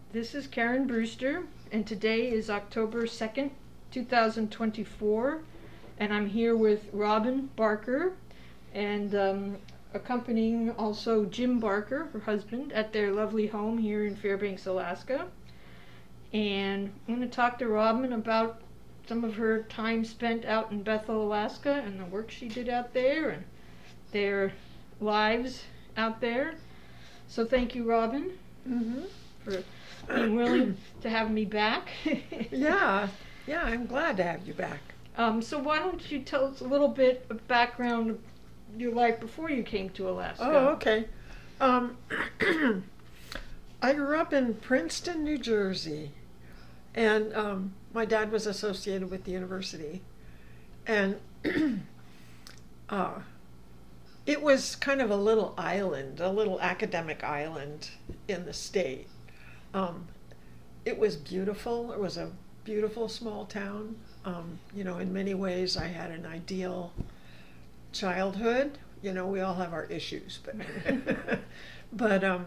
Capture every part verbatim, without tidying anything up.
This is Karen Brewster, and today is October second, two thousand twenty-four, and I'm here with Robin Barker, and um, accompanying also Jim Barker, her husband, at their lovely home here in Fairbanks, Alaska. And I'm going to talk to Robin about some of her time spent out in Bethel, Alaska, and the work she did out there, and their lives out there. So thank you, Robin, Mm-hmm. for being willing to have me back. Yeah, yeah, I'm glad to have you back. Um, so why don't you tell us a little bit of background of your life before you came to Alaska? Oh, okay. Um, I grew up in Princeton, New Jersey, and um, my dad was associated with the university, and uh, it was kind of a little island, a little academic island in the state. Um, it was beautiful. It was a beautiful small town. Um, you know, in many ways, I had an ideal childhood. You know, we all have our issues, but but um,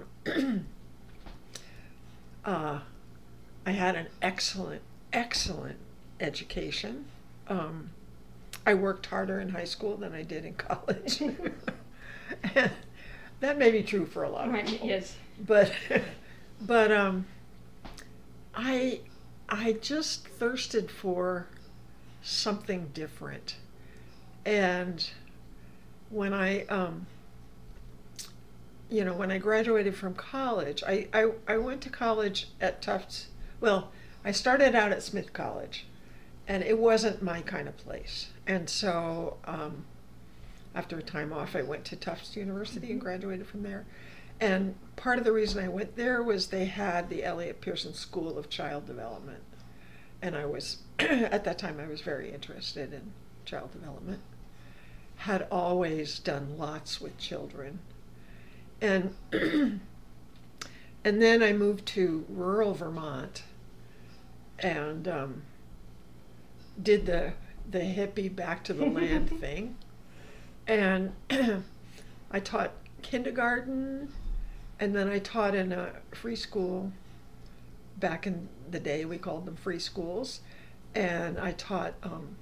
uh, I had an excellent, excellent education. Um, I worked harder in high school than I did in college. And that may be true for a lot of Right, people. yes. But but um, I I just thirsted for something different, and when I um, you know when I graduated from college, I, I I went to college at Tufts. Well, I started out at Smith College, and it wasn't my kind of place, and so um, after a time off, I went to Tufts University and graduated from there. And part of the reason I went there was they had the Elliott Pearson School of Child Development. And I was, at that time, I was very interested in child development. Had always done lots with children. And, and then I moved to rural Vermont and um, did the, the hippie back to the land thing. And I taught kindergarten, and then I taught in a free school. Back in the day, we called them free schools. And I taught um,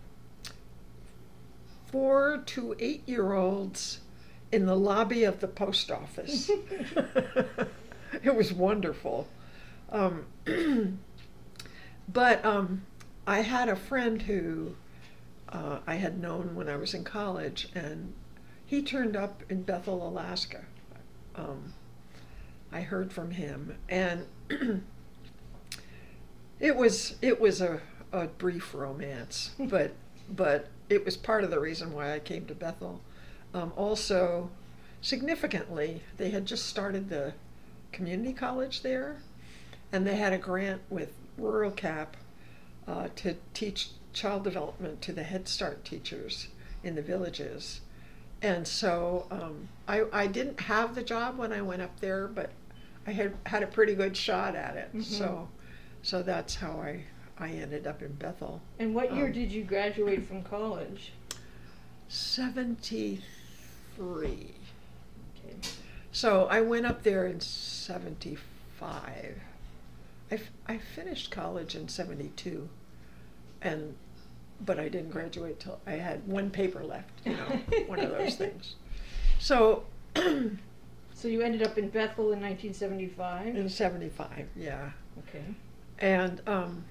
four to eight year olds in the lobby of the post office. It was wonderful. Um, but um, I had a friend who uh, I had known when I was in college, and he turned up in Bethel, Alaska. Um, I heard from him, and it was it was a, a brief romance, but but it was part of the reason why I came to Bethel. Um, also, significantly, they had just started the community college there, and they had a grant with Rural Cap uh, to teach child development to the Head Start teachers in the villages. And so um, I, I didn't have the job when I went up there, but I had had a pretty good shot at it. Mm-hmm. So so that's how I, I ended up in Bethel. And what year Um, did you graduate from college? seventy-three. Okay. So I went up there in seventy-five. I, f- I finished college in seventy-two, and but I didn't graduate till I had one paper left, you know, one of those things. So So you ended up in Bethel in nineteen seventy-five? in seventy-five, yeah. Okay. And um,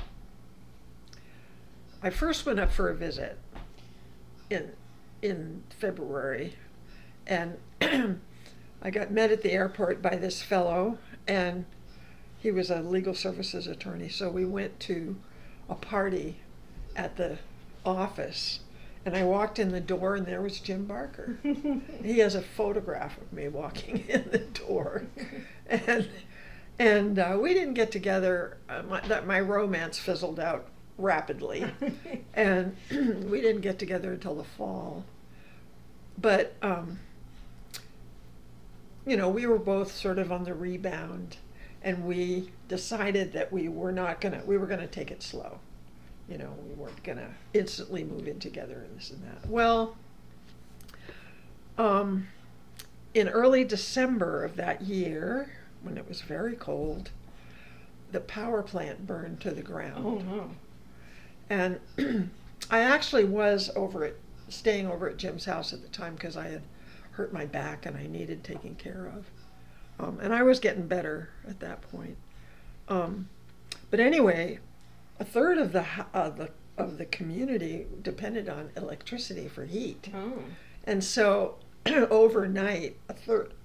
I first went up for a visit in in February, and I got met at the airport by this fellow, and he was a legal services attorney, so we went to a party at the office, and I walked in the door, and there was Jim Barker. He has a photograph of me walking in the door, and and uh, we didn't get together. Uh, my, that my romance fizzled out rapidly, and we didn't get together until the fall. But um, you know, we were both sort of on the rebound, and we decided that we were not gonna. We were gonna take it slow. You know, we weren't gonna instantly move in together and this and that. Well, um, in early December of that year, when it was very cold, the power plant burned to the ground. Oh no. And I actually was over at, staying over at Jim's house at the time because I had hurt my back and I needed taking care of. Um, and I was getting better at that point. Um, but anyway, a third of the, uh, the of the community depended on electricity for heat. Oh. And so overnight, a third,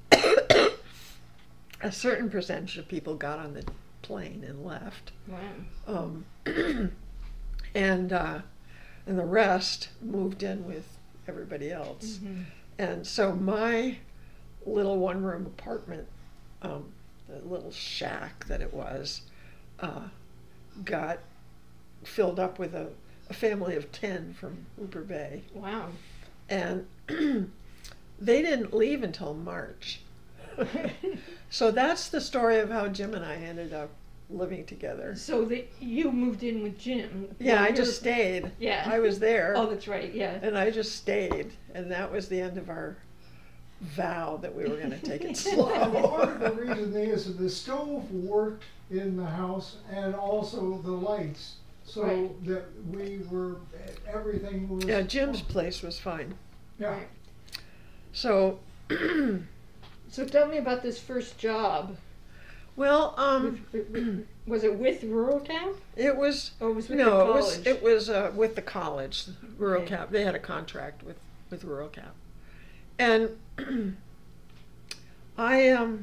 a certain percentage of people got on the plane and left. Wow. Um, and uh, and the rest moved in with everybody else. Mm-hmm. And so my little one-room apartment, um, the little shack that it was, uh, got filled up with a, a family of ten from Hooper Bay. Wow. And they didn't leave until March. So that's the story of how Jim and I ended up living together. So that you moved in with Jim. Yeah, while I you're- just stayed. Yeah. I was there. Oh, that's right. Yeah. And I just stayed. And that was the end of our vow that we were going to take it slow. Well, part of the reason is that the stove worked in the house and also the lights, so Right. that we were, everything was. Yeah, Jim's place was fine. Yeah. Right. So, So tell me about this first job. well, um, With- with- was it with Rural Camp it was, or was it with no, the it was, college? it was uh, with the college, Rural Okay. Cap. They had a contract with, with Rural Cap. And I, um,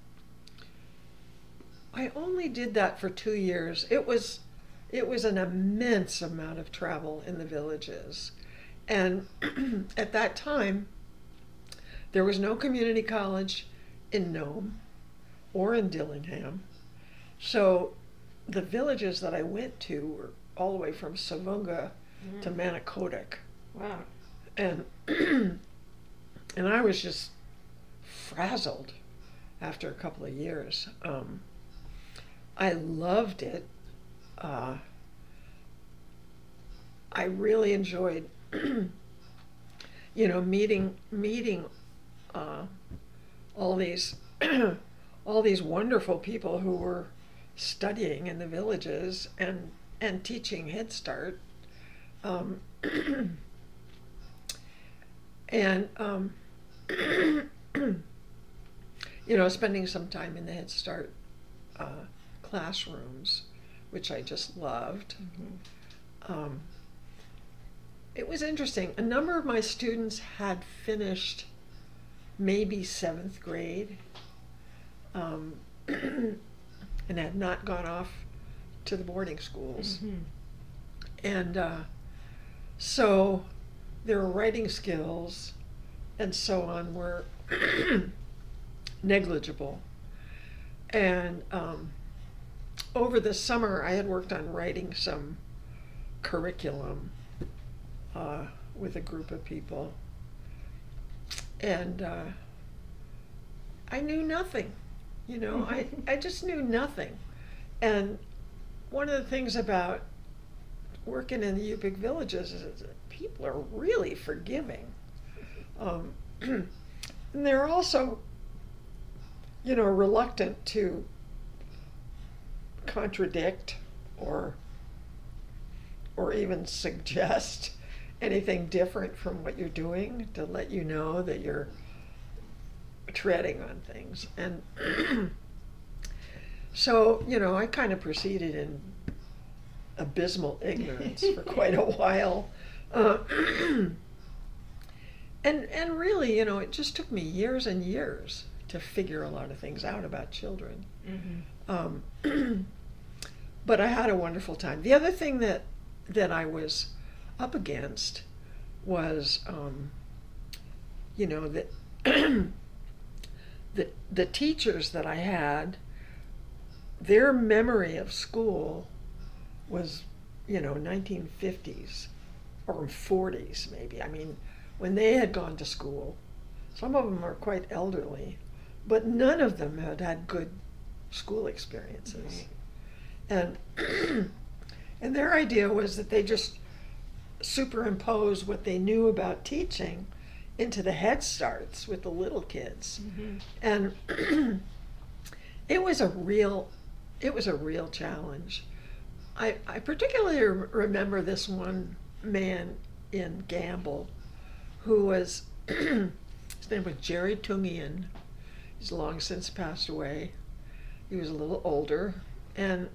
I only did that for two years. It was, it was an immense amount of travel in the villages. And at that time, there was no community college in Nome or in Dillingham. So the villages that I went to were all the way from Savunga to Manicodic. Wow. And and I was just frazzled after a couple of years. Um, I loved it. Uh, I really enjoyed, you know, meeting meeting uh, all these all these wonderful people who were studying in the villages and and teaching Head Start. Um, and um, you know, spending some time in the Head Start uh, classrooms, which I just loved. Mm-hmm. Um, it was interesting. A number of my students had finished maybe seventh grade um, and had not gone off to the boarding schools. Mm-hmm. And uh, so their writing skills and so on were negligible. And um, over the summer, I had worked on writing some curriculum uh, with a group of people. And uh, I knew nothing, you know, I, I just knew nothing. And one of the things about working in the Yupik villages is that people are really forgiving. Um, and they're also, you know, reluctant to contradict or or even suggest anything different from what you're doing, to let you know that you're treading on things. And so, you know, I kind of proceeded in abysmal ignorance for quite a while. Uh, and and really, you know, it just took me years and years to figure a lot of things out about children. Mm-hmm. Um, but I had a wonderful time. The other thing that that I was up against was, um, you know, that the the teachers that I had, their memory of school was, you know, nineteen fifties or forties maybe. I mean, when they had gone to school, some of them are quite elderly, but none of them had had good school experiences. And and their idea was that they just superimpose what they knew about teaching into the Head Starts with the little kids. Mm-hmm. And it was a real it was a real challenge. I, I particularly remember this one man in Gamble who was, his name was Jerry Tungian. He's long since passed away. He was a little older, and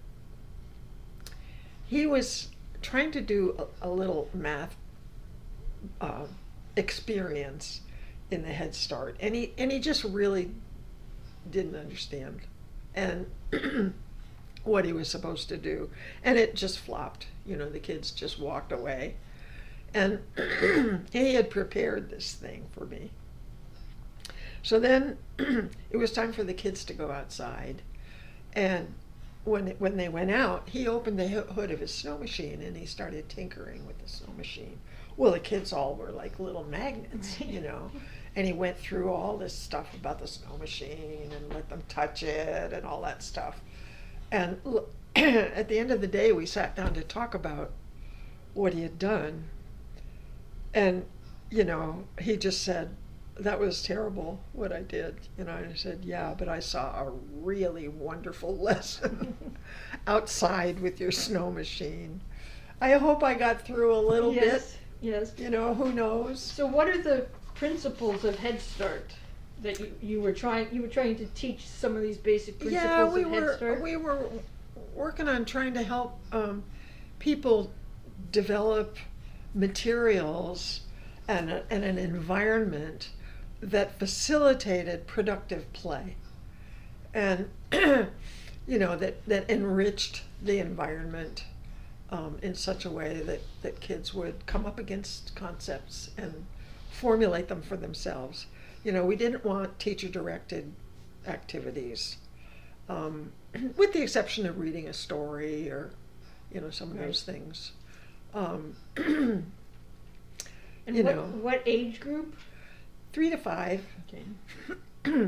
he was trying to do a, a little math uh, experience in the Head Start, and he and he just really didn't understand and what he was supposed to do, and it just flopped. You know, the kids just walked away, and he had prepared this thing for me. So then it was time for the kids to go outside, and when when they went out, he opened the hood of his snow machine and he started tinkering with the snow machine. Well, the kids all were like little magnets, you know, and he went through all this stuff about the snow machine and let them touch it and all that stuff. And at the end of the day, we sat down to talk about what he had done, and you know, he just said, "That was terrible what I did," you know, and I said, "Yeah, but I saw a really wonderful lesson outside with your snow machine." I hope I got through a little yes, bit. Yes. You know, who knows? So what are the principles of Head Start that you, you were trying you were trying to teach some of these basic principles Yeah, we of Head were Start? we were working on trying to help um, people develop materials and a, and an environment that facilitated productive play, and you know, that that enriched the environment um, in such a way that that kids would come up against concepts and formulate them for themselves. You know, we didn't want teacher-directed activities, um, with the exception of reading a story or, you know, some of Right. those things. Um, and you what, know. what age group? Three to five. Okay.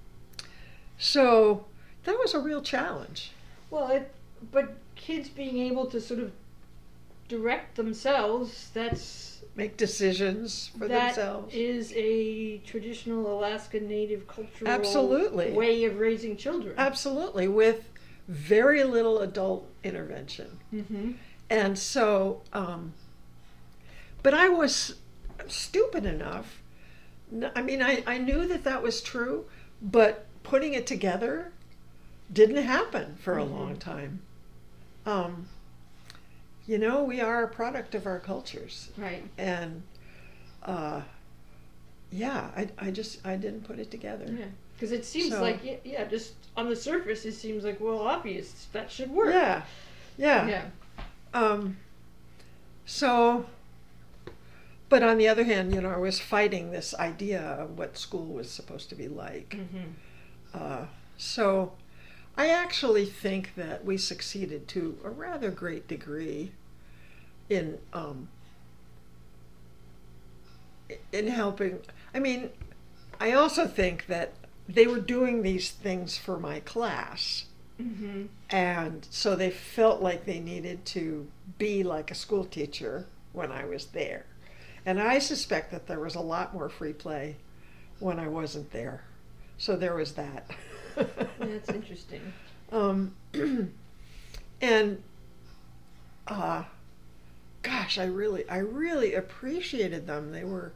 So that was a real challenge. Well, it, but kids being able to sort of direct themselves, that's Make decisions for that themselves. is is a traditional Alaska Native cultural Absolutely. way of raising children. Absolutely, with very little adult intervention. Mm-hmm. And so, um, but I was stupid enough. n- I mean, I, I knew that that was true, but putting it together didn't happen for a Mhm. long time. Um, you know, we are a product of our cultures. Right. And uh, yeah, I, I just, I didn't put it together. Yeah. Because it seems So- like, yeah, yeah, just on the surface, it seems like, well, obvious, that should work. Yeah, yeah. Yeah. Um, so, but on the other hand, you know, I was fighting this idea of what school was supposed to be like. Mm-hmm. Uh, so I actually think that we succeeded to a rather great degree in um, in helping. I mean, I also think that they were doing these things for my class. Mm-hmm. And so they felt like they needed to be like a school teacher when I was there. And I suspect that there was a lot more free play when I wasn't there. So there was that. That's interesting. Um, and uh, gosh, I really, I really appreciated them. They were,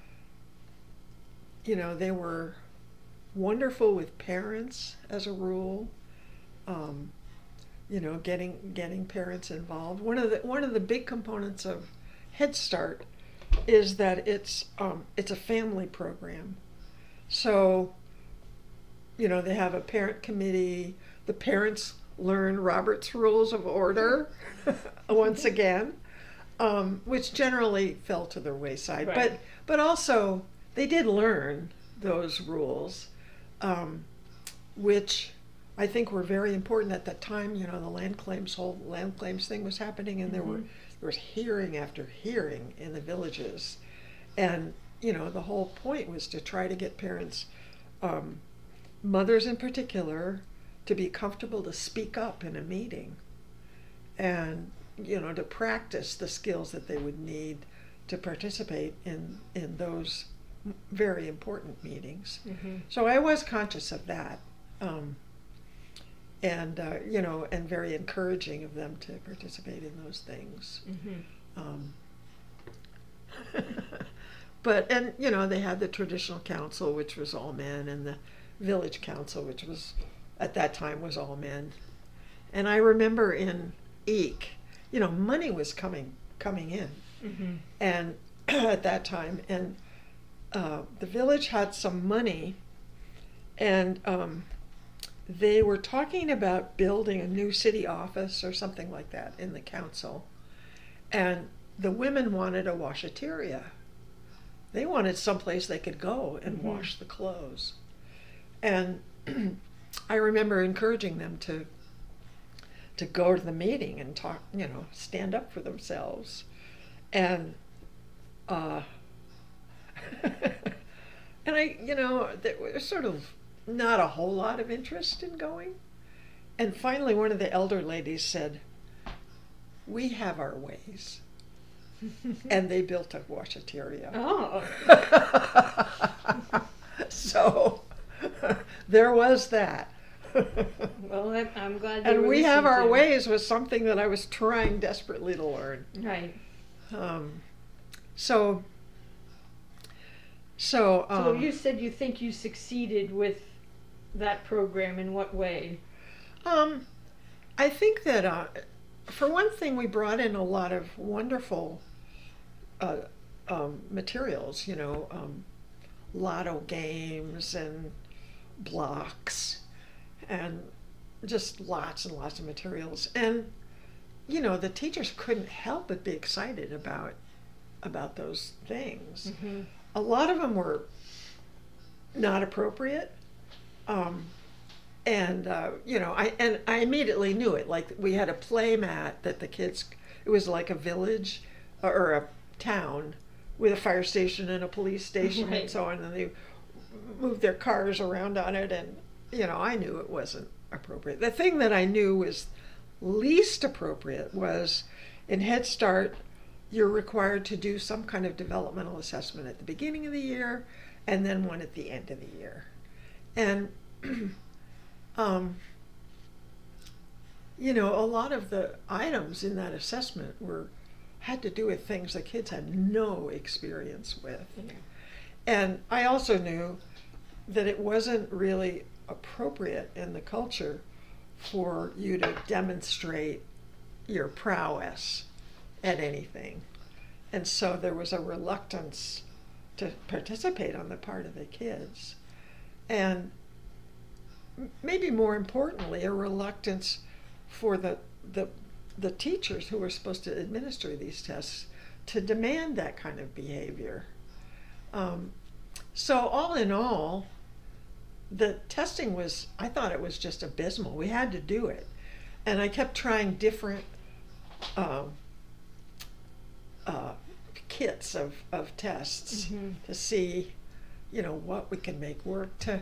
you know, they were wonderful with parents as a rule. Um, you know, getting getting parents involved. One of the one of the big components of Head Start is that it's um, it's a family program. So, you know, they have a parent committee. The parents learn Robert's Rules of Order once again, um, which generally fell to their wayside. Right. But but also they did learn those rules, um, which I think were very important at that time. You know, the land claims whole land claims thing was happening, and there were Mhm. there was hearing after hearing in the villages, and you know, the whole point was to try to get parents, um, mothers in particular, to be comfortable to speak up in a meeting, and you know, to practice the skills that they would need to participate in in those very important meetings. Mm-hmm. So I was conscious of that. Um, and uh, you know, and very encouraging of them to participate in those things. Mm-hmm. Um, but and you know, they had the traditional council, which was all men, and the village council, which was at that time was all men. And I remember in Eek, you know, money was coming coming in, Mm-hmm. and at that time, and uh, the village had some money, and um, they were talking about building a new city office or something like that in the council, and the women wanted a washateria. They wanted someplace they could go and Mhm. wash the clothes. And I remember encouraging them to to go to the meeting and talk, you know, stand up for themselves. And uh, and I, you know, there was sort of not a whole lot of interest in going. And finally, one of the elder ladies said, "We have our ways." And they built a washateria. Oh. So there was that. Well, I'm- I'm glad. They And were we have listening our to you. ways was something that I was trying desperately to learn. Right. Um, so, so, um, So you said you think you succeeded with that program. In what way? um, I think that uh, for one thing, we brought in a lot of wonderful uh, um, materials. You know, um, lotto games and blocks, and just lots and lots of materials. And you know, the teachers couldn't help but be excited about about those things. Mm-hmm. A lot of them were not appropriate, um, and uh, you know, I and I immediately knew it. Like we had a play mat that the kids. It was like a village or a town with a fire station and a police station Right. and so on, and they moved their cars around on it, and you know, I knew it wasn't appropriate. The thing that I knew was least appropriate was in Head Start, you're required to do some kind of developmental assessment at the beginning of the year and then one at the end of the year. And, um, you know, a lot of the items in that assessment were had to do with things the kids had no experience with. Yeah. And I also knew that it wasn't really appropriate in the culture for you to demonstrate your prowess at anything. And so there was a reluctance to participate on the part of the kids. And maybe more importantly, a reluctance for the, the, the teachers who were supposed to administer these tests to demand that kind of behavior. Um, so all in all, the testing was, I thought it was just abysmal. We had to do it. And I kept trying different um, uh, kits of, of tests Mm-hmm. to see, you know, what we can make work to,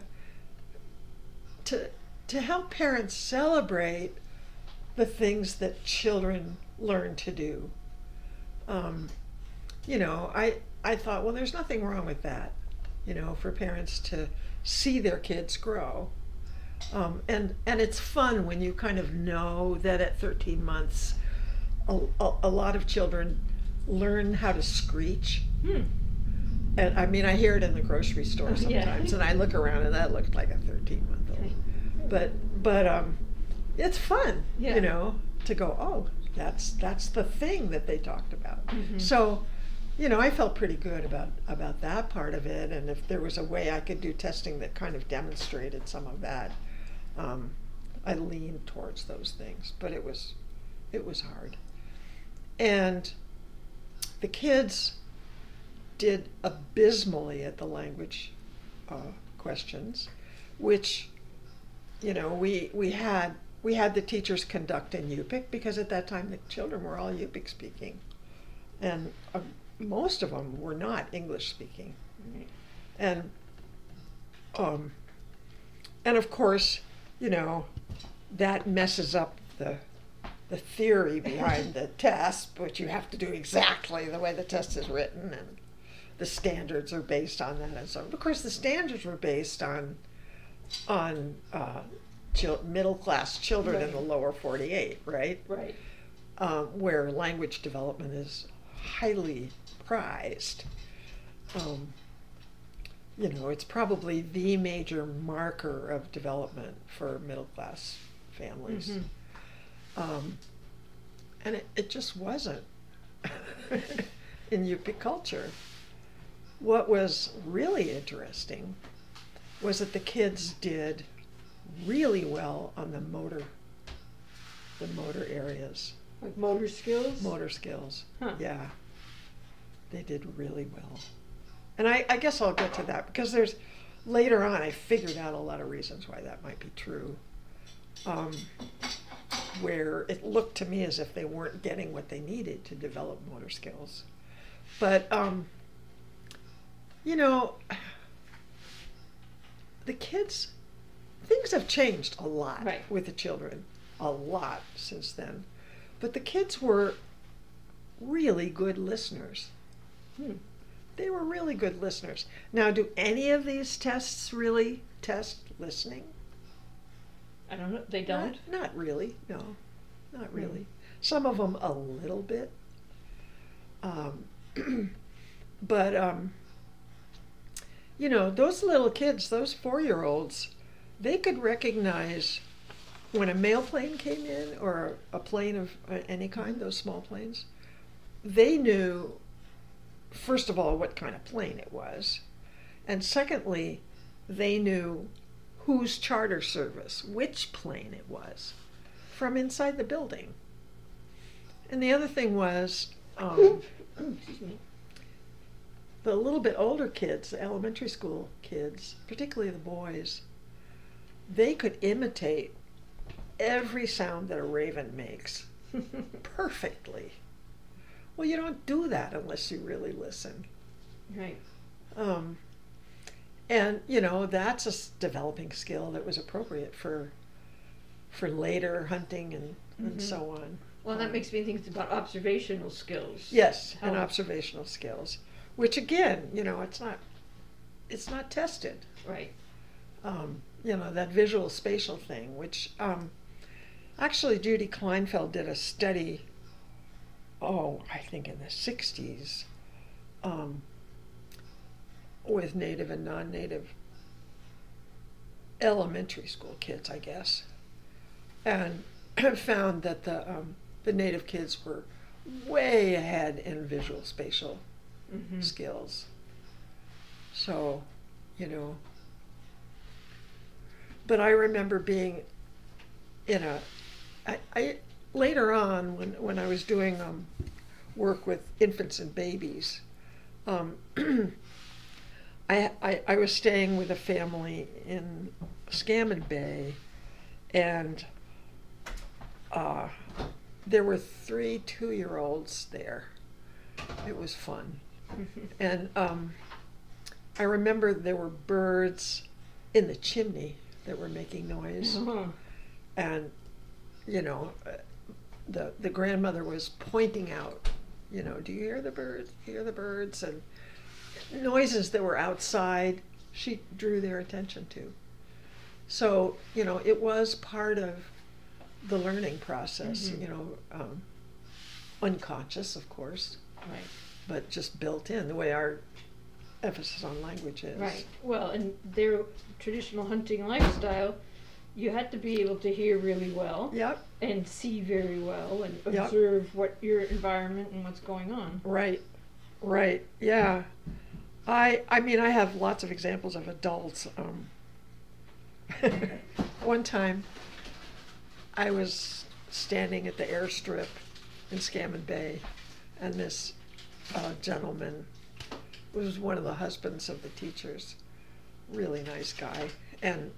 to, to help parents celebrate the things that children learn to do. Um, you know, I, I thought, well, there's nothing wrong with that, you know, for parents to see their kids grow. Um, and, and it's fun when you kind of know that at thirteen months, a, a, a lot of children learn how to screech. Hmm. And I mean, I hear it in the grocery store Oh, yeah. sometimes, and I look around and that looked like a thirteen month old. But, but, um, it's fun, Yeah. you know, to go, oh, that's, that's the thing that they talked about. Mhm. So, you know, I felt pretty good about, about that part of it. And if there was a way I could do testing that kind of demonstrated some of that, um, I leaned towards those things, but it was, it was hard. And the kids did abysmally at the language uh, questions, which, you know, we, we had, we had the teachers conduct in Yupik because at that time the children were all Yupik speaking. And uh, most of them were not English speaking. Right. And, um, and of course, you know, that messes up the, the theory behind the test, but you have to do exactly the way the test is written, and the standards are based on that and so on. Of course, the standards were based on, on uh, chil- middle-class children in Right. the lower forty-eight, right? Right. Um, where language development is highly prized. Um, you know, it's probably the major marker of development for middle-class families. Mhm. Um, and it, it just wasn't in U P culture. What was really interesting was that the kids did really well on the motor, the motor areas, Like motor skills? motor skills. Huh. Yeah, they did really well. And I, I guess I'll get to that because there's, later on I figured out a lot of reasons why that might be true. Um, where it looked to me as if they weren't getting what they needed to develop motor skills. But, um, you know, the kids, things have changed a lot Right. with the children, a lot since then. But the kids were really good listeners. Hmm. They were really good listeners. Now, do any of these tests really test listening? I don't know. They don't? Not, not really, no, not really. Some of them a little bit. Um, but, um, you know, those little kids, those four-year-olds, they could recognize when a mail plane came in or a plane of uh, any kind, those small planes, they knew, first of all, what kind of plane it was. And secondly, they knew whose charter service, which plane it was, from inside the building. And the other thing was, um, Excuse me. the little bit older kids, the elementary school kids, particularly the boys, they could imitate every sound that a raven makes perfectly. Well, you don't do that unless you really listen. Right. Um, and you know, that's a s- developing skill that was appropriate for for later hunting and, and Mhm. so on. Well, that Um, makes me think about observational skills. yes, and How- observational skills, which again, you know, it's not it's not tested. Right. Um, you know, that visual spatial thing, which um, actually Judy Kleinfeld did a study, oh, I think in the sixties, um, with native and non-native elementary school kids, I guess, and found that the um, the native kids were way ahead in visual spatial Mm-hmm. skills. So, you know, but I remember being in a, I, I later on when, when I was doing um, work with infants and babies, um, I, I, I was staying with a family in Scammon Bay, and uh, there were three two-year-olds there. It was fun. And um, I remember there were birds in the chimney that were making noise. Uh-huh. And, you know, uh, the, the grandmother was pointing out, you know, do you hear the birds? Hear the birds? And noises that were outside, she drew their attention to. So, you know, it was part of the learning process, Mhm. you know, um, unconscious, of course, Right. but just built in the way our emphasis on language is. Right. Well, in their traditional hunting lifestyle, you had to be able to hear really well Yep, and see very well and Yep. observe what your environment and what's going on. right, right, yeah. I, I mean, I have lots of examples of adults. Um, one time, I was standing at the airstrip in Scammon Bay, and this uh, gentleman was one of the husbands of the teachers, really nice guy, and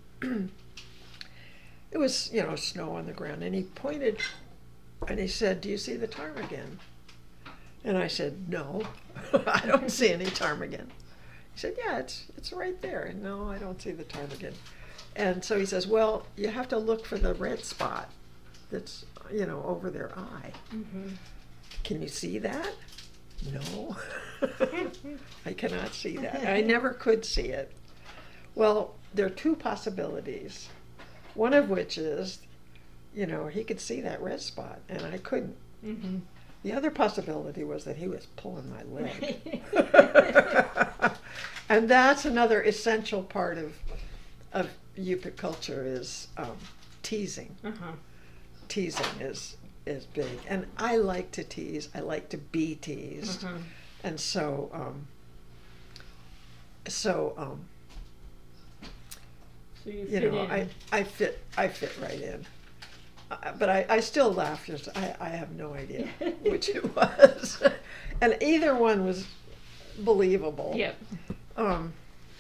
it was, you know, snow on the ground, and he pointed and he said, "Do you see the ptarmigan?" And I said, "No, I don't see any ptarmigan." He said, "Yeah, it's it's right there." And no, I don't see the ptarmigan. And so he says, "Well, you have to look for the red spot that's, you know, over their eye. Mm-hmm. Can you see that?" No, I cannot see that. I never could see it. Well, there are two possibilities. One of which is, you know, he could see that red spot and I couldn't. Mm-hmm. The other possibility was that he was pulling my leg. And that's another essential part of of Yupik culture is um, teasing. Uh-huh. Teasing is is big, and I like to tease. I like to be teased, Uh-huh. and so um, so um, So you you fit know in. I I fit I fit right in. Uh, but I, I still laugh. Just I, I have no idea which it was, and either one was believable. Yep. Um,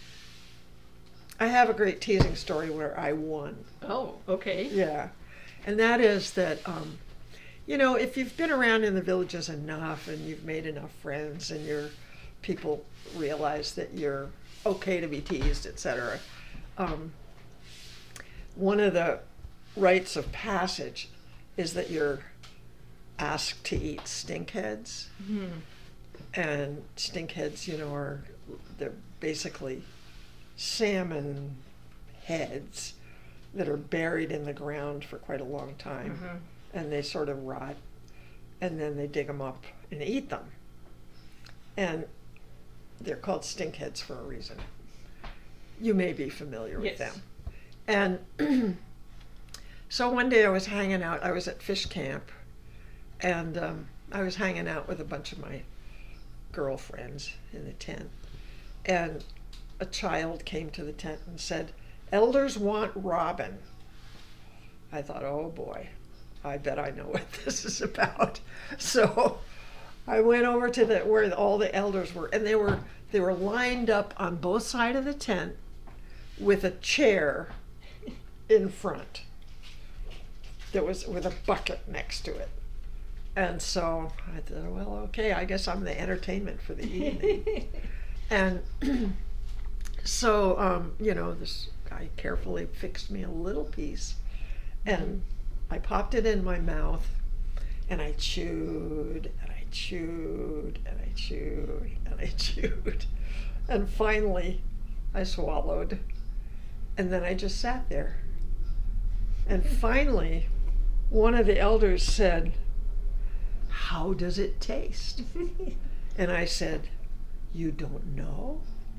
I have a great teasing story where I won. Oh, okay. Yeah, and that is that um, you know, if you've been around in the villages enough and you've made enough friends and your people realize that you're okay to be teased, et cetera. Um, one of the rites of passage is that you're asked to eat stinkheads. Hmm. And stinkheads, you know, are they're basically salmon heads that are buried in the ground for quite a long time, Uh-huh. and they sort of rot, and then they dig them up and eat them. And they're called stinkheads for a reason. You may be familiar with Yes. them. And so one day I was hanging out, I was at fish camp, and um, I was hanging out with a bunch of my girlfriends in the tent, and a child came to the tent and said, "Elders want Robin." I thought, oh boy, I bet I know what this is about. So I went over to the where all the elders were, and they were they were lined up on both sides of the tent with a chair in front that was with a bucket next to it. And so I thought, well, okay, I guess I'm the entertainment for the evening. And so, um, you know, this guy carefully fixed me a little piece, and I popped it in my mouth, and I chewed, and I chewed, and I chewed, and I chewed. And finally, I swallowed, and then I just sat there. And finally, one of the elders said, "How does it taste?" And I said, "You don't know?"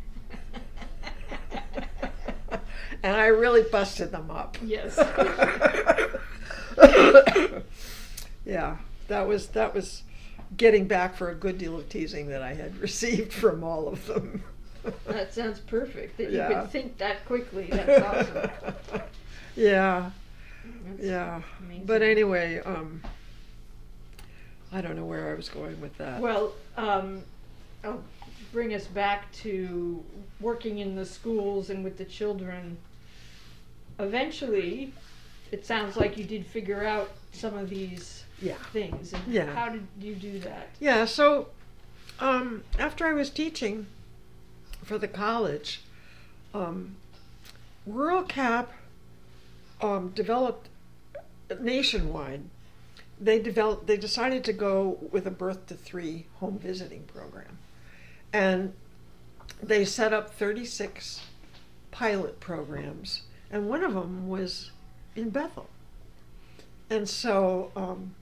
And I really busted them up. Yes. Yeah, that was that was getting back for a good deal of teasing that I had received from all of them. That sounds perfect. That you Yeah. could think that quickly. That's awesome. Yeah, That's yeah. amazing. But anyway, um, I don't know where I was going with that. Well, um, I'll bring us back to working in the schools and with the children. Eventually, it sounds like you did figure out some of these Yeah. things. And Yeah. how did you do that? Yeah, so um, after I was teaching for the college, um, Rural Cap um, developed nationwide. They developed. They decided to go with a birth to three home visiting program, and they set up thirty-six pilot programs, and one of them was in Bethel. And so, um,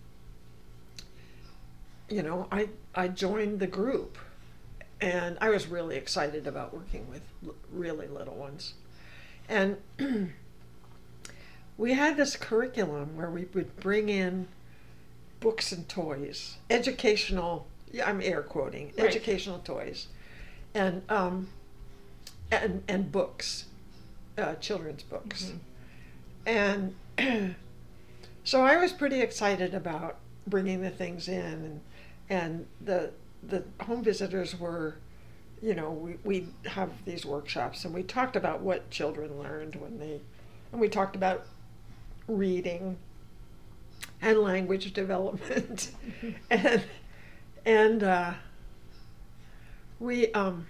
you know, I I joined the group, and I was really excited about working with l- really little ones, and we had this curriculum where we would bring in books and toys, educational. Yeah, I'm air quoting Right. educational toys, and um, and and books, uh, children's books, Mhm. and so I was pretty excited about bringing the things in, and and the the home visitors were, you know, we we have these workshops, and we talked about what children learned when they, and we talked about reading and language development, and and uh, we um,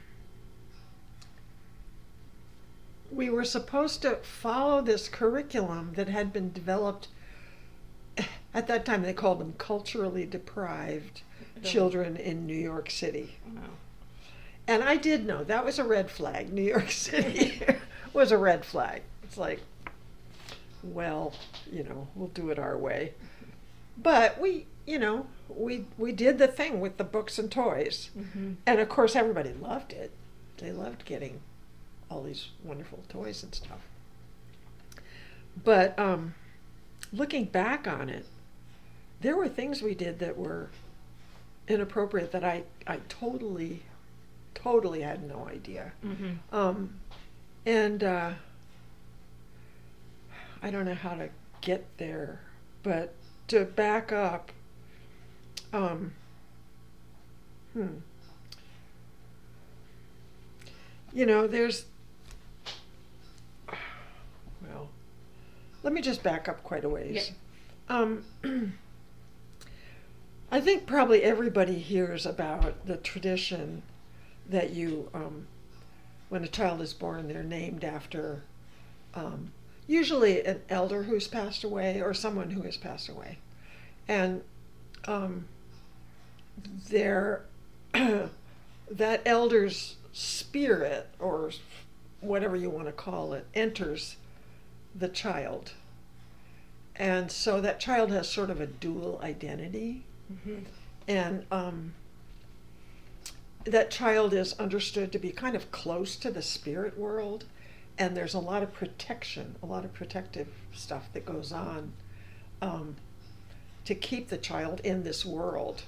we were supposed to follow this curriculum that had been developed. At that time, they called them culturally deprived children in New York City. Wow. And I did know that was a red flag. New York City was a red flag. It's like, well, you know, we'll do it our way. But we, you know, we we did the thing with the books and toys. Mm-hmm. And of course everybody loved it. They loved getting all these wonderful toys and stuff. But um, looking back on it, there were things we did that were inappropriate that I, I totally, totally had no idea. Mm-hmm. Um, and uh, I don't know how to get there, but to back up, um, hmm. You know, there's, well, let me just back up quite a ways. Yeah. Um, I think probably everybody hears about the tradition that you, um, when a child is born, they're named after um, usually an elder who's passed away or someone who has passed away. And um, they're, that elder's spirit, or whatever you want to call it, enters the child. And so that child has sort of a dual identity. Mm-hmm. And um, that child is understood to be kind of close to the spirit world. And there's a lot of protection, a lot of protective stuff that goes on um, to keep the child in this world.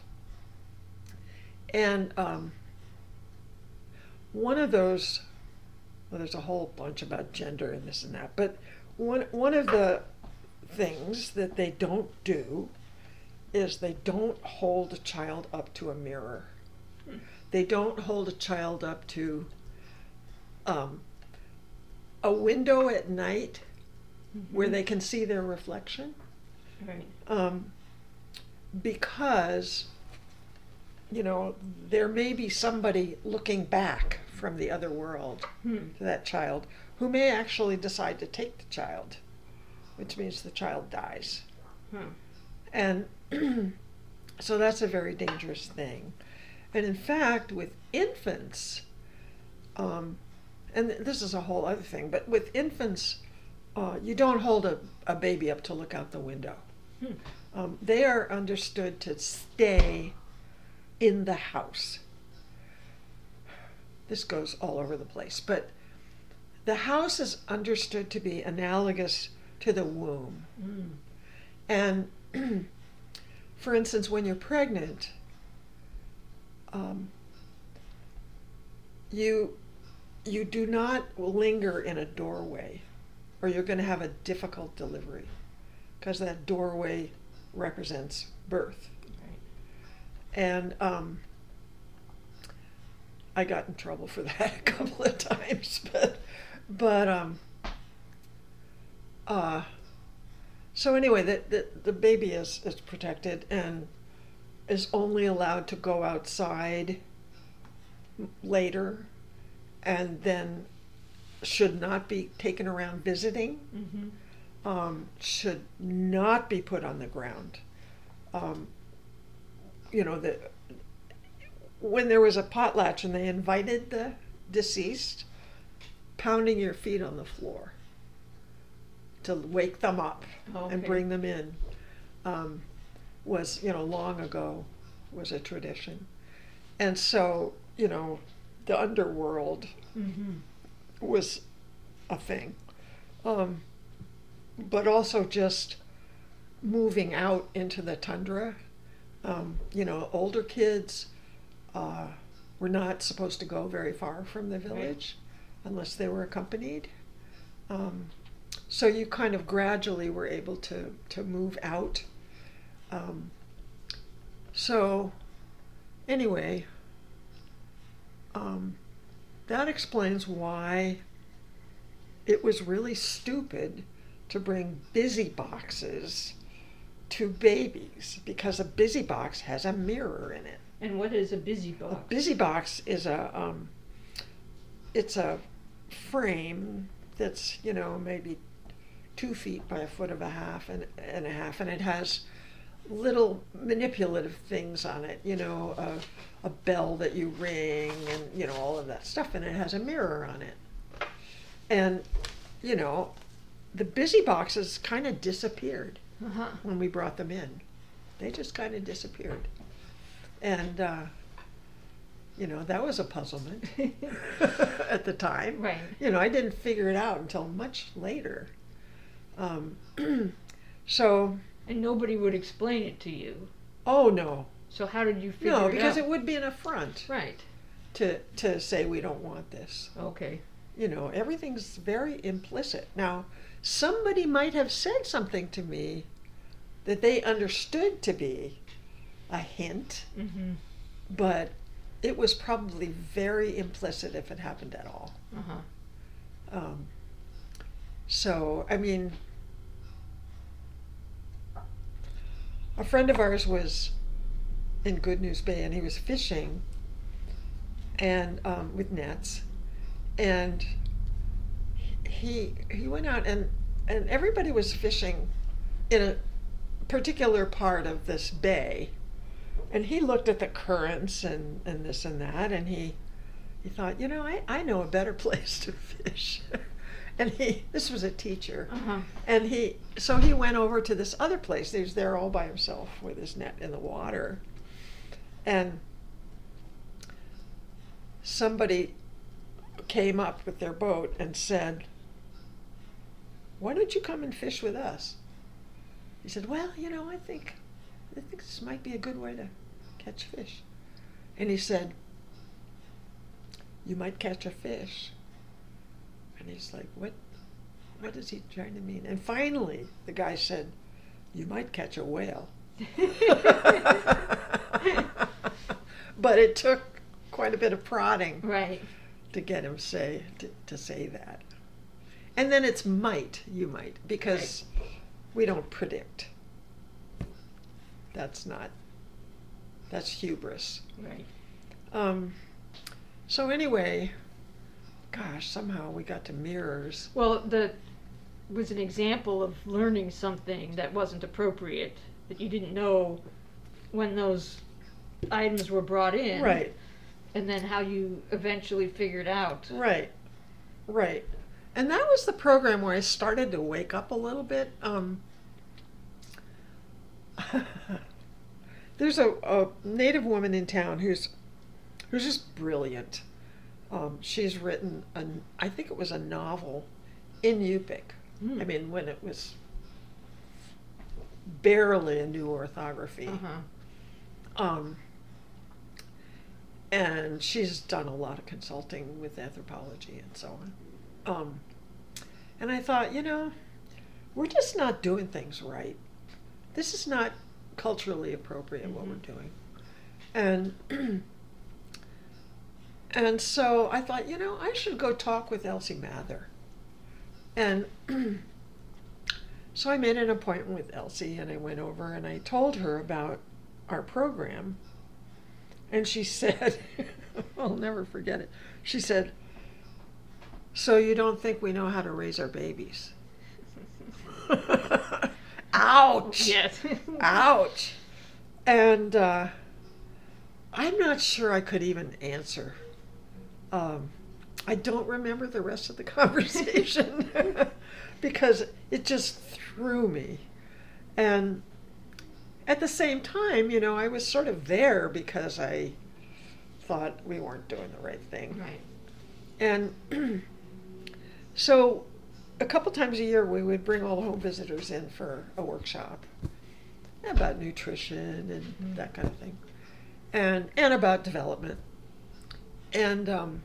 And um, one of those, well, there's a whole bunch about gender and this and that, but one one of the things that they don't do is they don't hold a child up to a mirror. Hmm. They don't hold a child up to um, a window at night Mm-hmm. where they can see their reflection. Right. Um, because, you know, there may be somebody looking back from the other world Hmm. to that child who may actually decide to take the child, which means the child dies. Huh. And so that's a very dangerous thing. And in fact, with infants, um, and this is a whole other thing, but with infants, uh, you don't hold a, a baby up to look out the window. Hmm. Um, they are understood to stay in the house. This goes all over the place, but the house is understood to be analogous to the womb. Mm. And for instance, when you're pregnant, um, you you do not linger in a doorway, or you're going to have a difficult delivery, because that doorway represents birth. Right. And um, I got in trouble for that a couple of times, but but um, uh, so anyway, the, the the baby is is protected and is only allowed to go outside later, and then should not be taken around visiting. Mm-hmm. Um, should not be put on the ground. Um, you know, the, when there was a potlatch and they invited the deceased, pounding your feet on the floor to wake them up Okay. and bring them in um, was, you know, long ago was a tradition. And so, you know, the underworld Mm-hmm. was a thing. Um, but also just moving out into the tundra. Um, you know, older kids uh, were not supposed to go very far from the village unless they were accompanied. Um, so you kind of gradually were able to, to move out. Um, so anyway, um, that explains why it was really stupid to bring busy boxes to babies, because a busy box has a mirror in it. And what is a busy box? A busy box is a um, it's a frame that's, you know, maybe two feet by a foot of a half and, and a half, and it has little manipulative things on it, you know, a, a bell that you ring and, you know, all of that stuff, and it has a mirror on it. And, you know, the busy boxes kind of disappeared Uh-huh. when we brought them in. They just kind of disappeared. And, uh, you know, that was a puzzlement at the time. Right. You know, I didn't figure it out until much later. Um, so, And nobody would explain it to you. oh no. So how did you figure No, it because out? it would be an affront Right. to, to say we don't want this. Okay. You know, everything's very implicit. Now, somebody might have said something to me that they understood to be a hint, Mm-hmm. but it was probably very implicit if it happened at all. Uh-huh. Um, so, I mean, a friend of ours was in Good News Bay and he was fishing and um, with nets, and he he went out and and everybody was fishing in a particular part of this bay, and he looked at the currents and, and this and that, and he he thought, you know, I, I know a better place to fish. And he, this was a teacher, Uh-huh. and he, so he went over to this other place. He was there all by himself with his net in the water. And somebody came up with their boat and said, why don't you come and fish with us? He said, well, you know, I think, I think this might be a good way to catch fish. And he said, you might catch a fish. And he's like, what, what is he trying to mean? And finally, the guy said, you might catch a whale. But it took quite a bit of prodding Right. to get him say to, to say that. And then it's might, you might, because we don't predict. That's not, that's hubris. Right. Um, so anyway, gosh, somehow we got to mirrors. Well, the was an example of learning something that wasn't appropriate, that you didn't know when those items were brought in. Right, And then how you eventually figured out. right, right. And that was the program where I started to wake up a little bit. Um, there's a, a native woman in town who's who's just brilliant. Um, she's written, a, I think it was a novel in Yupik. Mm. I mean, when it was barely a new orthography. Uh-huh. Um, and she's done a lot of consulting with anthropology and so on. Um, and I thought, you know, we're just not doing things right. This is not culturally appropriate, what we're doing. And and so I thought, you know, I should go talk with Elsie Mather. And so I made an appointment with Elsie, and I went over and I told her about our program. And she said, I'll never forget it. She said, so you don't think we know how to raise our babies? Ouch! Yes. Ouch! And uh, I'm not sure I could even answer. Um, I don't remember the rest of the conversation because it just threw me. And at the same time, you know, I was sort of there because I thought we weren't doing the right thing. Right. And so a couple times a year we would bring all the home visitors in for a workshop about nutrition and Mm-hmm. that kind of thing, and and about development. And um,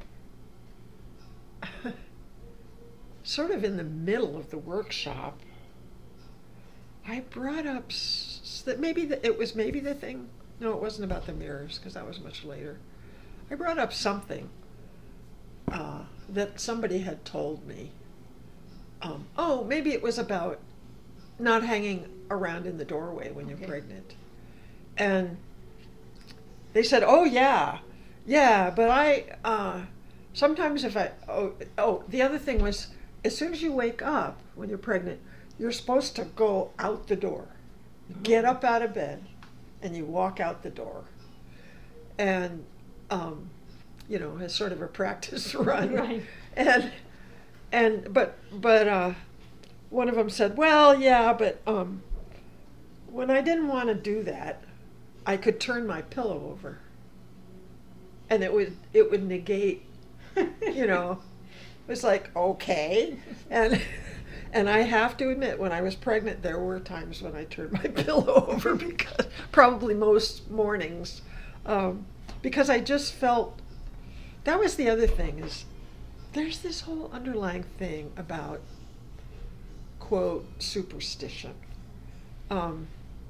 sort of in the middle of the workshop, I brought up s- that maybe the, it was maybe the thing. No, it wasn't about the mirrors because that was much later. I brought up something uh, that somebody had told me. Um, oh, maybe it was about not hanging around in the doorway when you're Okay. pregnant. And they said, oh, yeah, yeah, but I, uh, sometimes if I, oh, oh, the other thing was, as soon as you wake up when you're pregnant, you're supposed to go out the door. Get up out of bed, and you walk out the door. And, um, you know, as sort of a practice run. Right. And, and, but, but, uh, one of them said, well, yeah, but um, when I didn't want to do that, I could turn my pillow over, and it would it would negate, you know. It was like, okay, and and I have to admit, when I was pregnant, there were times when I turned my pillow over, because probably most mornings, um, because I just felt, that was the other thing, is there's this whole underlying thing about, quote, superstition. Um,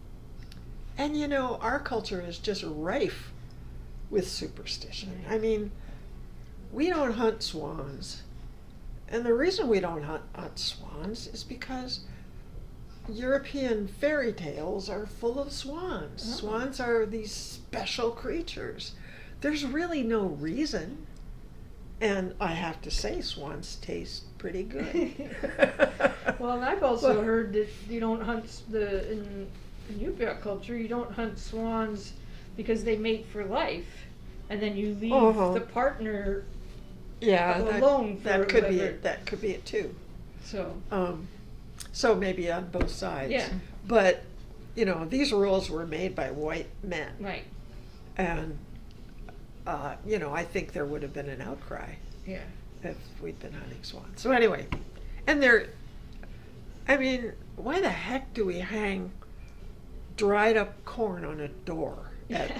and you know, our culture is just rife with superstition. I mean, we don't hunt swans. And the reason we don't hunt, hunt swans is because European fairy tales are full of swans. Oh. Swans are these special creatures. There's really no reason. And I have to say, swans taste pretty good. Well, and I've also But- heard that you don't hunt s- the in, in Yupik culture. You don't hunt swans because they mate for life, and then you leave Uh-huh. the partner. Yeah, that, alone for that could be whatever. it. That could be it too. So Um, so maybe on both sides. yeah, But you know, these rules were made by white men, right. and uh, you know, I think there would have been an outcry Yeah. if we'd been hunting swans. So anyway, and there, I mean, why the heck do we hang dried up corn on a door at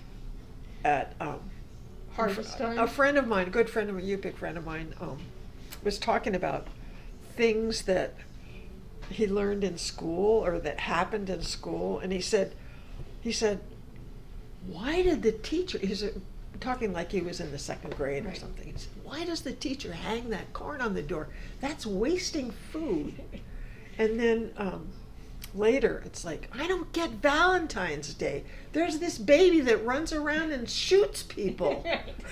at um, Harvest time. A friend of mine, a good friend of mine, a Yupik friend of mine, um, was talking about things that he learned in school or that happened in school, and he said, he said, why did the teacher? He's uh, talking like he was in the second grade or Right. something. He said, why does the teacher hang that corn on the door? That's wasting food. And then um, later, it's like, I don't get Valentine's Day. There's this baby that runs around and shoots people.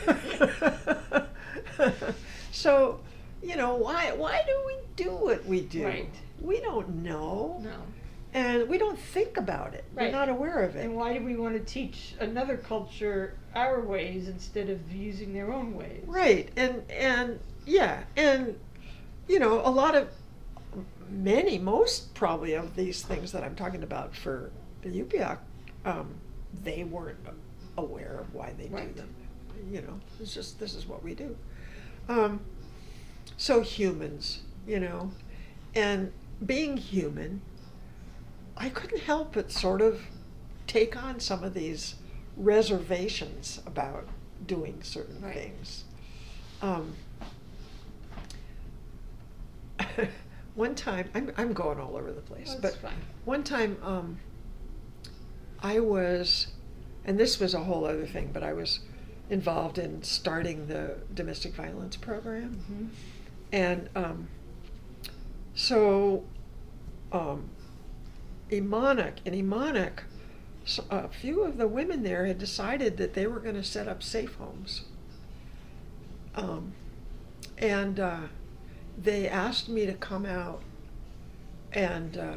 So, you know, why why do we do what we do? Right. We don't know, No. and we don't think about it. Right. We're not aware of it. And why do we want to teach another culture our ways instead of using their own ways? Right, and and yeah, and you know, a lot of many, most probably of these things that I'm talking about for the Yupiaq, um, they weren't aware of why they Right. do them. You know, it's just this is what we do. Um, so humans, you know, and being human, I couldn't help but sort of take on some of these reservations about doing certain Right. things. Um, one time, I'm, I'm going all over the place, That's but fine. one time um, I was, and this was a whole other thing, but I was involved in starting the domestic violence program. Mhm. And um, so, um, Emonic, in Emonic, so a few of the women there had decided that they were going to set up safe homes. Um, and uh, they asked me to come out and uh,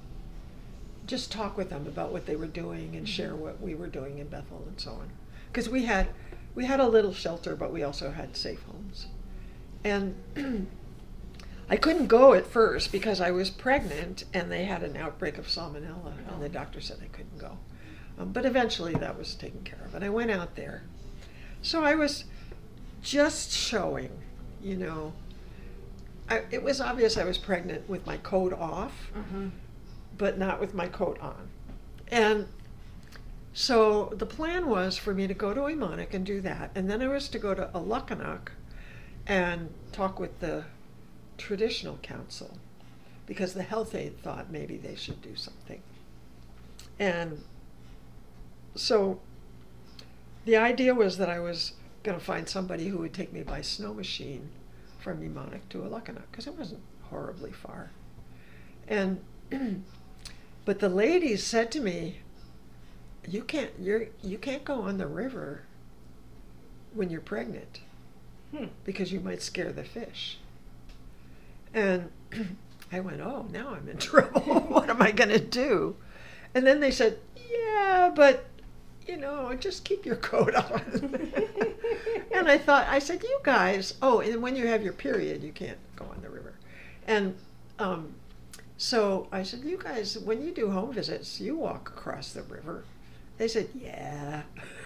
just talk with them about what they were doing and share what we were doing in Bethel and so on. Because we had we had a little shelter, but we also had safe homes. And I couldn't go at first because I was pregnant and they had an outbreak of salmonella, and the doctor said I couldn't go. Um, but eventually that was taken care of, and I went out there. So I was just showing, you know, I, it was obvious I was pregnant with my coat off, Uh-huh. but not with my coat on. And so the plan was for me to go to Emonic and do that, and then I was to go to Alukkanuk and talk with the traditional council, because the health aide thought maybe they should do something. And so the idea was that I was going to find somebody who would take me by snow machine from Emonic to Alukkanuk, because it wasn't horribly far. And but the ladies said to me, you can't you're you can't go on the river when you're pregnant, Hmm. because you might scare the fish. And I went, oh, now I'm in trouble. What am I going to do? And then they said, yeah, but, you know, just keep your coat on. And I thought, I said, you guys, oh, and when you have your period, you can't go on the river. And um, So I said, you guys, when you do home visits, you walk across the river. They said, yeah.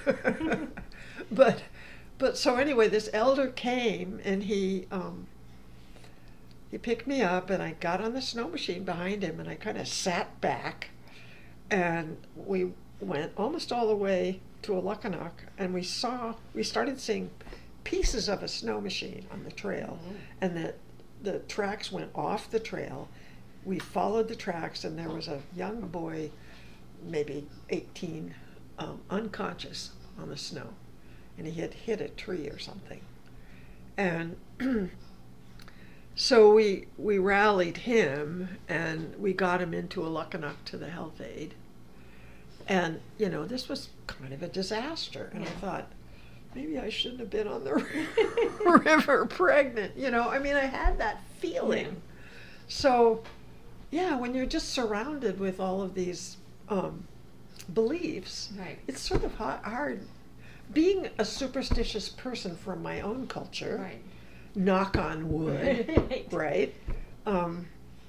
but, but so anyway, this elder came and he, um, he picked me up and I got on the snow machine behind him and I kind of sat back and we went almost all the way to Alukkanuk and we saw, we started seeing pieces of a snow machine on the trail, mm-hmm. and the, the tracks went off the trail. We followed the tracks and there was a young boy, maybe eighteen, um, unconscious on the snow, and he had hit a tree or something. And so we we rallied him and we got him into Alukkanuk to the health aid. And, you know, this was kind of a disaster. And Yeah. I thought, maybe I shouldn't have been on the river pregnant. You know, I mean, I had that feeling. Yeah. So, yeah, when you're just surrounded with all of these um, beliefs, Right. it's sort of ha- hard. Being a superstitious person from my own culture, Right. knock on wood, Right. right? Um,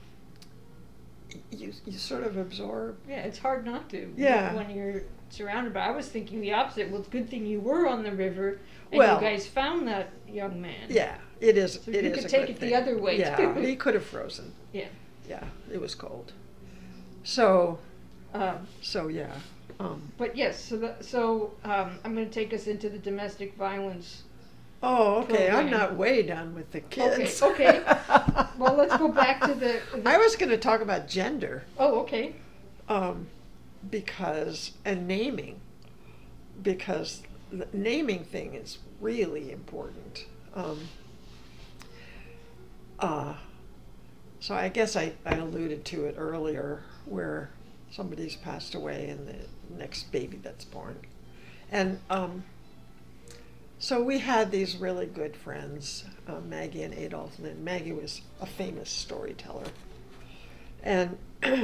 you you sort of absorb. Yeah, it's hard not to. Yeah. When you're surrounded by. I was thinking the opposite. Well, it's a good thing you were on the river and Well, you guys found that young man. Yeah, it is. So it you is could a take good it the thing. other way, Yeah, too. he could have frozen. Yeah. Yeah, it was cold. So Um, so yeah. Um, but yes, so the, so um, I'm going to take us into the domestic violence. oh, okay. I'm Program. not way done with the kids. Okay, okay. Well, let's go back to the. the I was going to talk about gender, oh, okay. um, because and naming, because the naming thing is really important. Um, uh, so I guess I, I alluded to it earlier, where somebody's passed away and the next baby that's born, and um, so we had these really good friends, uh, Maggie and Adolf. And Maggie was a famous storyteller, and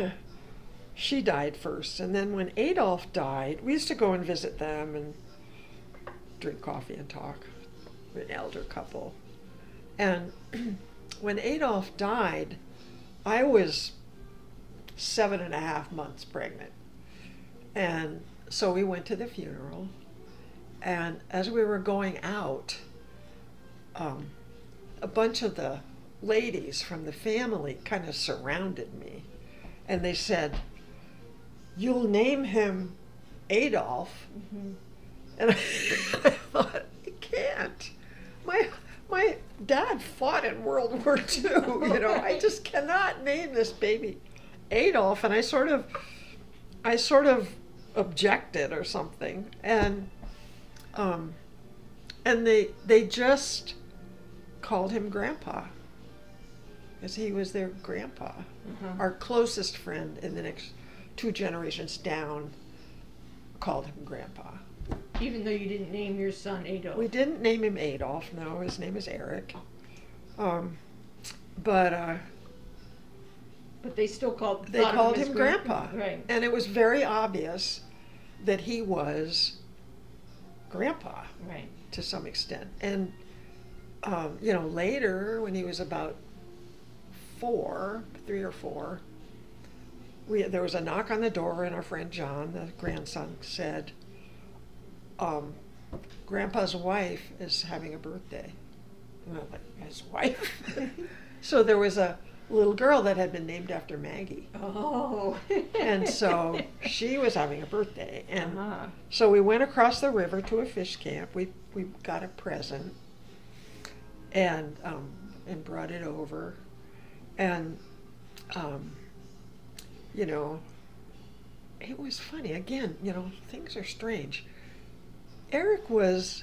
she died first. And then when Adolf died, we used to go and visit them and drink coffee and talk. We're an elder couple. And when Adolf died, I was seven and a half months pregnant. And so we went to the funeral. And as we were going out, um, a bunch of the ladies from the family kind of surrounded me. And they said, "You'll name him Adolf." Mm-hmm. And I, I thought, I can't. My my dad fought in World War Two. You know, I just cannot name this baby Adolf. And I sort of, I sort of objected or something. And um, and they they just called him Grandpa, because he was their grandpa. Uh-huh. Our closest friend in the next two generations down called him Grandpa. Even though you didn't name your son Adolf. We didn't name him Adolf, no, his name is Eric. Um, but uh, But they still called. they thought of called as him grand- Grandpa. Right. And it was very obvious that he was Grandpa Right. to some extent. And, um, you know, later when he was about four, three or four, we, there was a knock on the door, and our friend John, the grandson, said, um, Grandpa's wife is having a birthday. And I'm like, his wife? So there was a little girl that had been named after Maggie. Oh. And so she was having a birthday. And Uh-huh. so we went across the river to a fish camp. We we got a present and um, and brought it over. And, um, you know, it was funny. Again, you know, things are strange. Eric was,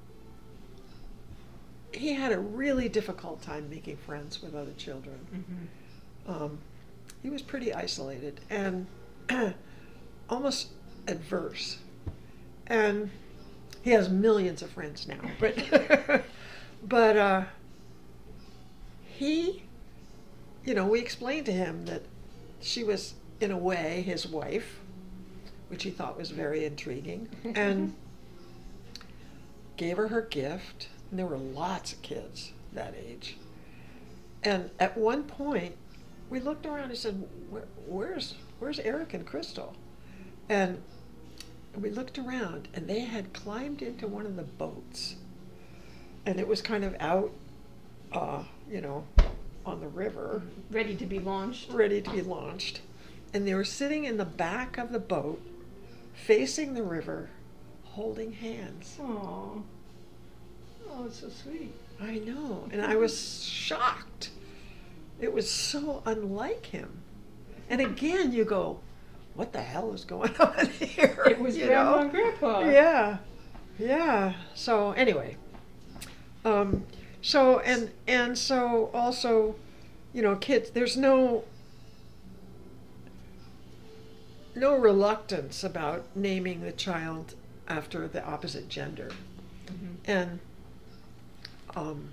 he had a really difficult time making friends with other children. Mm-hmm. Um, he was pretty isolated and almost adverse. And he has millions of friends now. But, but uh, he, you know, we explained to him that she was, in a way, his wife, which he thought was very intriguing, and gave her her gift. And there were lots of kids that age. And at one point, we looked around and said, Where, where's, where's Eric and Crystal? And we looked around and they had climbed into one of the boats. And it was kind of out, uh, you know, on the river. Ready to be launched. Ready to be launched. And they were sitting in the back of the boat, facing the river, holding hands. Aww. Oh, it's so sweet. I know. And I was shocked. It was so unlike him. And again, you go, what the hell is going on here? It was You Grandma know? and Grandpa. Yeah. Yeah. So anyway. Um, so, and, and so also, you know, kids, there's no, no reluctance about naming the child after the opposite gender. Mm-hmm. And um,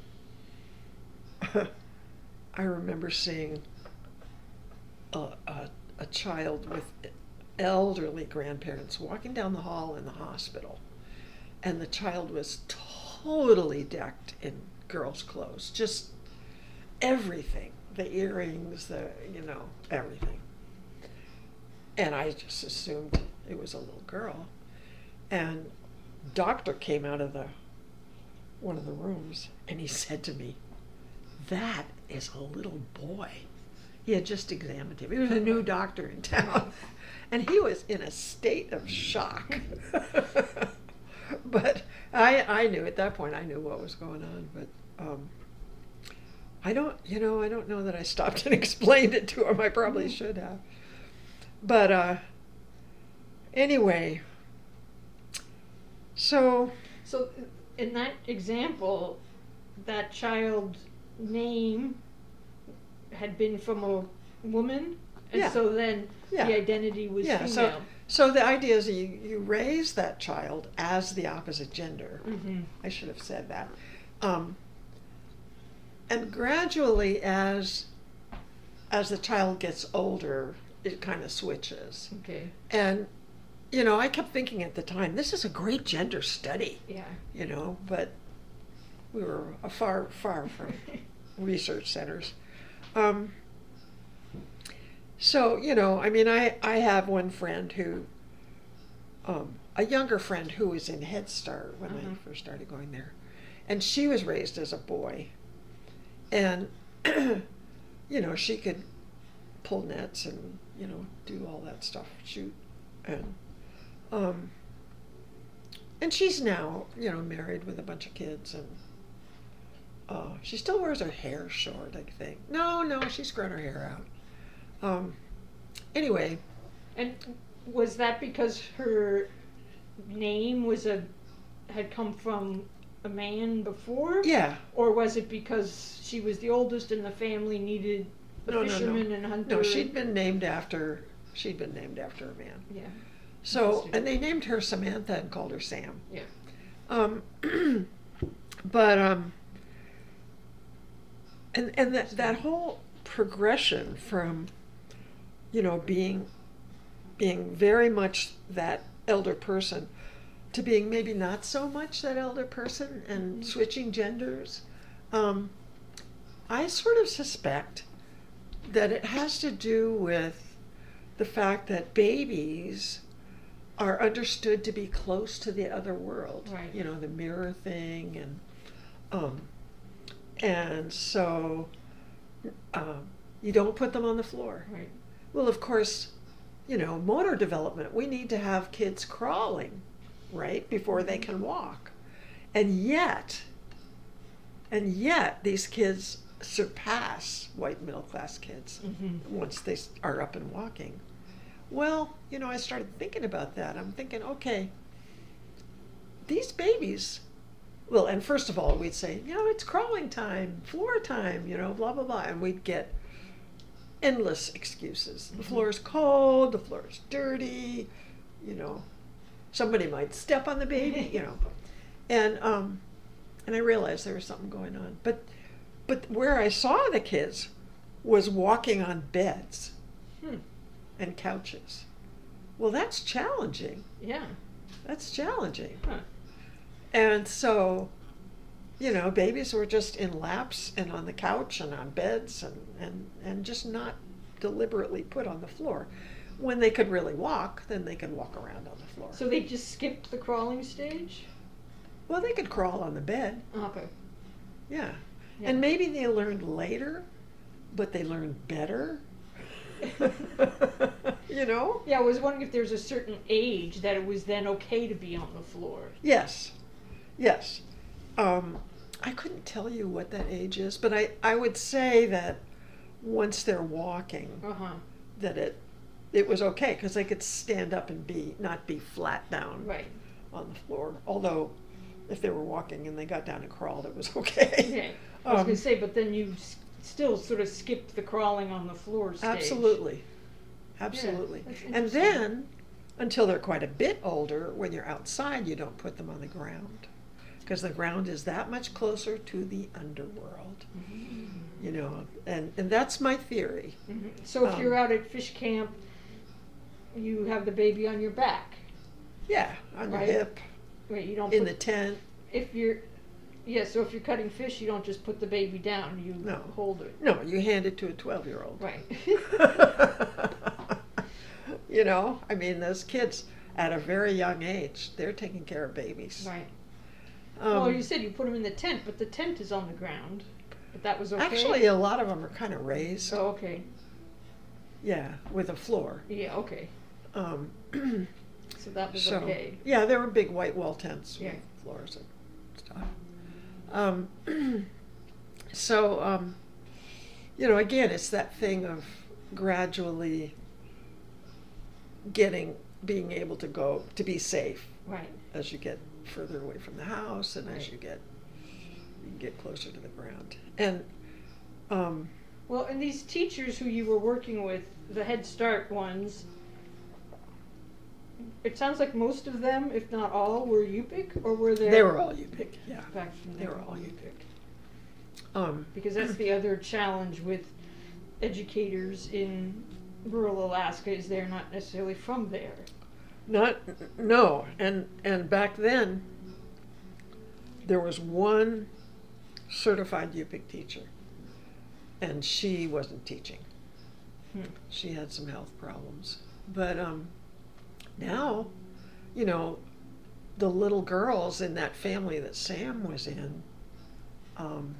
I remember seeing a, a, a child with elderly grandparents walking down the hall in the hospital, and the child was totally decked in girls' clothes, just everything, the earrings, the, you know, everything. And I just assumed it was a little girl. And doctor came out of the one of the rooms and he said to me, that is a little boy. He had just examined him. He was a new doctor in town. And he was in a state of shock. But I I knew at that point, I knew what was going on. But um, I don't, you know, I don't know that I stopped and explained it to him. I probably should have. But uh, anyway, so. So in that example, that child's name had been from a woman, and Yeah. so then Yeah. the identity was Yeah, so female. so the idea is you, you raise that child as the opposite gender. Mm-hmm. I should have said that. Um, and gradually, as as the child gets older, it kind of switches. Okay. And you know, I kept thinking at the time, this is a great gender study. Yeah. You know, but we were a far far from research centers. Um, So, you know, I mean, I, I have one friend who, um, a younger friend who was in Head Start when Uh-huh. I first started going there. And she was raised as a boy. And, you know, she could pull nets and, you know, do all that stuff, shoot. And, um, and she's now, you know, married with a bunch of kids. And uh, she still wears her hair short, I think. No, no, she's grown her hair out. Um, anyway, And was that because her name was a had come from a man before? yeah, Or was it because she was the oldest and the family needed a No, no, no. fisherman and hunter? no, she'd been named after she'd been named after a man. Yeah. So, Interesting. and they named her Samantha and called her Sam. Yeah. Um, but um, and and that that whole progression from, you know, being being very much that elder person to being maybe not so much that elder person and Mhm. switching genders, um, I sort of suspect that it has to do with the fact that babies are understood to be close to the other world. Right. You know, the mirror thing, and um, and so um, you don't put them on the floor. Right. Well, of course, you know, motor development, we need to have kids crawling, right, before they can walk. And yet, and yet these kids surpass white middle class kids Mm-hmm. once they s- are up and walking. Well, you know, I started thinking about that. I'm thinking, okay, these babies, well, and first of all, we'd say, you know, it's crawling time, floor time, you know, blah, blah, blah. And we'd get endless excuses. The Mhm. floor is cold, the floor is dirty, you know, somebody might step on the baby, you know. And um, and I realized there was something going on. But but where I saw the kids was walking on beds Hmm. and couches. Well, that's challenging. Yeah. That's challenging. Huh. And so, you know, babies were just in laps and on the couch and on beds and, and, and just not deliberately put on the floor. When they could really walk, then they could walk around on the floor. So they just skipped the crawling stage? Well, they could crawl on the bed. Okay. Yeah. Yeah. And maybe they learned later, but they learned better. You know? Yeah, I was wondering if there's a certain age that it was then okay to be on the floor. Yes. Yes. Um, I couldn't tell you what that age is, but I, I would say that once they're walking, Uh-huh. that it it was okay because they could stand up and be not be flat down Right. on the floor. Although, if they were walking and they got down and crawled, it was okay. Yeah. I was Um, going to say, but then you s- still sort of skipped the crawling on the floor stage. Absolutely. Absolutely. that's And interesting. then, until they're quite a bit older, when you're outside, you don't put them on the ground. Because the ground is that much closer to the underworld. Mm-hmm. You know, and, and that's my theory. Mhm. So if Um, you're out at fish camp, you have the baby on your back. Yeah, on your Right. hip, Wait, you don't in put, the tent. if you're, yeah, so if you're cutting fish, you don't just put the baby down, you No. hold it. No, you hand it to a twelve-year-old. Right. You know, I mean, those kids at a very young age, they're taking care of babies. Right. Um, Well, you said you put them in the tent, but the tent is on the ground. But that was okay? Actually, a lot of them are kind of raised. Oh, okay. Yeah, with a floor. Yeah, okay. Um, So that was so, okay. yeah, there were big white wall tents Yeah. with floors and stuff. Um, so, um, you know, again, it's that thing of gradually getting, being able to go, to be safe Right. as you get further away from the house and Right. as you get, you get closer to the ground. And, um, Well, and these teachers who you were working with, the Head Start ones, it sounds like most of them, if not all, were Yupik, or were there? they were all U-Pick, yeah. Back from They there. were all U-Pick. Um, Because that's the other challenge with educators in rural Alaska is they're not necessarily from there. Not, no, and, and back then, there was one certified U-Pick teacher, and she wasn't teaching. Hmm. She had some health problems. But um, now, you know, the little girls in that family that Sam was in, um,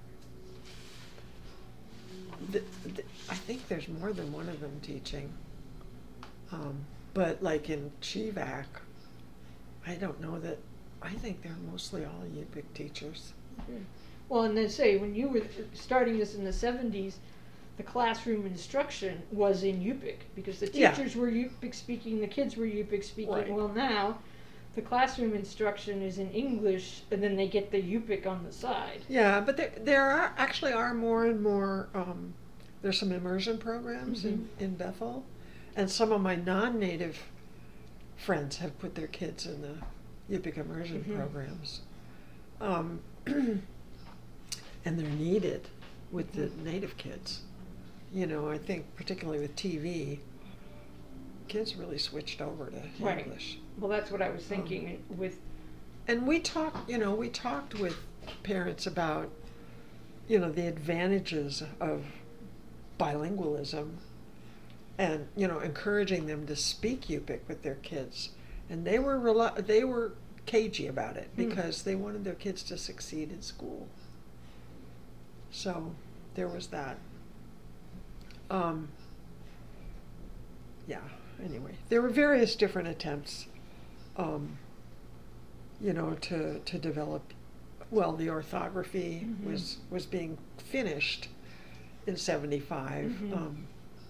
th- th- I think there's more than one of them teaching. Um, but like in Chivac, I don't know that, I think they're mostly all U-Pick teachers. Well, and then say, when you were starting this in the seventies, the classroom instruction was in Yupik because the Yeah. teachers were Yupik speaking, the kids were Yupik speaking. Right. Well, now the classroom instruction is in English, and then they get the Yupik on the side. Yeah, but there, there are actually are more and more, um, there's some immersion programs in, in Bethel, and some of my non-native friends have put their kids in the Yupik immersion Mhm. programs. Um, and they're needed with the native kids. You know, I think particularly with T V, kids really switched over to Right. English. Well, that's what I was thinking with. And we talked, you know, we talked with parents about, you know, the advantages of bilingualism and, you know, encouraging them to speak Yupik with their kids. And they were relu- they were cagey about it Hmm. because they wanted their kids to succeed in school. So there was that. Um, yeah, anyway, there were various different attempts, um, you know, to, to develop, well, the orthography Mhm. was, was being finished in seventy-five. Mhm. Um,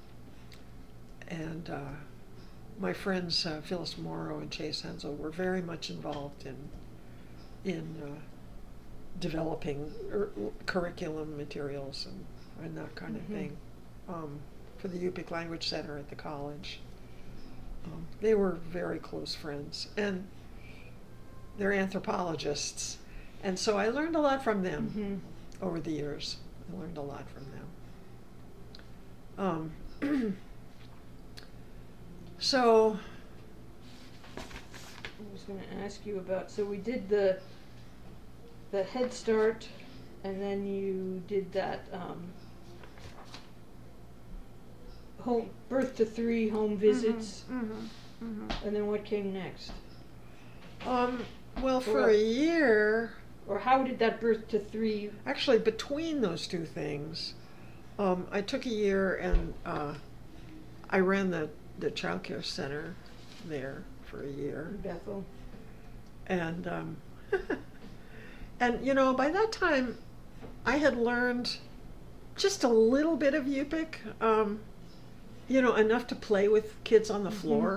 and uh, my friends uh, Phyllis Morrow and Chase Hensel were very much involved in, in uh, developing er, curriculum materials and, and that kind of Mhm. thing. Um, for the Yupik Language Center at the college. Um, they were very close friends, and they're anthropologists, and so I learned a lot from them Mhm. over the years. I learned a lot from them. Um, so, I was going to ask you about. So we did the the Head Start, and then you did that um, home birth to three home visits, Mhm, mhm, and then what came next? mhm. Um, well, for Well- a year, Or how did that birth to three? actually between those two things, um, I took a year and uh, I ran the, the child care center there for a year. in Bethel? And, um, and you know, by that time, I had learned just a little bit of Yupik, um, you know, enough to play with kids on the Mhm. floor,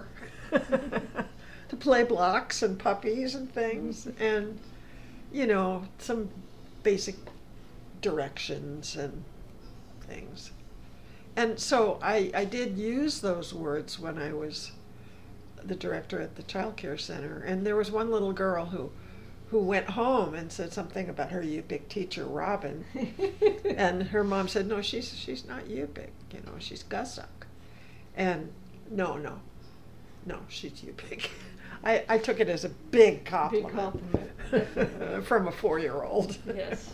to play blocks and puppies and things, and, you know, some basic directions and things. And so I, I did use those words when I was the director at the child care center. And there was one little girl who, who went home and said something about her Yupik teacher, Robin. And her mom said, no, she's, she's not Yupik, you know, she's Gusuk. And no, no, no, she's Yupik. I, I took it as a big compliment. Big compliment, definitely. From a four-year-old. Yes.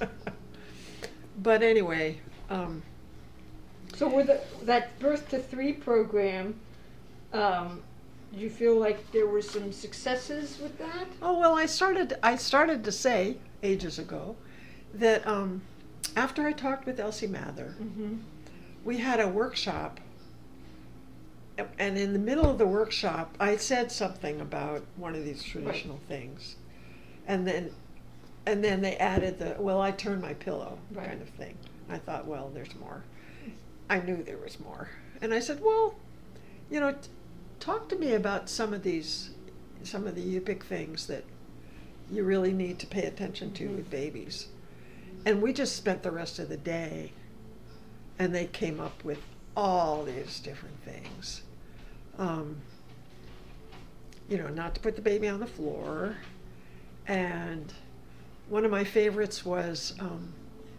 But anyway, um, So with the, that birth to three program, um, did you feel like there were some successes with that? oh well, I started. I started to say ages ago that um, after I talked with Elsie Mather, Mm-hmm. we had a workshop, and in the middle of the workshop, I said something about one of these traditional things, and then, and then they added the well, I turned my pillow Right. kind of thing. I thought, well, there's more. I knew there was more, and I said, well, you know, t- talk to me about some of these, some of the Yupik things that you really need to pay attention to Mhm. with babies. And we just spent the rest of the day, and they came up with all these different things. Um, you know, not to put the baby on the floor. And one of my favorites was um,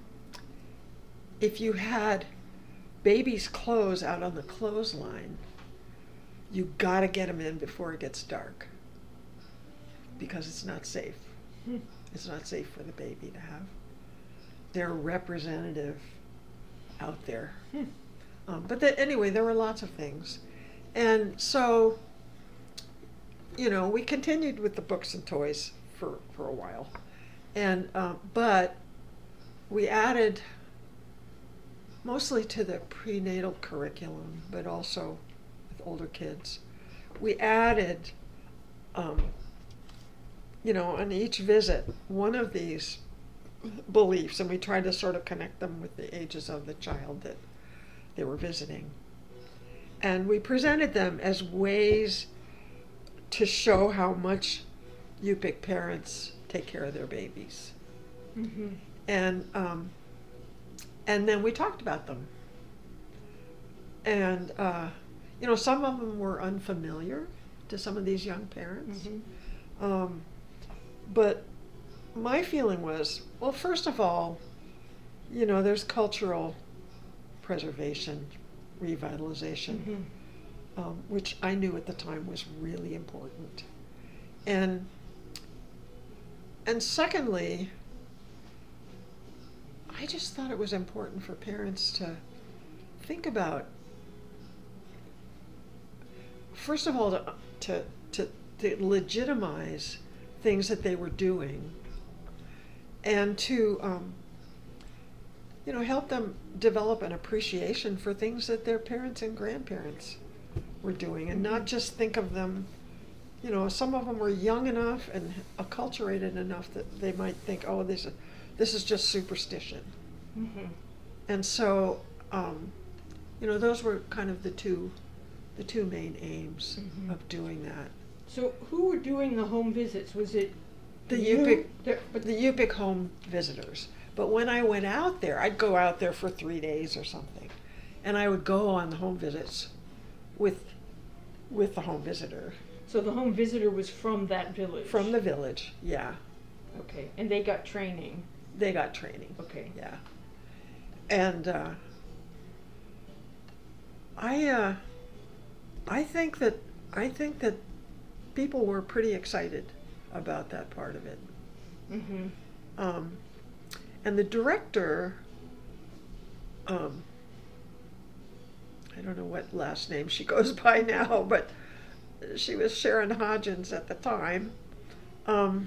if you had baby's clothes out on the clothesline, you gotta get them in before it gets dark, because it's not safe. Hmm. It's not safe for the baby to have. They're representative out there. Hmm. Um, but the, anyway, there were lots of things. And so, you know, we continued with the books and toys for, for a while. And, um, but we added, mostly to the prenatal curriculum, but also with older kids, we added, um, you know, on each visit, one of these beliefs, and we tried to sort of connect them with the ages of the child that they were visiting. And we presented them as ways to show how much Yupik parents take care of their babies. Mm-hmm. And um, and then we talked about them. And uh, you know, some of them were unfamiliar to some of these young parents. Mm-hmm. Um, but my feeling was, well, first of all, you know, there's cultural preservation, revitalization, Mm-hmm. um, which I knew at the time was really important. And and secondly, I just thought it was important for parents to think about, first of all, to to to, to legitimize things that they were doing, and to um, you know, help them develop an appreciation for things that their parents and grandparents were doing, and not just think of them, you know, some of them were young enough and acculturated enough that they might think, oh, this is, this is just superstition. Mm-hmm. And so, um, you know, those were kind of the two, the two main aims Mhm. of doing that. So who were doing the home visits? Was it The you? Yupik, The- but the Yupik home visitors. But when I went out there, I'd go out there for three days or something, and I would go on the home visits with, with the home visitor so the home visitor was from that village. from the village. Yeah, Okay, and they got training. they got training. Okay. Yeah, and uh, I, uh, I think that I think that people were pretty excited about that part of it. Mm-hmm. Um, and the director, um, I don't know what last name she goes by now, but she was Sharon Hodgins at the time. Um,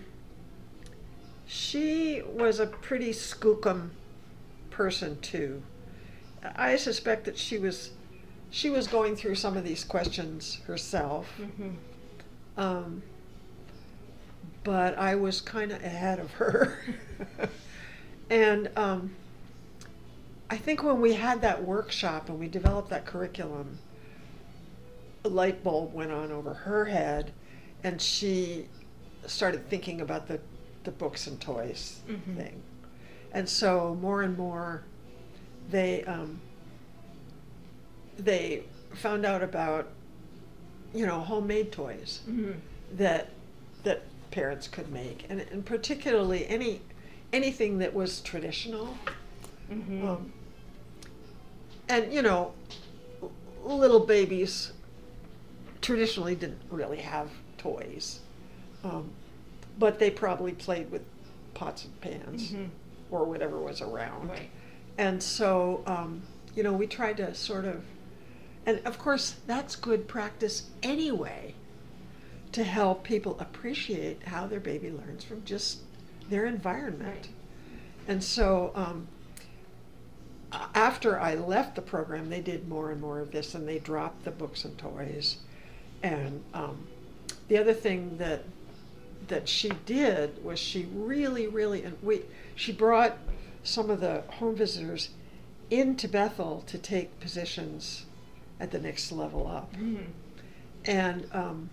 she was a pretty skookum person too. I suspect that she was she was going through some of these questions herself. Mm-hmm. Um, but I was kind of ahead of her. And um, I think when we had that workshop and we developed that curriculum, a light bulb went on over her head, and she started thinking about the, the books and toys Mm-hmm. thing. And so more and more they um, they found out about, you know, homemade toys Mm-hmm. that that parents could make, and, and particularly any anything that was traditional. Mm-hmm. Um, and you know, little babies traditionally didn't really have toys, um, but they probably played with pots and pans Mm-hmm. or whatever was around. Right. And so, um, you know, we tried to sort of, and of course, that's good practice anyway, to help people appreciate how their baby learns from just their environment. Right. And so, um, a- after I left the program, they did more and more of this, and they dropped the books and toys. And um, the other thing that that she did was she really, really, and we she brought some of the home visitors into Bethel to take positions at the next level up, Mm-hmm. and um,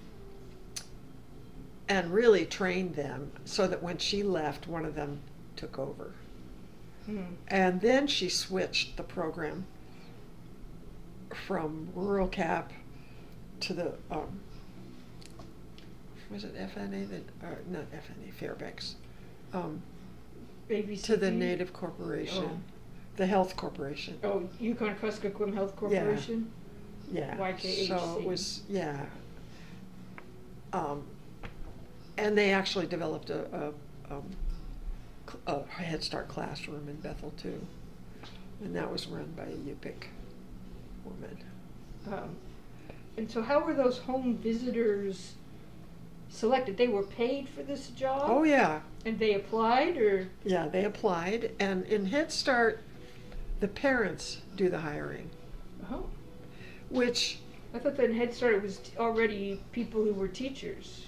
and really trained them so that when she left, one of them took over. Mm-hmm. And then she switched the program from Rural Cap to the, um, was it F N A, that, or not F N A, Fairbanks, um, Baby to the C P? Native Corporation, Oh. the Health Corporation. Oh, Yukon Kuskokwim Health Corporation? Yeah. Y K H C. So it was, yeah. Um, and they actually developed a, a, um, cl- a Head Start classroom in Bethel too. And that was run by a Yupik woman. Um, and so how were those home visitors selected? They were paid for this job? Oh, yeah. And they applied, or? Yeah, they applied. And in Head Start, the parents do the hiring, Oh, which, I thought that in Head Start it was t- already people who were teachers.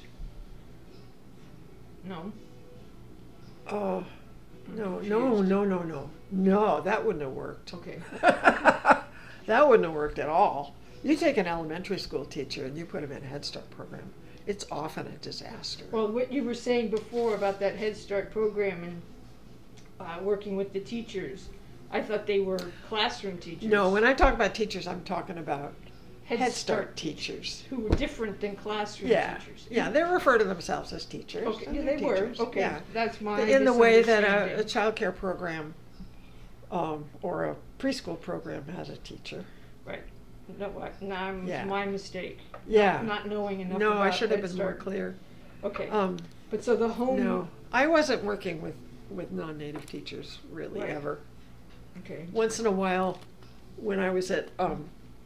No? oh, I'm no, no, confused. no, no, no. No, that wouldn't have worked. Okay. That wouldn't have worked at all. You take an elementary school teacher and you put them in a Head Start program, it's often a disaster. Well, what you were saying before about that Head Start program and uh, working with the teachers, I thought they were classroom teachers. No, when I talk about teachers, I'm talking about Head, Head Start, Start teachers. who were different than classroom Yeah, teachers. yeah, they refer to themselves as teachers. Okay, and yeah, they're they were. teachers. Okay, Yeah. that's my In the way that a, a misunderstanding. child care program um, or a preschool program has a teacher. Right. No, what? Now I'm, Yeah. my mistake. Yeah. Not knowing enough No, about I should have Head been more Start. clear. Okay. Um, but so the home. no, I wasn't working with, with non-native teachers really Right. ever. Okay. Once in a while, when I was at, um,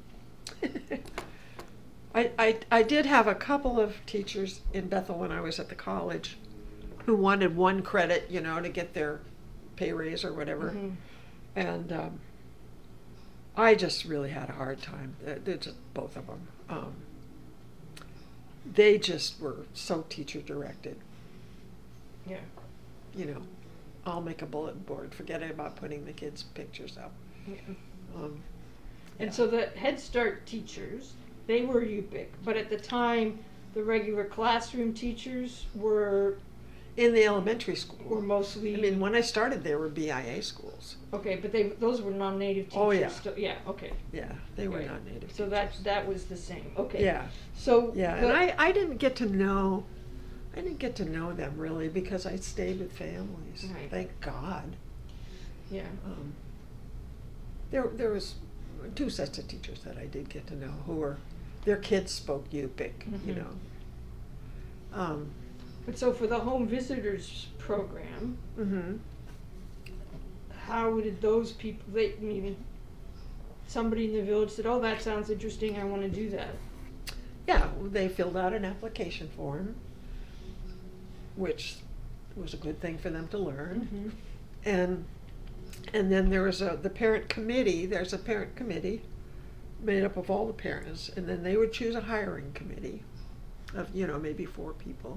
I, I, I did have a couple of teachers in Bethel when I was at the college who wanted one credit, you know, to get their pay raise or whatever. Mhm. And um, I just really had a hard time. Uh, They're just both of them. Um, they just were so teacher directed. Yeah. You know, I'll make a bulletin board. Forget about putting the kids' pictures up. Yeah. Um, And yeah. so the Head Start teachers, they were U P I C, but at the time, the regular classroom teachers were in the elementary were school. mostly. I mean, when I started, there were B I A schools. Okay, but they those were non-native teachers. Oh, yeah. Still, yeah. Okay. Yeah, they were Okay. not native. So teachers. that that was the same. Okay. Yeah, So yeah, the- and I, I didn't get to know, I didn't get to know them really because I stayed with families. Right. Thank God. Yeah. Um, there there was two sets of teachers that I did get to know who were, their kids spoke Yupik, you Mhm. know. Um, But so for the home visitors program, hmm how did those people? They I mean, somebody in the village said, oh, that sounds interesting, I want to do that. Yeah, they filled out an application form, which was a good thing for them to learn. Mm-hmm. And and then there was a the parent committee. There's a parent committee made up of all the parents, and then they would choose a hiring committee of, you know, maybe four people.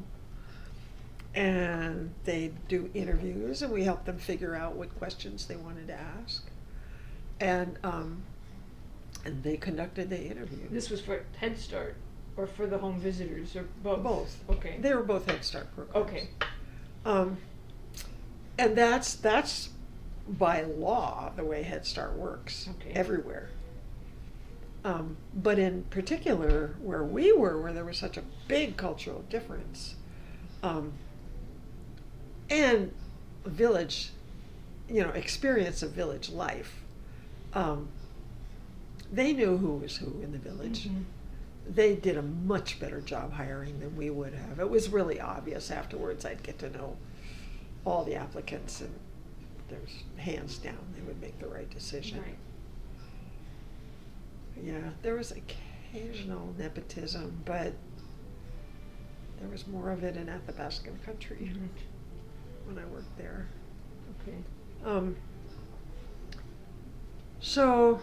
And they'd do interviews, and we helped them figure out what questions they wanted to ask. And um, and they conducted the interview. This was for Head Start, or for the home visitors, or both? Both. Okay. They were both Head Start programs. Okay. Um, and that's that's by law the way Head Start works Okay. everywhere. Um, but in particular, where we were, where there was such a big cultural difference, um, and village, you know, experience of village life, um, they knew who was who in the village. Mhm. They did a much better job hiring than we would have. It was really obvious afterwards. I'd get to know all the applicants, and there's hands down they would make the right decision. Right. Yeah, there was occasional nepotism, but there was more of it in Athabascan country Mhm. when I worked there. Okay. Um, so,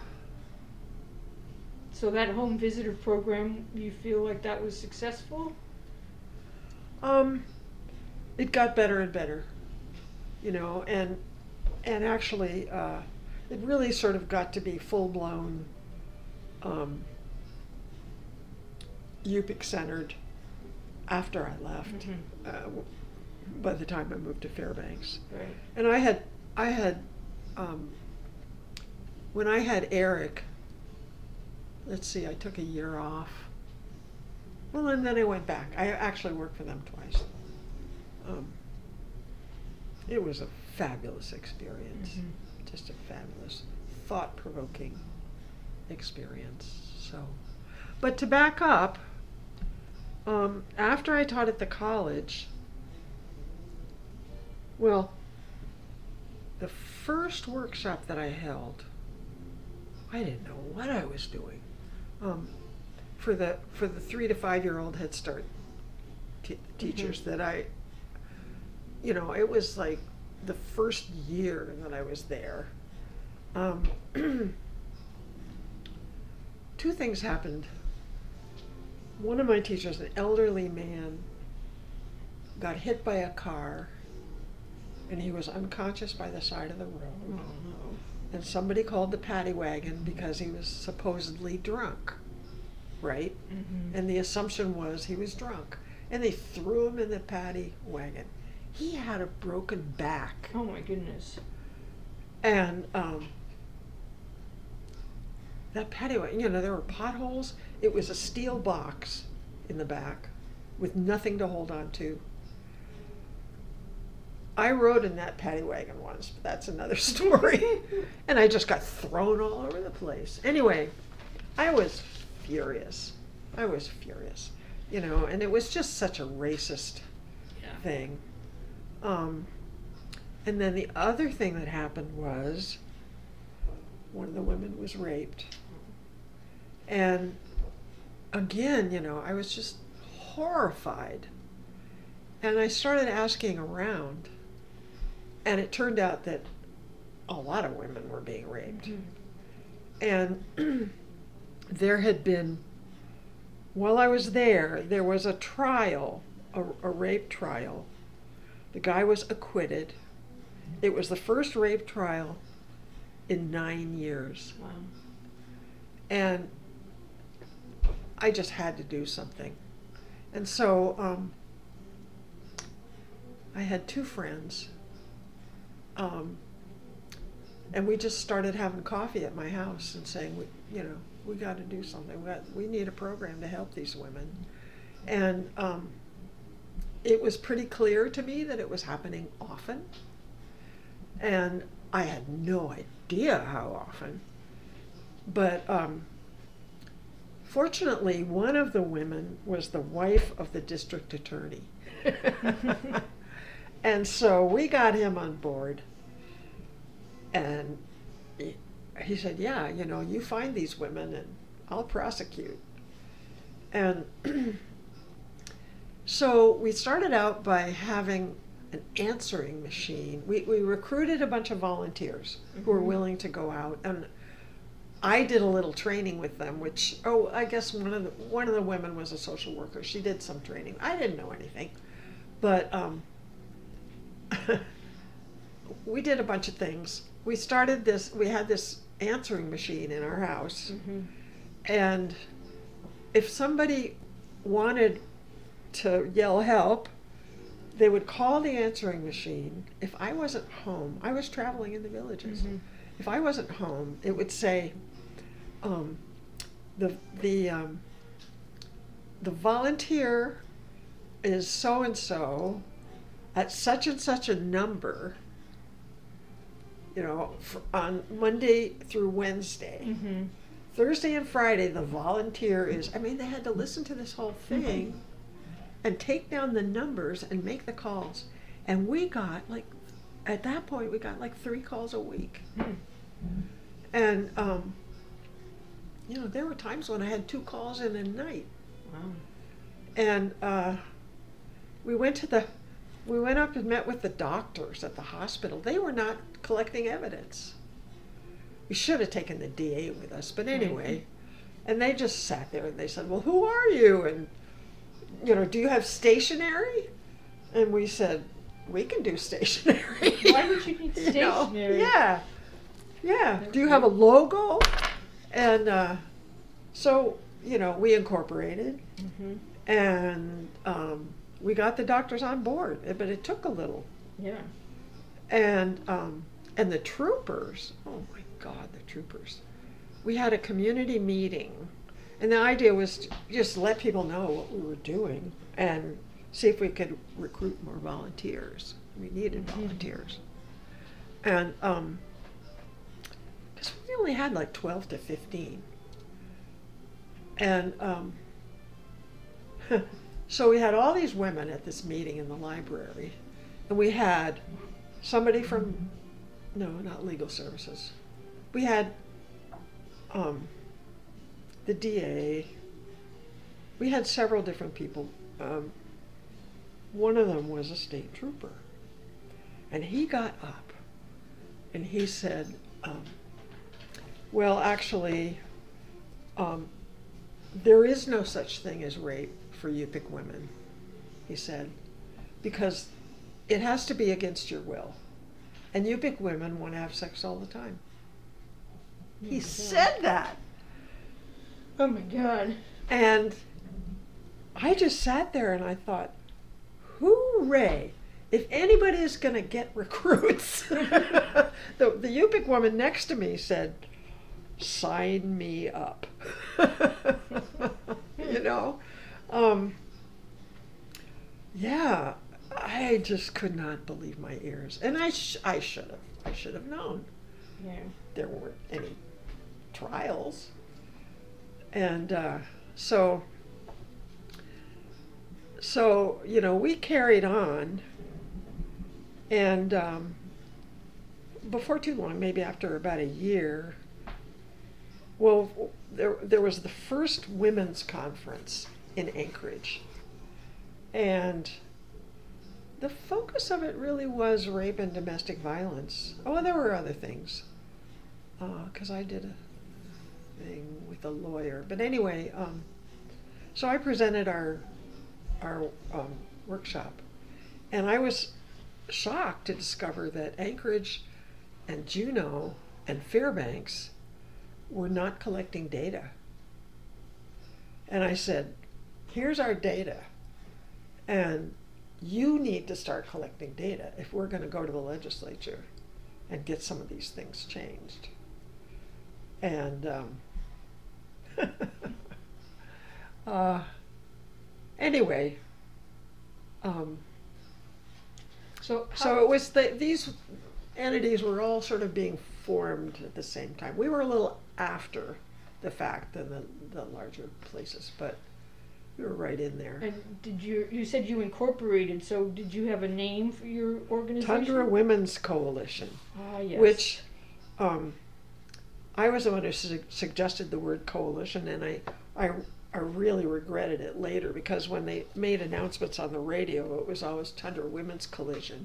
So that home visitor program, you feel like that was successful? um, it got better and better, you know, and and actually, uh, it really sort of got to be full blown, um, Yupik centered after I left. Mhm. Uh, w- by the time I moved to Fairbanks. Right. And I had, I had, um, when I had Eric, let's see, I took a year off. Well, and then I went back. I actually worked for them twice. Um, it was a fabulous experience. Mhm. Just a fabulous, thought-provoking experience. So, but to back up, um, after I taught at the college, well, the first workshop that I held, I didn't know what I was doing. Um, for the for the three to five year old Head Start t- teachers that I, you know, it was like the first year that I was there. Um, two things happened. One of my teachers, an elderly man, got hit by a car, and he was unconscious by the side of the road. Oh, no. And somebody called the paddy wagon because he was supposedly drunk, right? Mhm. And the assumption was he was drunk. And they threw him in the paddy wagon. He had a broken back. Oh my goodness. And um, that paddy wagon, you know, there were potholes. It was a steel box in the back with nothing to hold on to. I rode in that paddy wagon once, but that's another story. And I just got thrown all over the place. Anyway, I was furious. I was furious, you know, and it was just such a racist Yeah. thing. Um, and then the other thing that happened was one of the women was raped. And again, you know, I was just horrified. And I started asking around. And it turned out that a lot of women were being raped. Mhm. And there had been, while I was there, there was a trial, a, a rape trial. The guy was acquitted. It was the first rape trial in nine years. Wow. And I just had to do something. And so um, I had two friends. Um, and we just started having coffee at my house and saying, we, you know, we got to do something. We, got, we need a program to help these women. And um, it was pretty clear to me that it was happening often. And I had no idea how often. But um, fortunately, one of the women was the wife of the district attorney. And so we got him on board. And he said, yeah, you know, you find these women and I'll prosecute. And so we started out by having an answering machine. We, we recruited a bunch of volunteers mm-hmm. who were willing to go out, and I did a little training with them, which, oh, I guess one of the, one of the women was a social worker. She did some training. I didn't know anything, but um, we did a bunch of things. We started this, we had this answering machine in our house, mm-hmm. and if somebody wanted to yell help, they would call the answering machine. If I wasn't home, I was traveling in the villages. Mm-hmm. If I wasn't home, it would say, um, the the um, the volunteer is so and so at such and such a number. You know, for, on Monday through Wednesday. Mm-hmm. Thursday and Friday, the volunteer is. I mean, they had to listen to this whole thing. Mm-hmm. And take down the numbers and make the calls. And we got, like, at that point, we got like three calls a week. Mm. And, um, you know, there were times when I had two calls in a night. Wow. And uh, we went to the, we went up and met with the doctors at the hospital. They were not collecting evidence. We should have taken the D A with us, but anyway. Mm-hmm. And they just sat there and they said, well, who are you? And, you know, do you have stationery? And we said, we can do stationery. Why would you need stationery? You know? Yeah. Yeah. Do you have a logo? And uh, so, you know, we incorporated. Mm-hmm. And um, we got the doctors on board. But it took a little. Yeah. And, um, and the troopers, oh my God, the troopers. We had a community meeting. And the idea was to just let people know what we were doing and see if we could recruit more volunteers. We needed mm-hmm. volunteers. And um, because we only had like twelve to fifteen. And um, so we had all these women at this meeting in the library. And we had somebody from, no, not legal services. We had um, the D A. We had several different people. Um, one of them was a state trooper. And he got up and he said, um, well, actually, um, there is no such thing as rape for Yupik women, he said, because it has to be against your will. And Yupik women want to have sex all the time. Oh he said that. Oh my God. And I just sat there and I thought, hooray. If anybody is going to get recruits, the, the Yupik woman next to me said, sign me up. You know? Um, yeah, I just could not believe my ears. And I, sh- I should have. I should have known. Yeah. There weren't any trials. And uh, so, so, you know, we carried on. And um, before too long, maybe after about a year, well, there, there was the first women's conference in Anchorage. And the focus of it really was rape and domestic violence. Oh, and there were other things. Because uh, I did a thing with a lawyer. But anyway, um, so I presented our our um, workshop, and I was shocked to discover that Anchorage and Juneau and Fairbanks were not collecting data. And I said, here's our data, and you need to start collecting data if we're going to go to the legislature and get some of these things changed. And um, uh, anyway, um, so so it was the, these entities were all sort of being formed at the same time. We were a little after the fact than the, the larger places, but we were right in there. And did you, you said you incorporated, so did you have a name for your organization? Tundra Women's Coalition. Ah, yes. Which, um, I was the one who su- suggested the word coalition, and I, I, I really regretted it later because when they made announcements on the radio, it was always Tundra Women's Collision.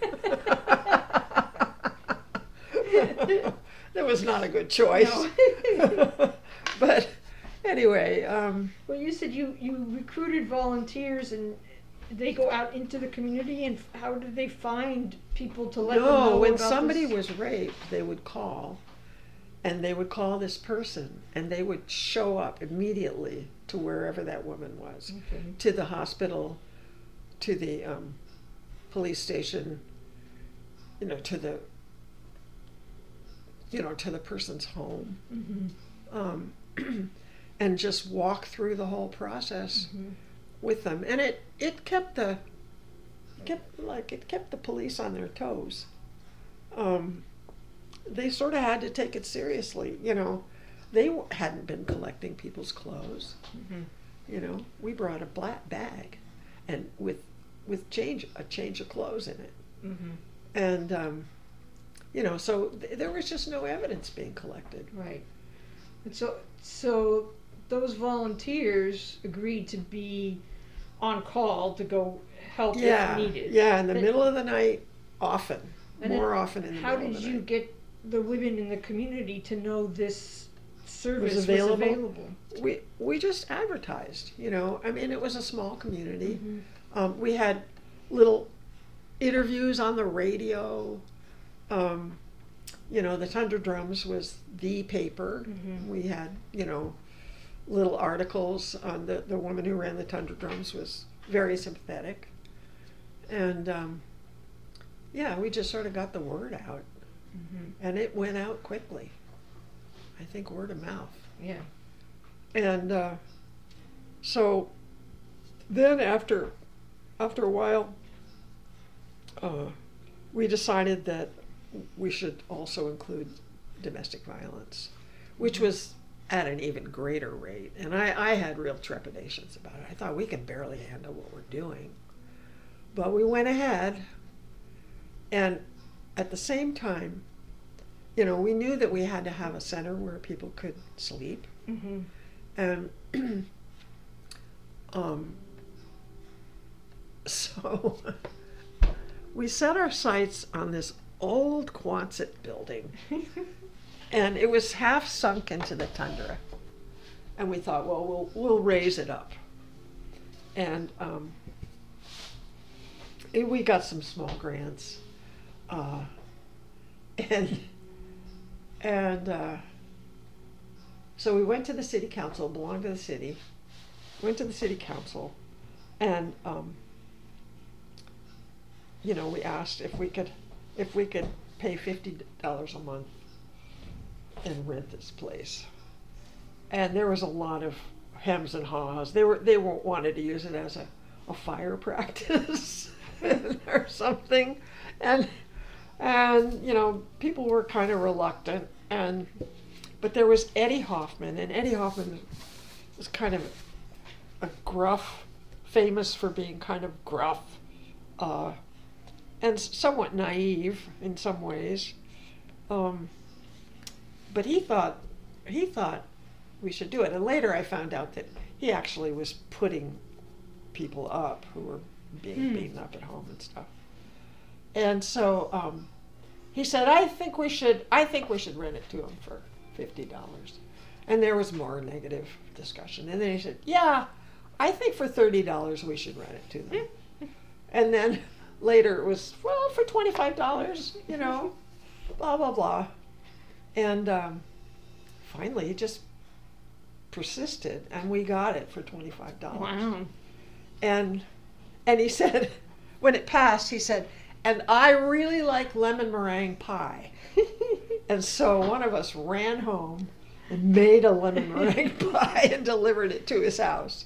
That was not a good choice. No. But anyway, um, Well, you said you, you recruited volunteers and they go out into the community, and f- how do they find people to let them know no, when about somebody this? was raped, they would call, and they would call this person, and they would show up immediately to wherever that woman was, Okay. to the hospital, to the um, police station, you know, to the, you know, to the person's home, Mm-hmm. um, and just walk through the whole process Mm-hmm. with them, and it it kept the kept like it kept the police on their toes. Um, they sort of had to take it seriously, you know. They w- hadn't been collecting people's clothes. Mm-hmm. You know, we brought a black bag, and with with change a change of clothes in it, Mm-hmm. and um, you know, so th- there was just no evidence being collected. Right. And so, so those volunteers agreed to be on call to go help Yeah, if needed. yeah, in the But- middle of the night, often, And more then often in the How middle did of the you night. get the women in the community to know this service was available? available? We we just advertised, you know. I mean, it was a small community. Mhm. Um, we had little interviews on the radio. Um, you know, the Tundra Drums was the paper. Mhm. We had, you know, little articles on the the woman who ran the Tundra Drums was very sympathetic, and um, yeah, we just sort of got the word out, Mhm. and it went out quickly. I think word of mouth. Yeah. And uh, so then after after a while, uh, we decided that we should also include domestic violence, which was at an even greater rate. And I, I had real trepidations about it. I thought we can barely handle what we're doing. But we went ahead, and at the same time, you know, we knew that we had to have a center where people could sleep. Mm-hmm. And um, so we set our sights on this old Quonset building, and it was half sunk into the tundra. And we thought, well, we'll we'll raise it up. And um, it- we got some small grants, uh, and and. Uh, So we went to the city council, belonged to the city, went to the city council, and, um, you know, we asked if we could, if we could pay fifty dollars a month and rent this place. And there was a lot of hems and haws. They were, they were, wanted to use it as a, a fire practice or something. And, and, you know, people were kind of reluctant, and but there was Eddie Hoffman, and Eddie Hoffman was kind of a gruff, famous for being kind of gruff, uh, and somewhat naive in some ways. Um, but he thought he thought we should do it, and later I found out that he actually was putting people up who were being Hmm. beaten up at home and stuff. And so um, he said, "I think we should. I think we should rent it to him for fifty dollars." And there was more negative discussion. And then he said, "Yeah, I think for thirty dollars we should rent it to them." And then later it was, "Well, for twenty-five dollars, you know, blah, blah, blah." And um, finally he just persisted, and we got it for twenty-five dollars. Wow. And, and he said, when it passed, he said, "And I really like lemon meringue pie." And so one of us ran home and made a lemon meringue pie and delivered it to his house.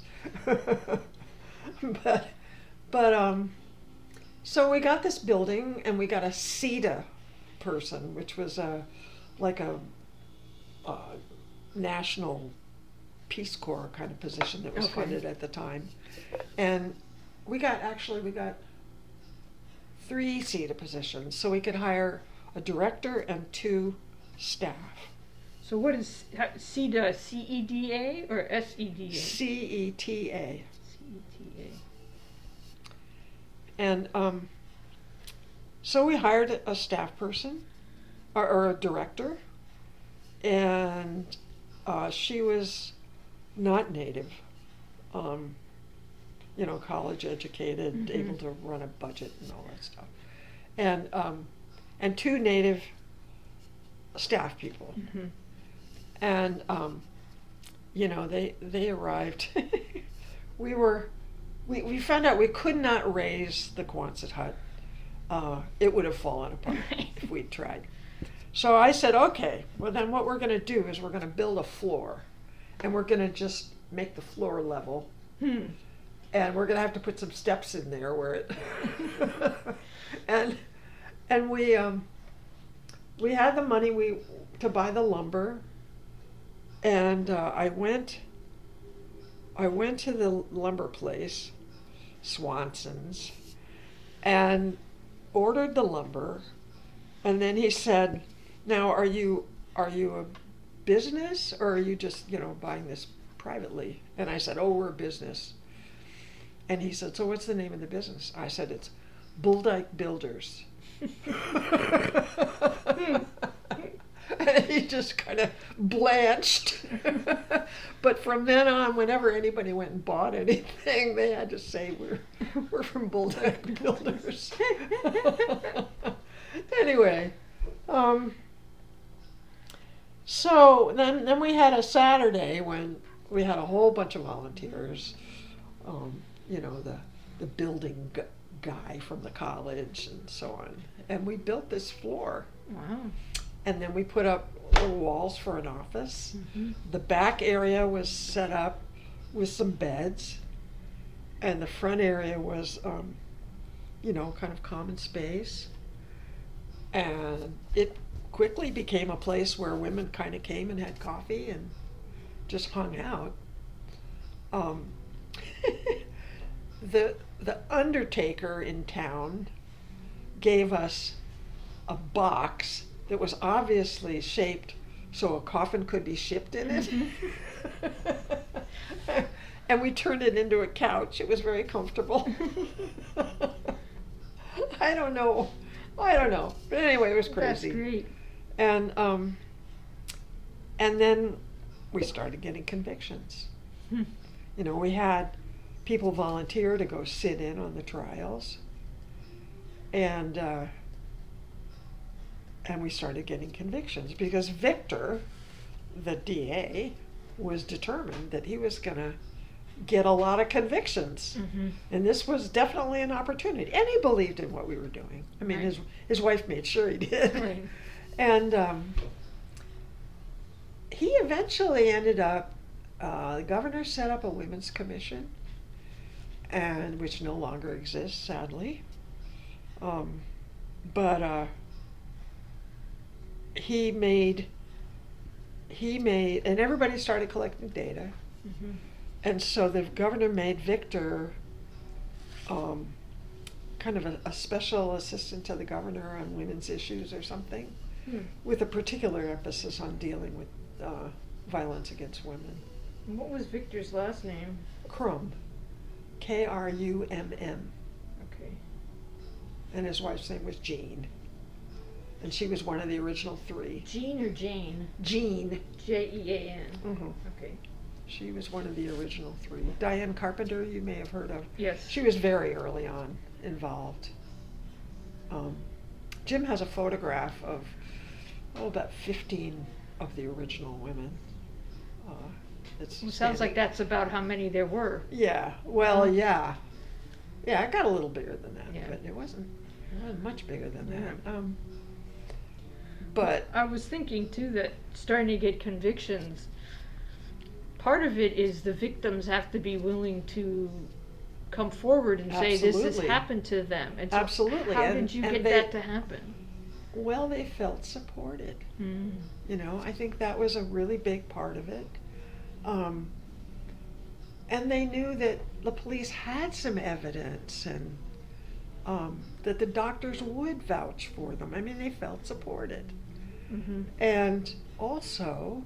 but, but um, so we got this building, and we got a C E D A person, which was a like a, a national Peace Corps kind of position that was Okay. funded at the time, and we got actually we got three C E D A positions, so we could hire a director and two staff. So what is how- CETA? C E D A or S E D A? C E T A. C E T A. And um, so we hired a staff person, or, or a director, and uh, she was not native, um, you know, college educated, Mhm. able to run a budget and all that stuff, and um, and two native staff people, Mm-hmm. and um, you know they they arrived. we were we we found out we could not raise the Quonset hut. Uh, it would have fallen apart if we'd tried. So I said, okay, well then what we're going to do is we're going to build a floor, and we're going to just make the floor level, Hmm. and we're going to have to put some steps in there where it, and and we um, we had the money we to buy the lumber, and uh, I went. I went to the lumber place, Swanson's, and ordered the lumber, and then he said, "Now, are you are you a business, or are you just, you know, buying this privately?" And I said, "Oh, we're a business." And he said, "So what's the name of the business?" I said, "It's Bulldyke Builders." And he just kind of blanched. But from then on, whenever anybody went and bought anything, they had to say, we're, we're from Bulldyke Builders. Anyway, um, so then, then we had a Saturday when we had a whole bunch of volunteers, um, you know, the, the building gu- guy from the college and so on. And we built this floor. Wow. And then we put up little walls for an office. Mm-hmm. The back area was set up with some beds. And the front area was, um, you know, kind of common space. And it quickly became a place where women kind of came and had coffee and just hung out. Um, the the undertaker in town gave us a box that was obviously shaped so a coffin could be shipped in it. And we turned it into a couch. It was very comfortable. I don't know. I don't know. But anyway, it was crazy. That's great. And um, and then we started getting convictions. Hmm. You know, we had people volunteer to go sit in on the trials, and uh, and we started getting convictions because Victor, the D A, was determined that he was going to get a lot of convictions. Mm-hmm. And this was definitely an opportunity. And he believed in what we were doing. I mean, Right. his his wife made sure he did. Right. And um, he eventually ended up, uh, the governor set up a women's commission, and which no longer exists, sadly. Um, but uh, he made, he made, and everybody started collecting data. Mm-hmm. And so the governor made Victor um, kind of a, a special assistant to the governor on women's issues or something, Hmm. with a particular emphasis on dealing with uh, violence against women. And what was Victor's last name? Crum, K R U M M, Okay. and his wife's name was Jean, and she was one of the original three. Jean or Jane? Jean. J E A N. Mm-hmm. Okay. She was one of the original three. Diane Carpenter, you may have heard of. Yes. She was very early on involved. Um, Jim has a photograph of, oh, about fifteen of the original women. Uh, it's Well, sounds like standing- that's about how many there were. Yeah, well, Oh. yeah. Yeah, it got a little bigger than that, Yeah. but it wasn't, it wasn't much bigger than Yeah. that. Um, but, I was thinking too that starting to get convictions, part of it is the victims have to be willing to come forward and say this has Absolutely. happened to them. And so Absolutely, how and- did you and get they- that to happen? well, they felt supported. Mm. You know, I think that was a really big part of it. Um, and they knew that the police had some evidence and um, that the doctors would vouch for them. I mean, they felt supported. Mm-hmm. And also,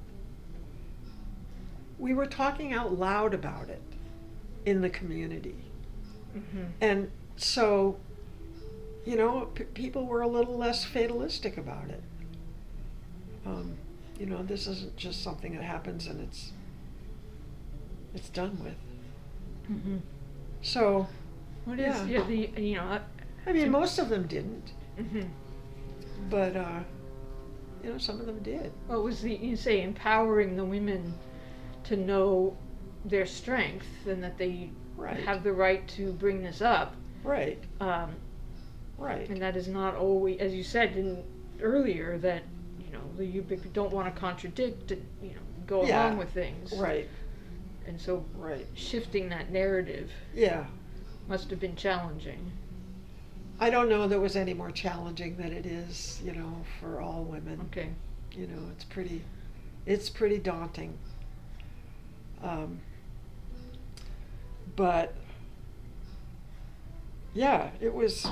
we were talking out loud about it in the community. Mm-hmm. And so, you know, p- people were a little less fatalistic about it. Um, you know, this isn't just something that happens and it's it's done with. Mm-hmm. So, What is yeah. yeah, the you know? Uh, I mean, to- most of them didn't, mm-hmm. but uh, you know, some of them did. What was the you say empowering the women to know their strength and that they Right. have the right to bring this up, Right. um, Right. and that is not always, as you said in, earlier, that you know the you b- don't want to contradict, and, you know, go Yeah. along with things, Right. and so Right. shifting that narrative Yeah. must have been challenging. I don't know that it was any more challenging than it is, you know, for all women. Okay. You know, it's pretty, it's pretty daunting. Um, but yeah, it was.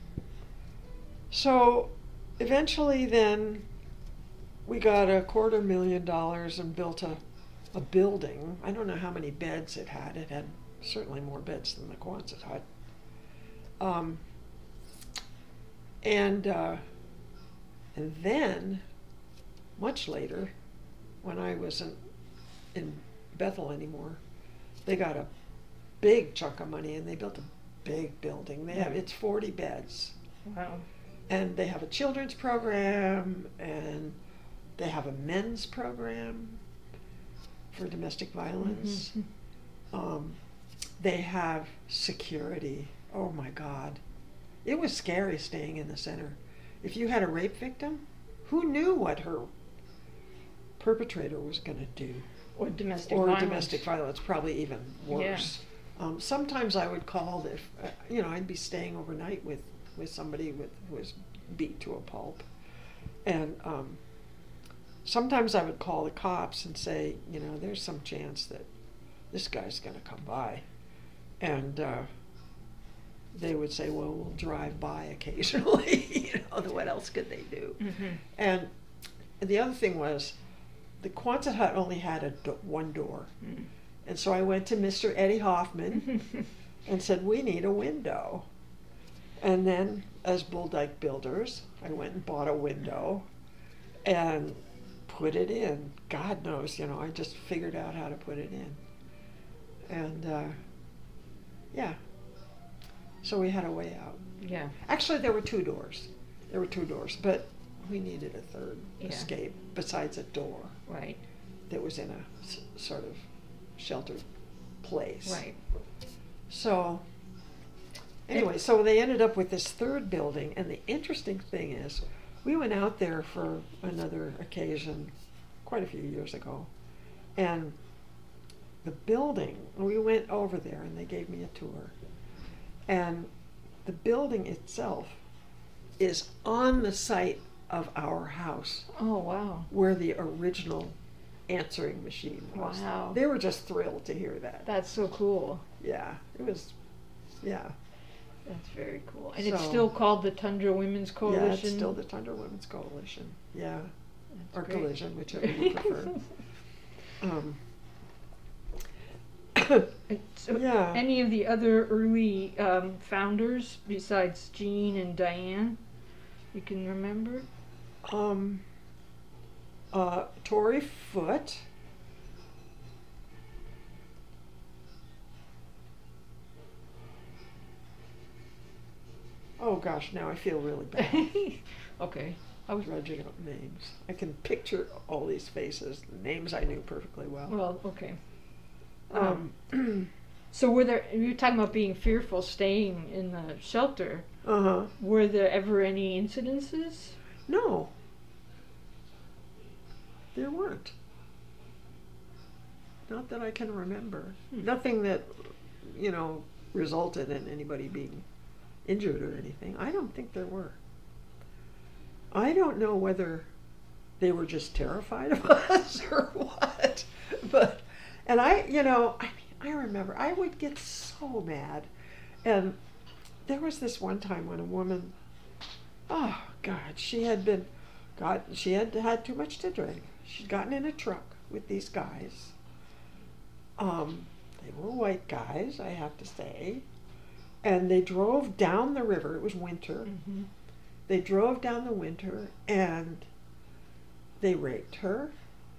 So eventually, then we got a quarter million dollars and built a, a building. I don't know how many beds it had. It had certainly more beds than the Quonset hut. Um, and uh, and then, much later, when I wasn't in Bethel anymore, they got a big chunk of money and they built a big building. They have it's forty beds, Wow. and they have a children's program and they have a men's program for domestic violence. Mhm. Um, they have security. Oh my God. It was scary staying in the center. If you had a rape victim, who knew what her perpetrator was going to do? Or domestic Or violence. domestic violence, probably even worse. Um, sometimes I would call if, uh, you know, I'd be staying overnight with, with somebody with, who was beat to a pulp. And um, sometimes I would call the cops and say, you know, there's some chance that this guy's going to come by. And uh, they would say, well, we'll drive by occasionally. You know, what else could they do? Mm-hmm. And the other thing was, the Quonset hut only had a do- one door. Mm. And so I went to Mister Eddie Hoffman and said, we need a window. And then, as Bull Dyke Builders, I went and bought a window and put it in. God knows, you know, I just figured out how to put it in. And, uh, yeah. So we had a way out. Yeah. Actually, there were two doors. There were two doors, but we needed a third Yeah. escape besides a door Right. that was in a s- sort of sheltered place. Right. So, anyway, so they ended up with this third building, and the interesting thing is, we went out there for another occasion quite a few years ago, and the building, we went over there and they gave me a tour, and the building itself is on the site of our house Oh wow. where the original answering machine was. Wow. They were just thrilled to hear that. That's so cool. Yeah, it was, yeah. That's very cool. And it's So- still called the Tundra Women's Coalition. Yeah, it's still the Tundra Women's Coalition. Yeah, That's or great. Collision, whichever you prefer. Um, And so Yeah. Any of the other early um, founders besides Jean and Diane, you can remember? um, uh, Tory Foote. Oh gosh, now I feel really bad. Okay. I was Dredging up names. I can picture all these faces, names I knew perfectly well. well. Okay. Um, So were there? You were talking about being fearful, staying in the shelter. uh huh. Were there ever any incidences? No, there weren't. Not that I can remember. Hmm. Nothing that, you know, resulted in anybody being injured or anything. I don't think there were. I don't know whether they were just terrified of us or what. But, and I, you know, I mean, I remember I would get so mad. And there was this one time when a woman, oh God, she had been got she had had too much to drink. She'd gotten in a truck with these guys. Um, they were white guys, I have to say, and they drove down the river. It was winter. Mm-hmm. They drove down the winter and they raped her,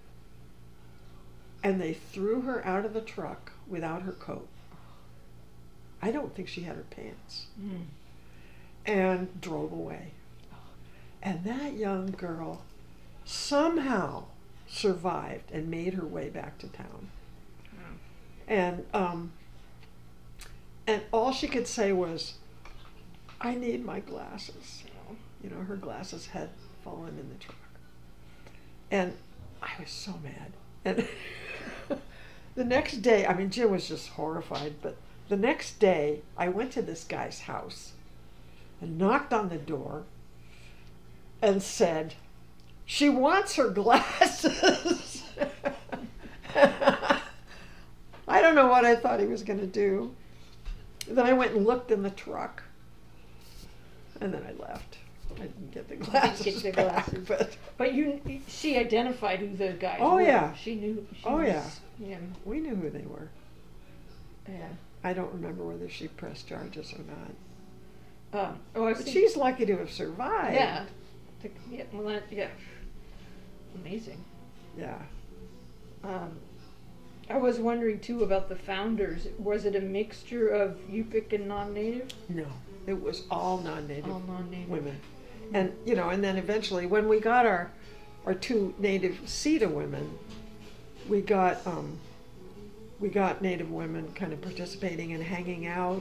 and they threw her out of the truck without her coat. I don't think she had her pants. Mm. And drove away. And that young girl somehow survived and made her way back to town. Wow. And um, and all she could say was, "I need my glasses." You know, her glasses had fallen in the truck. And I was so mad. And the next day, I mean, Jim was just horrified, but the next day I went to this guy's house and knocked on the door and said, "She wants her glasses." I don't know what I thought he was going to do. Then I went and looked in the truck, and then I left. I didn't get the glasses Get the back, glasses. but But you, she identified who the guys Oh, were. yeah. She knew. She Oh, was, yeah. Yeah. we knew who they were. Yeah. I don't remember whether she pressed charges or not. Um, oh, I've But seen. she's lucky to have survived. Yeah. The- yeah. Well, that, yeah. Amazing. Yeah. Um, I was wondering too about the founders. Was it a mixture of Yupik and non-native? No, it was all non-native All non-native. women. And, you know, and then eventually when we got our, our two native CETA women, we got, um, we got native women kind of participating and hanging out,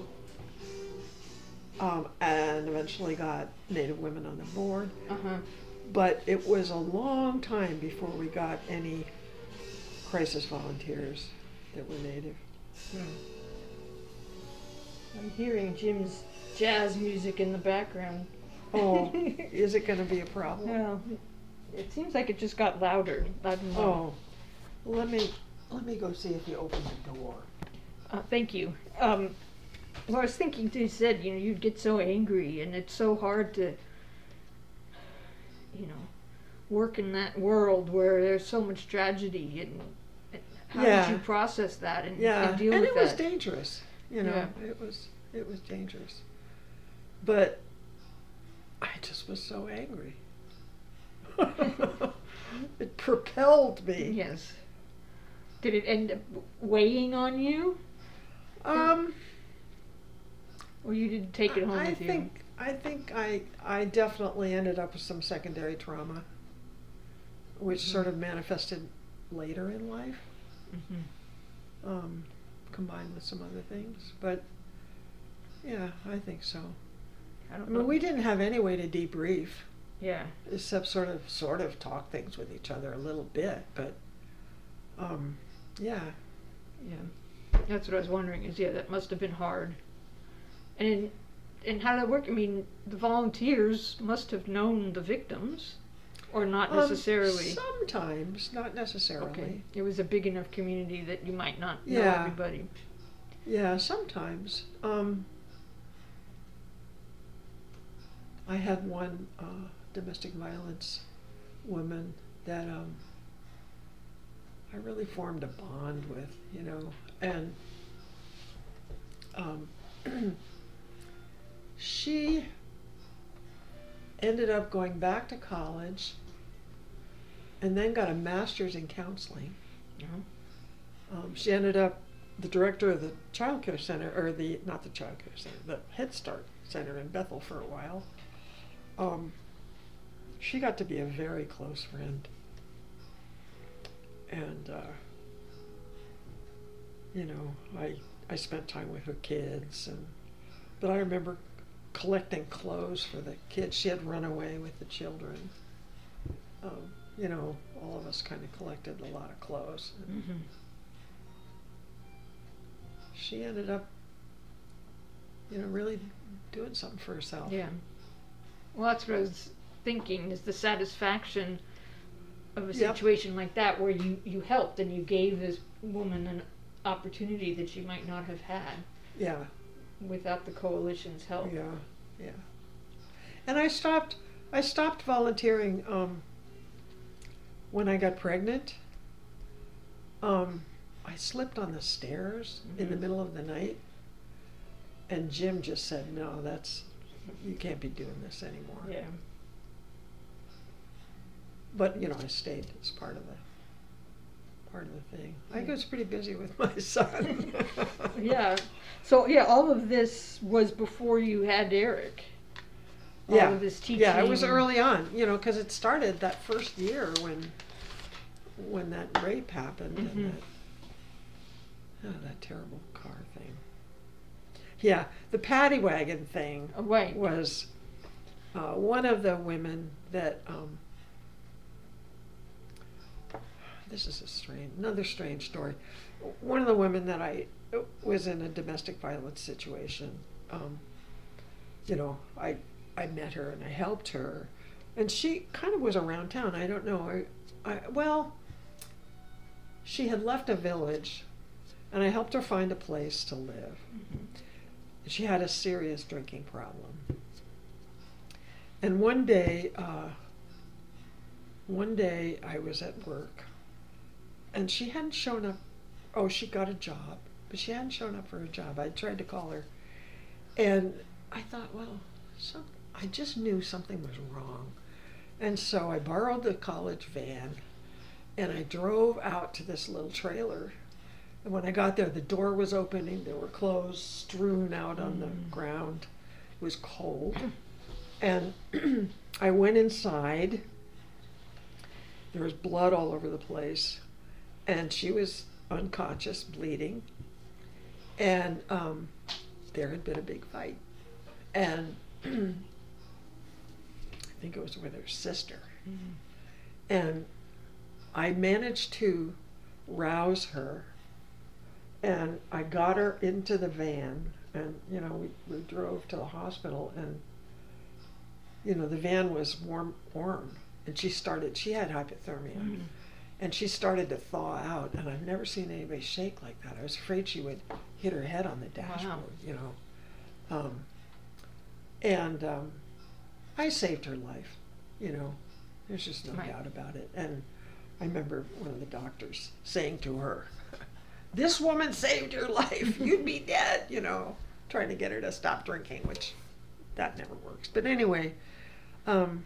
um, and eventually got native women on the board. Uh huh. But it was a long time before we got any crisis volunteers that were native. Hmm. I'm hearing Jim's jazz music in the background. Oh, is it going to be a problem? Well, it seems like it just got louder. I don't know. Oh, well, let me let me go see if you open the door. Uh, thank you. Um, well, I was thinking, you said, you know, you'd get so angry, and it's so hard to, you know, work in that world where there's so much tragedy, and, and how Yeah. did you process that and, Yeah, and deal and with it that? was dangerous. You know, Yeah. it was it was dangerous. But I just was so angry. It propelled me. Yes. Did it end up weighing on you, Um, or you didn't take it home I with you? think I think I I definitely ended up with some secondary trauma, which Mhm. sort of manifested later in life, Mm-hmm. um, combined with some other things. But yeah, I think so. I I don't know. mean, we didn't have any way to debrief, Yeah. except sort of sort of talk things with each other a little bit. But um, yeah, Yeah, that's what I was wondering. Is yeah, that must have been hard. And and how did it work? I mean, the volunteers must have known the victims, or not Um, necessarily. sometimes, not necessarily. Okay, it was a big enough community that you might not know Yeah. everybody. Yeah, sometimes. Um, I had one uh, domestic violence woman that um, I really formed a bond with, you know, and um, she ended up going back to college and then got a master's in counseling. Uh-huh. Um, she ended up the director of the child care center, or the, not the child care center, the Head Start Center in Bethel for a while. Um, she got to be a very close friend. And, uh, you know, I, I spent time with her kids, and, but I remember collecting clothes for the kids. She had run away with the children. Um, you know, all of us kind of collected a lot of clothes. And Mm-hmm. she ended up, you know, really doing something for herself. Yeah. Well, that's what I was thinking. Is the satisfaction of a Yep. situation like that where you you helped and you gave this woman an opportunity that she might not have had Yeah, without the coalition's help. yeah, yeah. And I stopped, I stopped volunteering um, when I got pregnant, um, I slipped on the stairs mm-hmm. in the middle of the night, and Jim just said, "No, that's you can't be doing this anymore." Yeah. But you know, I stayed as part of the part of the thing. I Yeah. was pretty busy with my son. Yeah. So yeah, all of this was before you had Eric. All yeah. of this teaching. Yeah, it was early on, you know, because it started that first year when when that rape happened Mm-hmm. and that, oh, that terrible car thing. Yeah, the paddy wagon thing Oh, right. was uh, one of the women that. Um, this is a strange, another strange story. One of the women that I was in a domestic violence situation. Um, you know, I I met her and I helped her, and she kind of was around town. I don't know. I, I well, she had left a village, and I helped her find a place to live. Mm-hmm. She had a serious drinking problem, and one day, uh, one day I was at work, and she hadn't shown up. Oh, she got a job, but she hadn't shown up for a job. I tried to call her, and I thought, well, some, I just knew something was wrong. And so I borrowed the college van, and I drove out to this little trailer. And when I got there, the door was opening. There were clothes strewn out on the Mm. ground. It was cold. And I went inside. There was blood all over the place. And she was unconscious, bleeding. And um, there had been a big fight. And I think it was with her sister. Mm-hmm. And I managed to rouse her, and I got her into the van, and you know we, we drove to the hospital, and you know the van was warm warm and she started she had hypothermia. Mm-hmm. And she started to thaw out, and I've never seen anybody shake like that. I was afraid she would hit her head on the dashboard. Wow. You know. Um, And um, I saved her life, you know. There's just no right. doubt about it. And I remember one of the doctors saying to her, "This woman saved your life. You'd be dead," you know, trying to get her to stop drinking, which that never works. But anyway, um,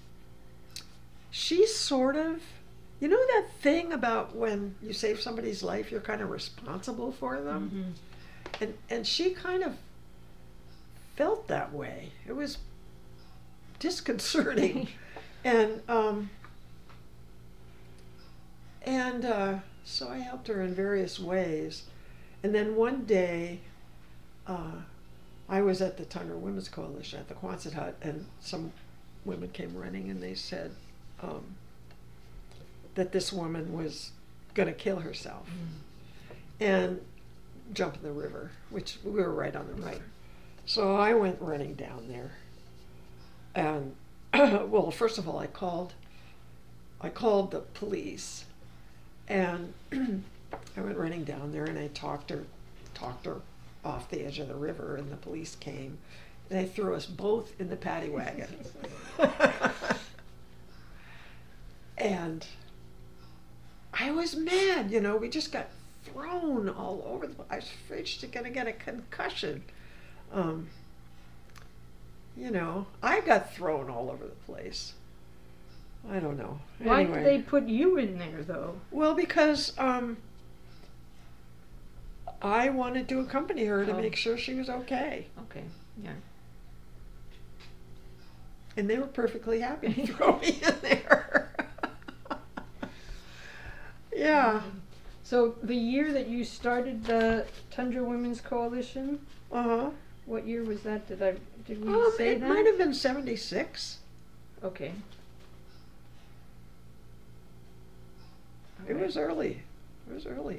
she sort of, you know that thing about when you save somebody's life, you're kind of responsible for them? Mm-hmm. And and she kind of felt that way. It was disconcerting. and um, and uh, so I helped her in various ways. And then one day, uh, I was at the Tundra Women's Coalition at the Quonset Hut, and some women came running, and they said um, that this woman was going to kill herself mm. and jump in the river, which we were right on the right. So I went running down there, and well, first of all, I called. I called the police, and I went running down there, and I talked her, talked her off the edge of the river, and the police came, and they threw us both in the paddy wagon. And I was mad, you know. We just got thrown all over the place. I was afraid she's going to get a concussion. Um, you know, I got thrown all over the place. I don't know. Why anyway. did they put you in there, though? Well, because um, I wanted to accompany her to oh. make sure she was okay. Okay, yeah. And they were perfectly happy to throw me in there. Yeah. So the year that you started the Tundra Women's Coalition, uh-huh. what year was that? Did I did we um, say it that? It might have been seventy-six. Okay. It right. was early. It was early.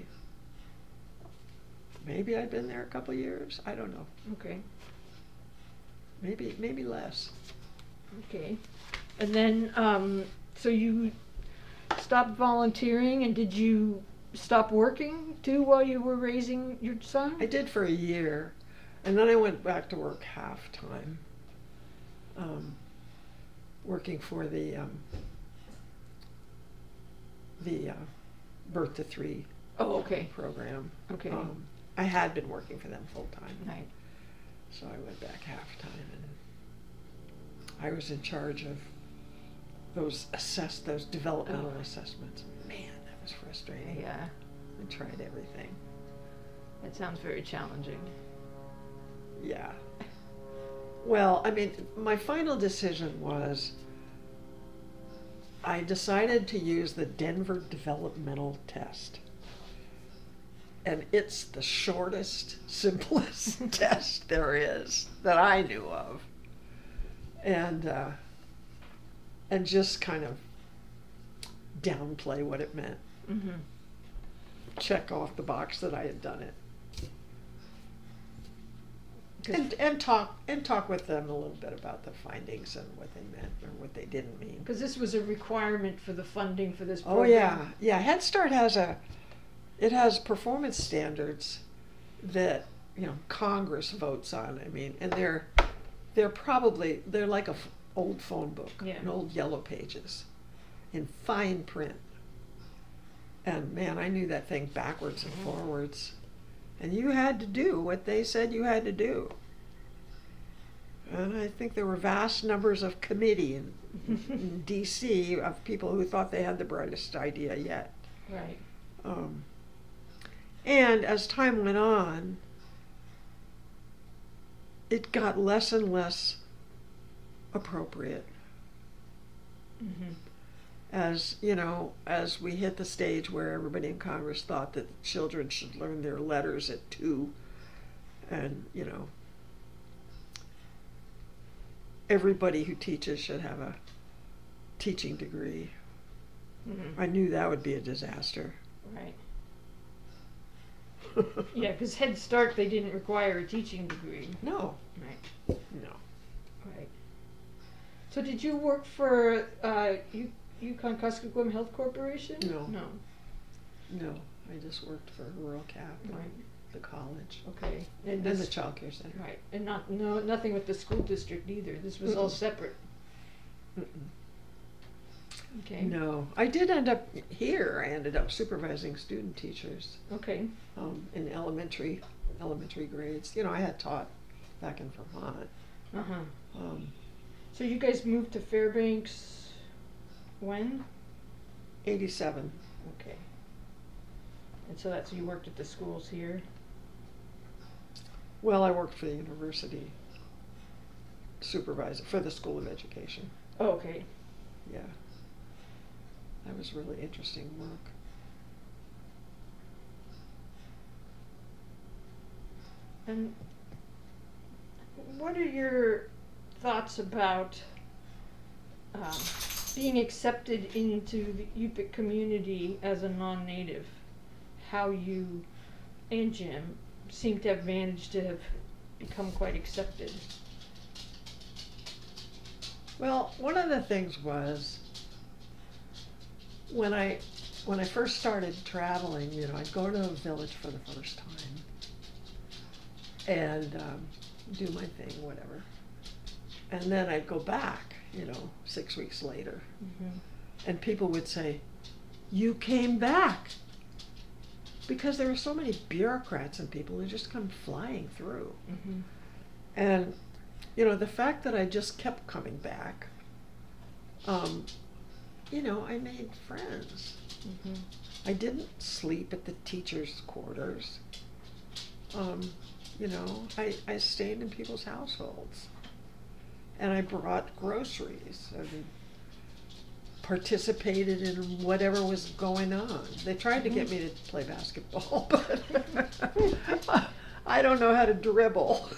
Maybe I'd been there a couple of years. I don't know. Okay. Maybe maybe less. Okay. And then, um, so you stopped volunteering, and did you stop working too while you were raising your son? I did for a year, and then I went back to work half time, um, working for the um, the uh, Birth to Three Oh, okay. program. Okay. Um, I had been working for them full time, Right. so I went back half time, and I was in charge of those assess those developmental Oh. assessments. Man, that was frustrating. Yeah. I tried everything. That sounds very challenging. Yeah. Well, I mean, my final decision was I decided to use the Denver Developmental Test. And it's the shortest, simplest test there is that I knew of. And, uh, and just kind of downplay what it meant. Mm-hmm. Check off the box that I had done it. And, and talk and talk with them a little bit about the findings and what they meant or what they didn't mean. Because this was a requirement for the funding for this Oh program. yeah, yeah. Head Start has a, it has performance standards that you know Congress votes on. I mean, and they're they're probably they're like a f- old phone book, Yeah. an old Yellow Pages, in fine print. And man, I knew that thing backwards and forwards. And you had to do what they said you had to do. And I think there were vast numbers of committee in, in D C of people who thought they had the brightest idea yet. Right. Um, and as time went on, it got less and less appropriate. Mm-hmm. As you know, as we hit the stage where everybody in Congress thought that children should learn their letters at two, and you know, everybody who teaches should have a teaching degree. Mm-hmm. I knew that would be a disaster. Right. Yeah, because Head Start, they didn't require a teaching degree. No, Right. no. Right. So did you work for uh, U- Yukon Kuskokwim Health Corporation? No. No. No, I just worked for Rural Cap, and Right. the college, Okay. And and this, the child care center. right. And not no nothing with the school district either. This was all Mm-mm. separate. Mm-mm. Okay. No, I did end up here. I ended up supervising student teachers Okay. um, in elementary elementary grades. You know, I had taught back in Vermont. Uh huh. Um, So you guys moved to Fairbanks when? eighty-seven. Okay. And so that's you worked at the schools here. Well, I worked for the university supervisor for the School of Education. Oh, okay. Yeah, that was really interesting work. And what are your thoughts about um, being accepted into the Yupik community as a non-native? How you and Jim seem to have managed to have become quite accepted. Well, one of the things was when I when I first started traveling, you know, I'd go to a village for the first time and um, do my thing, whatever, and then I'd go back, you know, six weeks later, Mm-hmm. and people would say, "You came back," because there were so many bureaucrats and people who just come flying through, Mm-hmm. and you know, the fact that I just kept coming back, um, you know, I made friends. Mm-hmm. I didn't sleep at the teachers' quarters. Um, you know, I, I stayed in people's households. And I brought groceries and participated in whatever was going on. They tried to get me to play basketball, but I don't know how to dribble.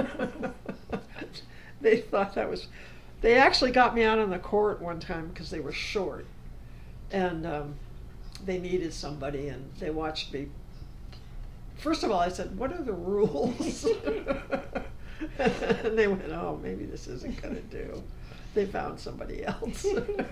They thought that was, they actually got me out on the court one time because they were short. And um, they needed somebody, and they watched me. First of all, I said, "What are the rules?" And they went, "Oh, maybe this isn't going to do." They found somebody else.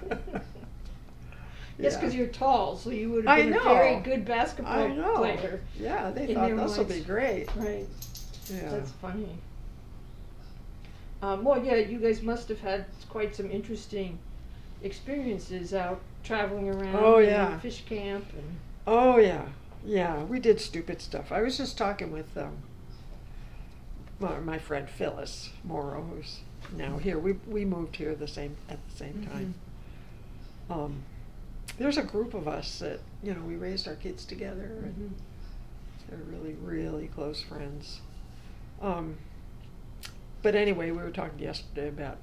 Yes, Yeah. because you're tall, so you would have I been know. a very good I basketball know. player. Yeah, they in thought their this will minds. be great. Right. Yeah. That's funny. Um, well, yeah, you guys must have had quite some interesting experiences out traveling around. Oh, and yeah. Fish camp and. Oh yeah, yeah. We did stupid stuff. I was just talking with um, my, my friend Phyllis Morrow, who's now here. We we moved here the same at the same Mhm. time. Um, there's a group of us that you know we raised our kids together, and Mhm. they're really really close friends. Um, but anyway, we were talking yesterday about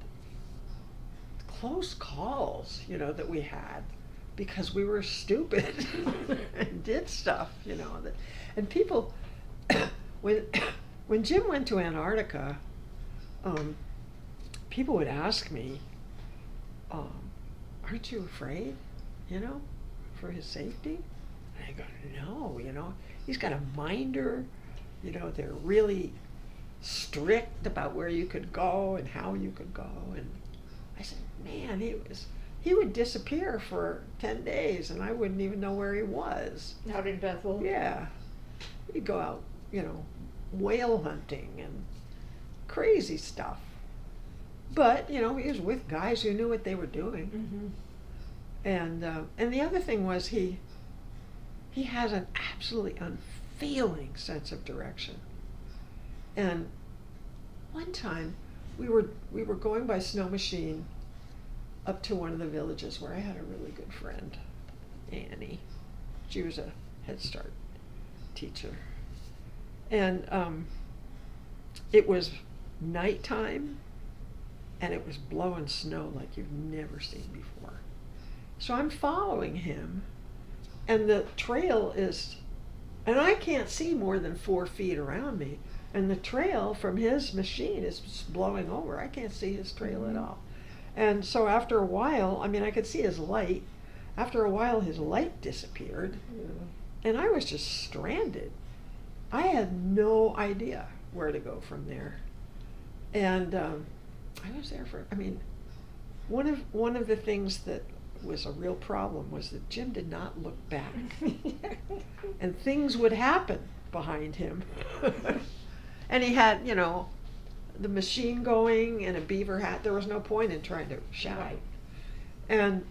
close calls, you know, that we had because we were stupid and did stuff, you know. That, and people, when when Jim went to Antarctica, um, people would ask me, um, "Aren't you afraid, you know, for his safety?" And I go, "No, you know, he's got a minder, you know, they're really strict about where you could go and how you could go." And I said, "Man, he was." He would disappear for ten days and I wouldn't even know where he was. Out in Bethel. Yeah. He'd go out, you know, whale hunting and crazy stuff. But, you know, he was with guys who knew what they were doing. Mhm. And uh, and the other thing was he he has an absolutely unfailing sense of direction. And one time we were we were going by snow machine up to one of the villages where I had a really good friend, Annie. She was a Head Start teacher. And um, it was nighttime and it was blowing snow like you've never seen before. So I'm following him and the trail is, and I can't see more than four feet around me. And the trail from his machine is just blowing over. I can't see his trail Mhm. at all. And so after a while, I mean, I could see his light. After a while, his light disappeared. And I was just stranded. I had no idea where to go from there. And um, I was there for, I mean, one of, one of the things that was a real problem was that Jim did not look back. And things would happen behind him. And he had, you know, the machine going and a beaver hat. There was no point in trying to shout. Right. And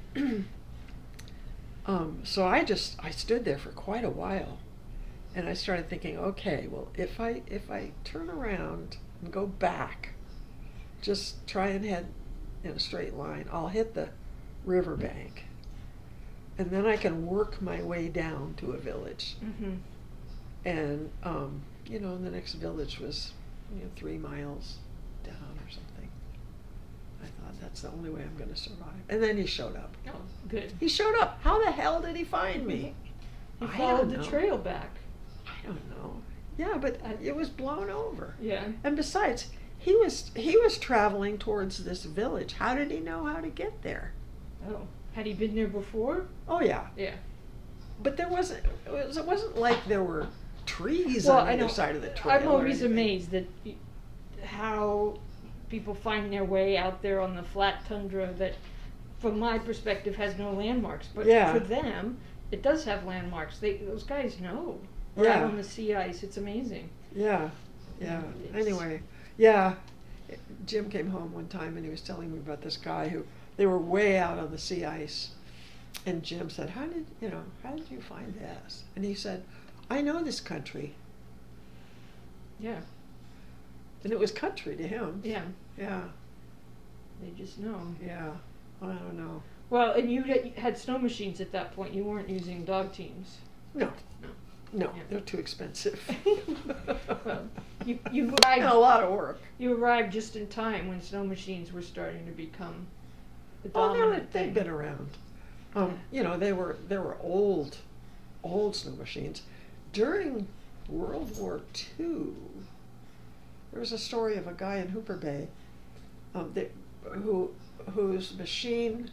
um, so I just, I stood there for quite a while. And I started thinking, okay, well, if I, if I turn around and go back, just try and head in a straight line, I'll hit the riverbank. And then I can work my way down to a village. Mhm. And, um, you know, the next village was, you know, three miles down or something. I thought, that's the only way I'm going to survive. And then he showed up. Oh, good. He showed up. How the hell did he find me? He I followed don't the know. trail back. I don't know. Yeah, but it was blown over. Yeah. And besides, he was he was traveling towards this village. How did he know how to get there? Oh, had he been there before? Oh yeah, Yeah. but there wasn't. It, was, it wasn't like there were trees Well, on I either know. side of the trail. I'm or always anything. amazed that y- how people find their way out there on the flat tundra that, from my perspective, has no landmarks. But Yeah. for them, it does have landmarks. They those guys know. Or Yeah. out on the sea ice, it's amazing. Yeah, yeah. It's- Anyway, yeah. Jim came home one time and he was telling me about this guy who they were way out on the sea ice, and Jim said, "How did you know? How did you find this?" And he said, "I know this country," Yeah. and it was country to him. Yeah. Yeah, They just know. yeah. I don't know. Well, and you had, had snow machines at that point. You weren't using dog teams. No, No. no, Yeah. they're too expensive. Well, you you and arrived. a lot of work. You arrived just in time when snow machines were starting to become the Oh, they were, dominant they'd thing. been around. Um, you know, they were they were old, old snow machines. During World War Two, there was a story of a guy in Hooper Bay, um, that, who whose machine.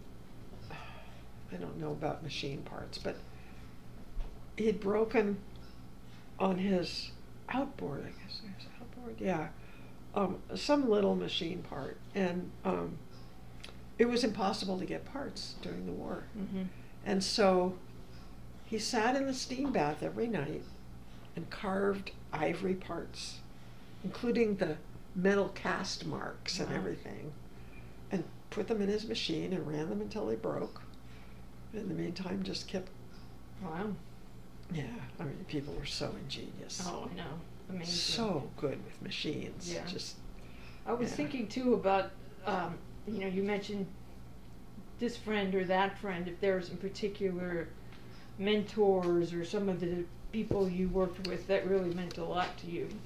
I don't know about machine parts, but he'd broken on his outboard. I guess his outboard, yeah, um, some little machine part, and um, it was impossible to get parts during the war. Mm-hmm. And so he sat in the steam bath every night and carved ivory parts, including the metal cast marks and Wow. everything, and put them in his machine and ran them until they broke. In the meantime, just kept. Wow. Yeah, I mean, people were so ingenious. Oh, I know. Amazing. So good with machines. Yeah. Just. I was yeah. thinking too about, um, you know, you mentioned this friend or that friend, if there were some particular mentors or some of the people you worked with that really meant a lot to you.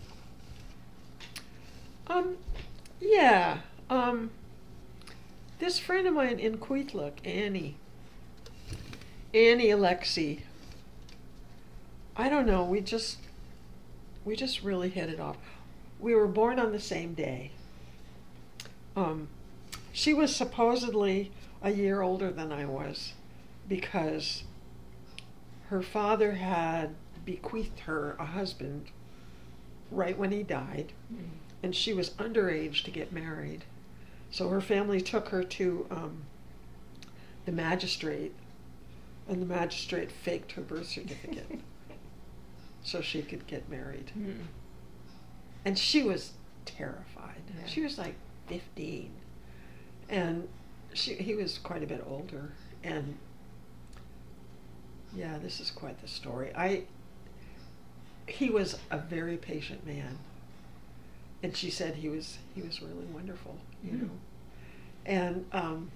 Um, yeah. Um, this friend of mine in Kwethluk, Annie, Annie Alexi, I don't know, we just, we just really hit it off. We were born on the same day. Um, she was supposedly a year older than I was because her father had bequeathed her a husband right when he died, mm-hmm. and she was underage to get married. So her family took her to um, the magistrate, and the magistrate faked her birth certificate so she could get married. Mm-hmm. And she was terrified. Yeah. She She was like fifteen, and she he was quite a bit older. And yeah, this is quite the story. I he was a very patient man, and she said he was he was really wonderful, you Mm. know. And um,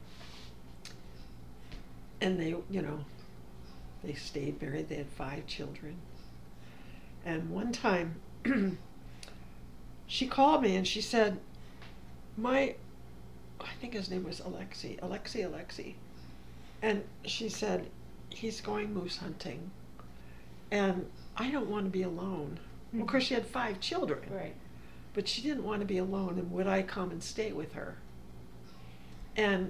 and they you know they stayed married. They had five children. And one time, she called me and she said, my, I think his name was Alexi, Alexi, Alexi. And she said, he's going moose hunting. And I don't want to be alone. Mm-hmm. Of course, she had five children. Right. But she didn't want to be alone, and would I come and stay with her? And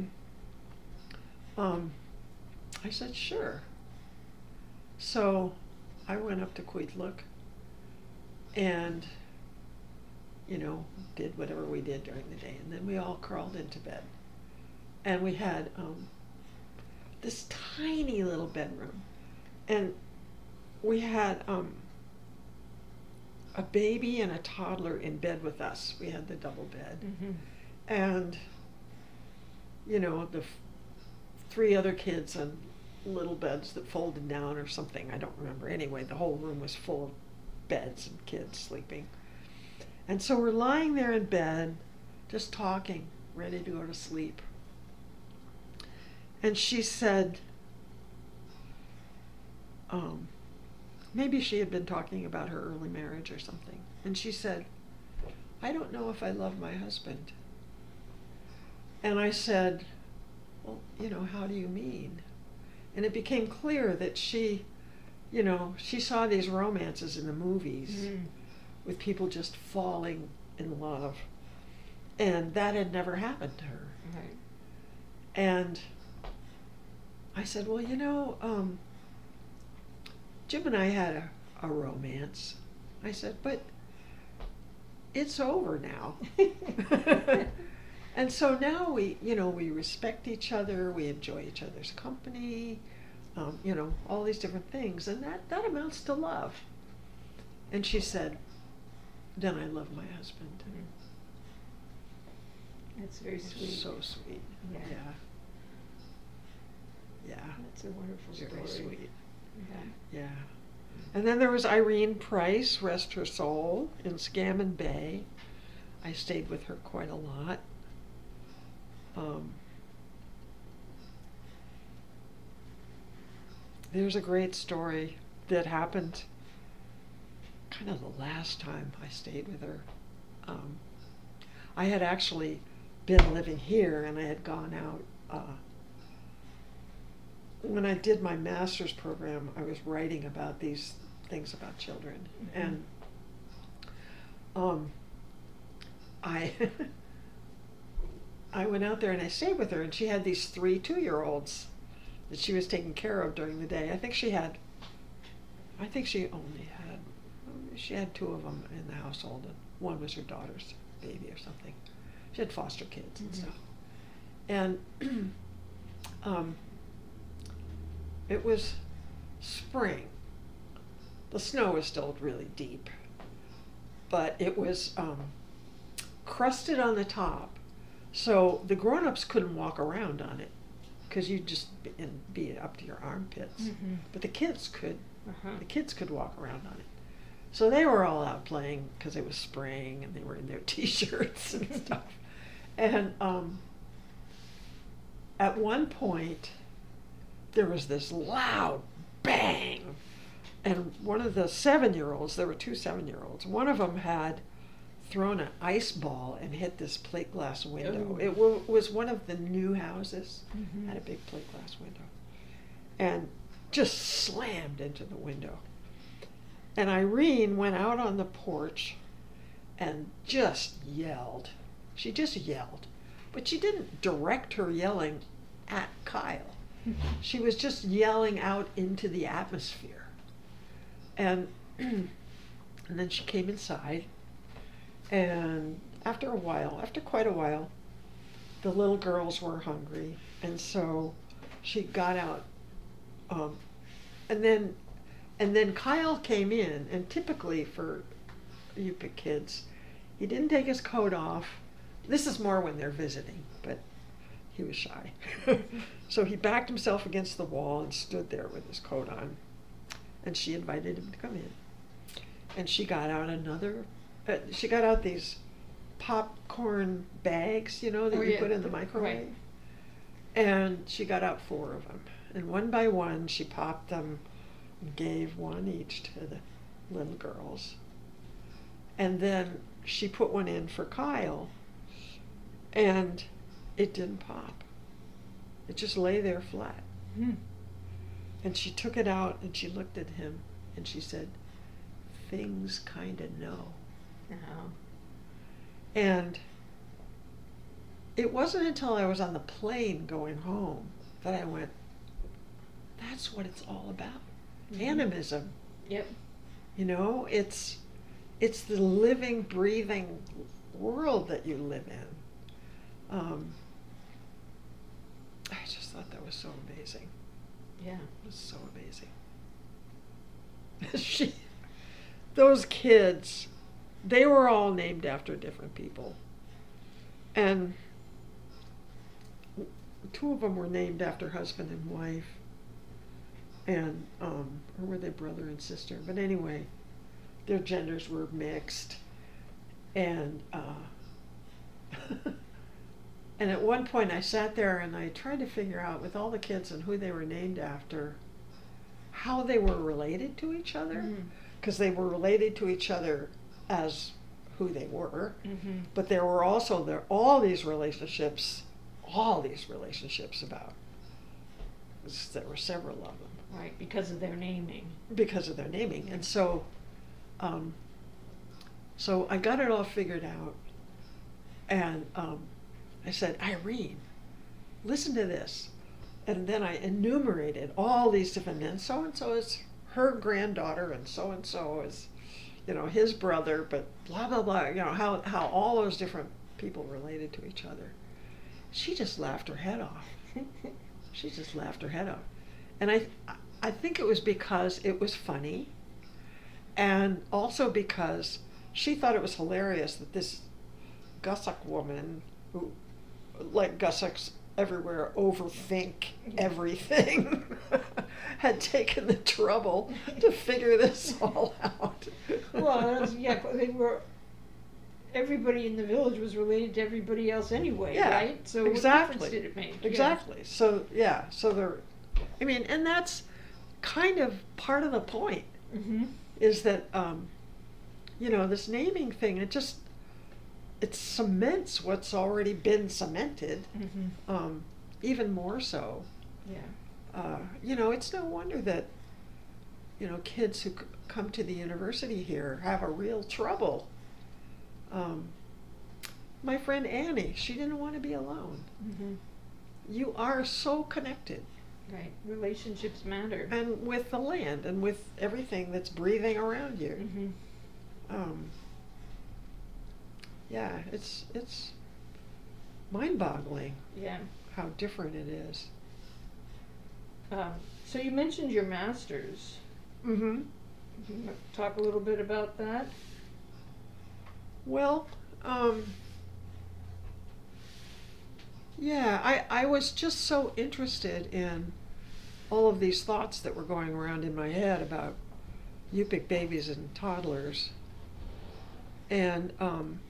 um, I said, sure. So I went up to Kwethluk and, you know, did whatever we did during the day. And then we all crawled into bed. And we had um, this tiny little bedroom. And we had um, a baby and a toddler in bed with us. We had the double bed. Mm-hmm. And, you know, the f- three other kids on little beds that folded down or something. I don't remember. Anyway, the whole room was full of beds and kids sleeping. And so we're lying there in bed, just talking, ready to go to sleep. And she said, um, maybe she had been talking about her early marriage or something. And she said, I don't know if I love my husband. And I said, well, you know, how do you mean? And it became clear that she, you know, she saw these romances in the movies mm. with people just falling in love. And that had never happened to her. Right. And I said, well, you know, um, Jim and I had a, a romance. I said, but it's over now. And so now we, you know, we respect each other, we enjoy each other's company, um, you know, all these different things. And that, that amounts to love. And she said, then I love my husband. Mm-hmm. That's very sweet. So sweet. Yeah. Yeah. Yeah. That's a wonderful Very story. sweet. Yeah. Yeah. And then there was Irene Price, rest her soul, in Scammon Bay. I stayed with her quite a lot. Um, there's a great story that happened kind of the last time I stayed with her. Um, I had actually been living here and I had gone out. Uh, when I did my master's program, I was writing about these things about children. Mm-hmm. And um, I I went out there and I stayed with her, and she had these three two-year-olds that she was taking care of during the day. I think she had, I think she only had, she had two of them in the household, and one was her daughter's baby or something. She had foster kids and mm-hmm. stuff. And um, it was spring. The snow was still really deep, but it was um, crusted on the top So the grown-ups couldn't walk around on it because you'd just be, and be up to your armpits. Mm-hmm. But the kids could. Uh-huh. The kids could walk around on it. So they were all out playing because it was spring and they were in their t-shirts and stuff. And um, at one point, there was this loud bang. And one of the seven-year-olds, there were two seven-year-olds, one of them had thrown an ice ball and hit this plate glass window. Oh. It w- was one of the new houses, Mhm. had a big plate glass window, and just slammed into the window. And Irene went out on the porch and just yelled. She just yelled. But she didn't direct her yelling at Kyle. She was just yelling out into the atmosphere. And, and then she came inside. And after a while, after quite a while, the little girls were hungry. And so she got out. Um, and then and then Kyle came in. And typically for U P I C kids, he didn't take his coat off. This is more when they're visiting, but he was shy. So he backed himself against the wall and stood there with his coat on. And she invited him to come in. And she got out another, uh, she got out these popcorn bags, you know, that Oh, you yeah. put in the microwave. Right. And she got out four of them. And one by one, she popped them and gave one each to the little girls. And then she put one in for Kyle. And it didn't pop. It just lay there flat. Hmm. And she took it out and she looked at him and she said, "Things kinda know." Oh. And it wasn't until I was on the plane going home that I went, that's what it's all about. Mhm. Animism. Yep. You know, it's it's the living, breathing world that you live in. Um, I just thought that was so amazing. Yeah. It was so amazing. she, those kids, they were all named after different people. And two of them were named after husband and wife. And, um, or were they brother and sister? But anyway, their genders were mixed. And, uh, and at one point I sat there and I tried to figure out with all the kids and who they were named after, how they were related to each other. Mhm. Because they were related to each other as who they were. Mhm. But there were also there all these relationships, all these relationships about. There were several of them. Right, because of their naming. Because of their naming. And so, um, so I got it all figured out. And um, I said, Irene, listen to this. And then I enumerated all these different, and so-and-so is her granddaughter, and so-and-so is, you know, his brother, but blah, blah, blah, you know, how, how all those different people related to each other. She just laughed her head off. She just laughed her head off. And I, I think it was because it was funny, and also because she thought it was hilarious that this Gussock woman, who, like Gussocks everywhere, overthink everything, had taken the trouble to figure this all out. Well, that's, yeah, but they were. Everybody in the village was related to everybody else anyway, Yeah, right? So exactly. what difference did it make? Exactly. So yeah, so there. I mean, and that's kind of part of the point. Yeah. Mm-hmm. Is that um, you know, this naming thing? It just it cements what's already been cemented, Mm-hmm. um, even more so. Yeah. Uh, you know, it's no wonder that you know kids who c- come to the university here have a real trouble. Um, my friend Annie, she didn't want to be alone. Mm-hmm. You are so connected, Right. Relationships matter. and with the land and with everything that's breathing around you. Mm-hmm. Um, yeah, it's it's mind-boggling Yeah. how different it is. Um, so you mentioned your master's. Mm-hmm. Can you talk a little bit about that? Well, um, Yeah, I, I was just so interested in all of these thoughts that were going around in my head about Yupik babies and toddlers. And um,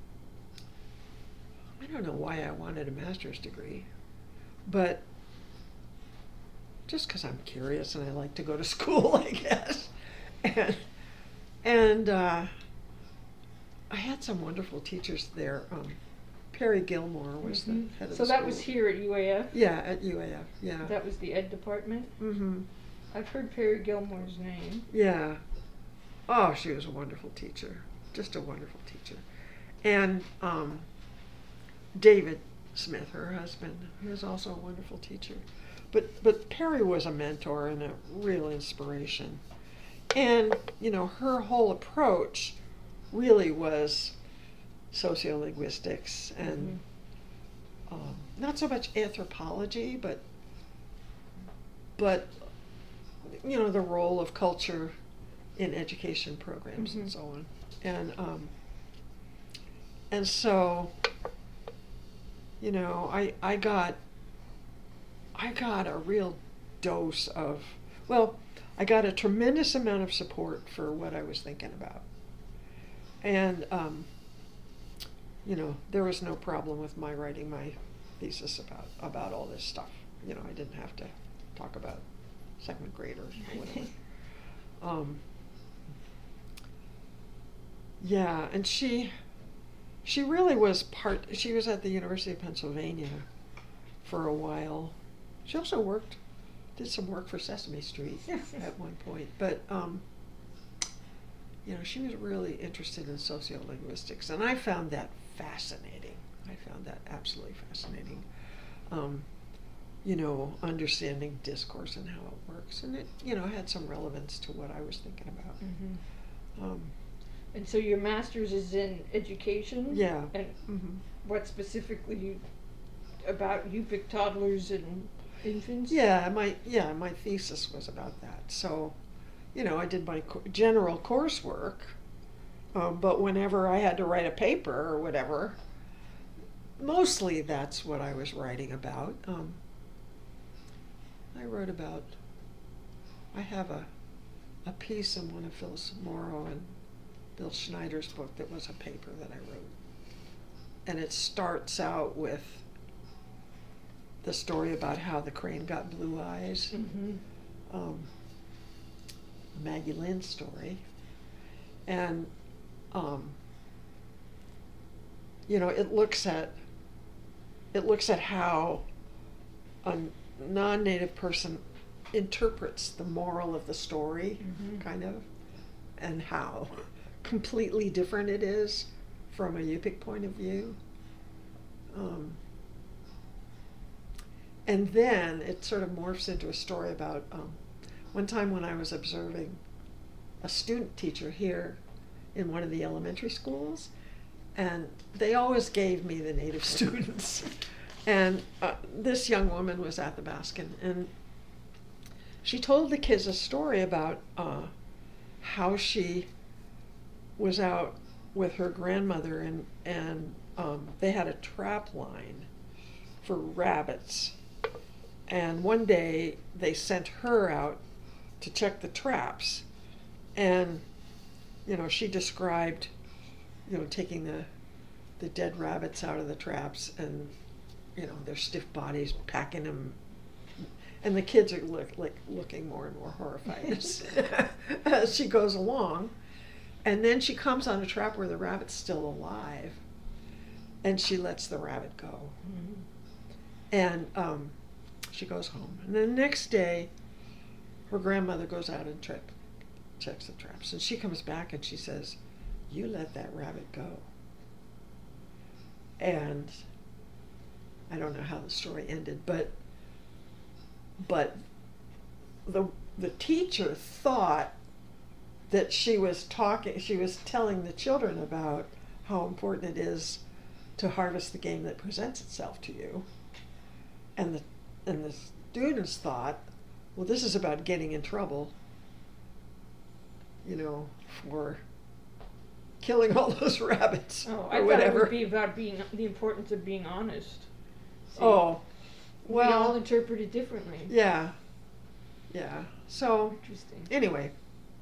I don't know why I wanted a master's degree, but just because I'm curious and I like to go to school, I guess. And, and uh, I had some wonderful teachers there. Um, Perry Gilmore was Mhm. the head of So the that school. was here at U A F? Yeah, at U A F, yeah. That was the ed department? Mm-hmm. I've heard Perry Gilmore's name. Yeah. Oh, she was a wonderful teacher. Just a wonderful teacher. And um, David Smith, her husband, he was also a wonderful teacher. But but Perry was a mentor and a real inspiration. And, you know, her whole approach really was sociolinguistics and Mhm. um, not so much anthropology, but but you know, the role of culture in education programs Mhm. and so on. And um, and so, you know, I I got I got a real dose of, well, I got a tremendous amount of support for what I was thinking about. And um, you know, there was no problem with my writing my thesis about about all this stuff. You know, I didn't have to talk about second graders or whatever. um, yeah, and she she really was part. She was at the University of Pennsylvania for a while. She also worked, did some work for Sesame Street at one point. But um, you know, she was really interested in sociolinguistics, and I found that fascinating. I found that absolutely fascinating. Um, you know, understanding discourse and how it works, and it, you know, had some relevance to what I was thinking about. Mhm. Um, And so your master's is in education? yeah. And Mm-hmm. what specifically you, about Yupik toddlers and infants? Yeah, my yeah, my thesis was about that. So, you know, I did my co- general coursework, um, but whenever I had to write a paper or whatever, mostly that's what I was writing about. Um, I wrote about. I have a a piece in one of Phyllis Morrow and Bill Schneider's book that was a paper that I wrote, and it starts out with the story about how the crane got blue eyes. Mm-hmm. Um, Maggie Lynn's story, and um, you know, it looks at it looks at how a non-native person interprets the moral of the story, Mhm. kind of, and how completely different it is from a Yupik point of view. Um, and then it sort of morphs into a story about um, one time when I was observing a student teacher here in one of the elementary schools, and they always gave me the native students. And uh, this young woman was at the Baskin, and she told the kids a story about uh, how she was out with her grandmother, and, and um, they had a trap line for rabbits. And one day they sent her out to check the traps. And, you know, she described, you know, taking the, the dead rabbits out of the traps and, you know, their stiff bodies, packing them. And the kids are look, like looking more and more horrified as, as she goes along. And then she comes on a trap where the rabbit's still alive, and she lets the rabbit go. Mm-hmm. And um, she goes home. And then the next day, her grandmother goes out and check, checks the traps. And she comes back and she says, "You let that rabbit go." And I don't know how the story ended, but but the the teacher thought that she was talking, she was telling the children about how important it is to harvest the game that presents itself to you. And the and the students thought, well, this is about getting in trouble, you know, for killing all those rabbits Oh, or I thought whatever. it would be about being the importance of being honest. See? Oh, we all well, interpret it differently. yeah, yeah. So Interesting. anyway,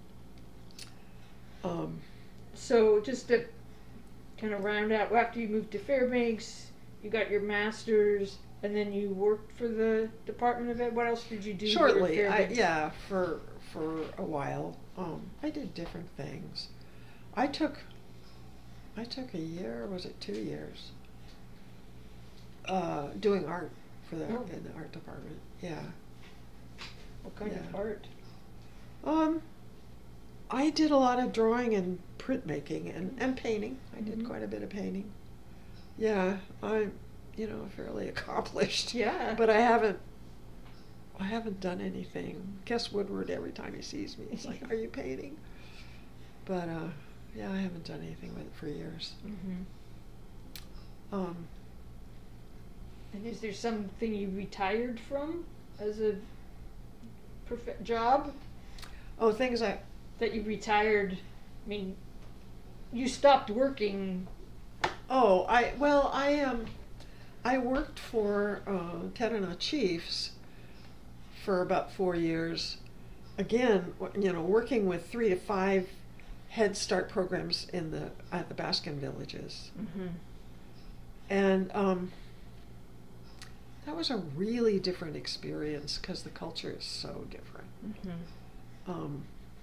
um, So just to kind of round out, after you moved to Fairbanks, you got your master's, and then you worked for the Department of Ed. What else did you do? here at shortly, I, Fairbanks? yeah, for for a while, um, I did different things. I took, I took a year, or was it two years, uh, doing art for the Oh. in the art department. Yeah. What kind of Yeah. art? Um, I did a lot of drawing and printmaking and, and painting. I did Mhm. quite a bit of painting. Yeah, I'm, you know, fairly accomplished. Yeah. But I haven't, I haven't done anything. Guess Woodward, every time he sees me, he's like, "Are you painting?" But uh, yeah, I haven't done anything with it for years. Mm-hmm. Um, And is there something you retired from as a prof- job oh, things I, that you retired? I mean, you stopped working. oh, I, well, I, um, I worked for uh, Tanana Chiefs for about four years. Again, w- you know, working with three to five Head Start programs in the at the Baskin villages, Mm-hmm. and um, that was a really different experience because the culture is so different. Mm-hmm. Um,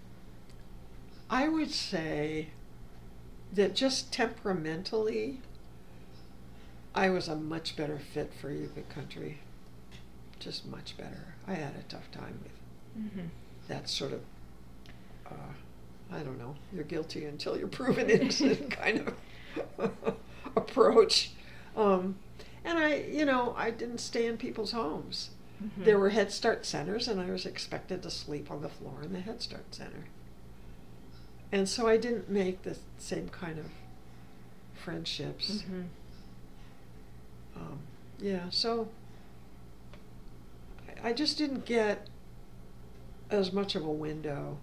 I would say that just temperamentally, I was a much better fit for Yucca country. Just much better. I had a tough time with Mm-hmm. that sort of, uh, I don't know, you're guilty until you're proven innocent kind of approach. Um, and I, you know, I didn't stay in people's homes. Mm-hmm. There were Head Start centers, and I was expected to sleep on the floor in the Head Start center. And so I didn't make the same kind of friendships. Mm-hmm. Um, yeah, so I, I just didn't get as much of a window.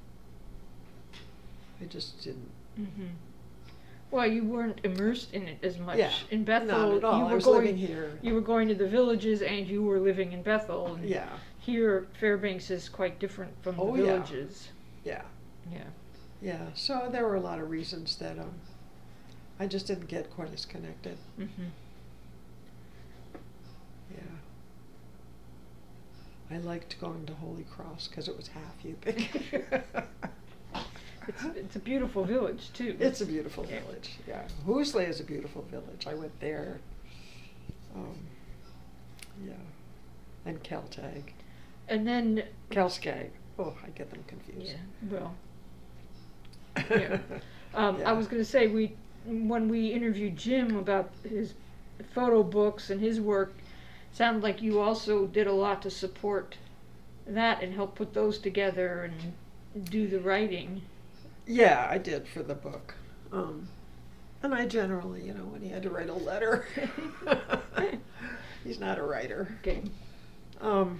I just didn't. Mm-hmm. Well, you weren't immersed in it as much. Yeah, In Bethel, not at all. you I were was going. living here. You were going to the villages, and you were living in Bethel. And Yeah, Here, Fairbanks is quite different from Oh, the yeah. villages. yeah, Yeah. yeah. So there were a lot of reasons that um, I just didn't get quite as connected. Mm-hmm. Yeah. I liked going to Holy Cross because it was half Yupik. It's it's a beautiful village too. It's a beautiful Yeah. village. Yeah, Hoosley is a beautiful village. I went there. Um, yeah, and Keltag, And then Kelskag. Oh, I get them confused. yeah, well, yeah. Um, Yeah. I was going to say we when we interviewed Jim about his photo books and his work, sounded like you also did a lot to support that and help put those together and do the writing. Yeah, I did for the book. Um, and I generally, you know, when he had to write a letter, he's not a writer. Okay. Um,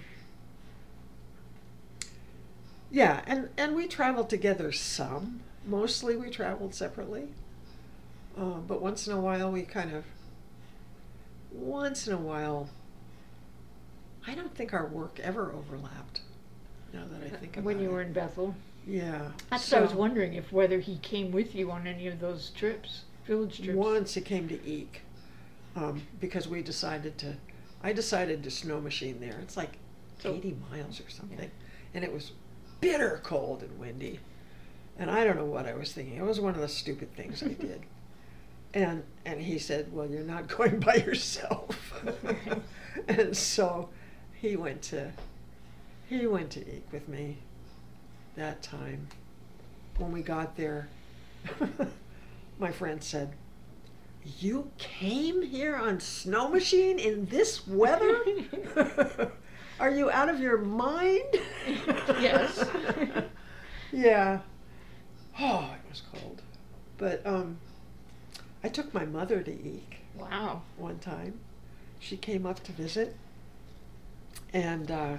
yeah, and, and we traveled together some. Mostly we traveled separately. Uh, but once in a while we kind of, once in a while, I don't think our work ever overlapped, now that I think about When you it. were in Bethel. Yeah. That's what I was So- wondering, if whether he came with you on any of those trips, village trips. Once he came to Eek, um, because we decided to, I decided to snow machine there. It's like So- eighty miles or something. And it was bitter cold and windy. And I don't know what I was thinking. It was one of the stupid things I did. And and he said, "Well, you're not going by yourself." And so he went to he went to Eek with me that time. When we got there, my friend said, "You came here on snow machine in this weather? Are you out of your mind?" Yes. Yeah. Oh, it was cold. But um, I took my mother to Eek Wow. one time. She came up to visit, and uh,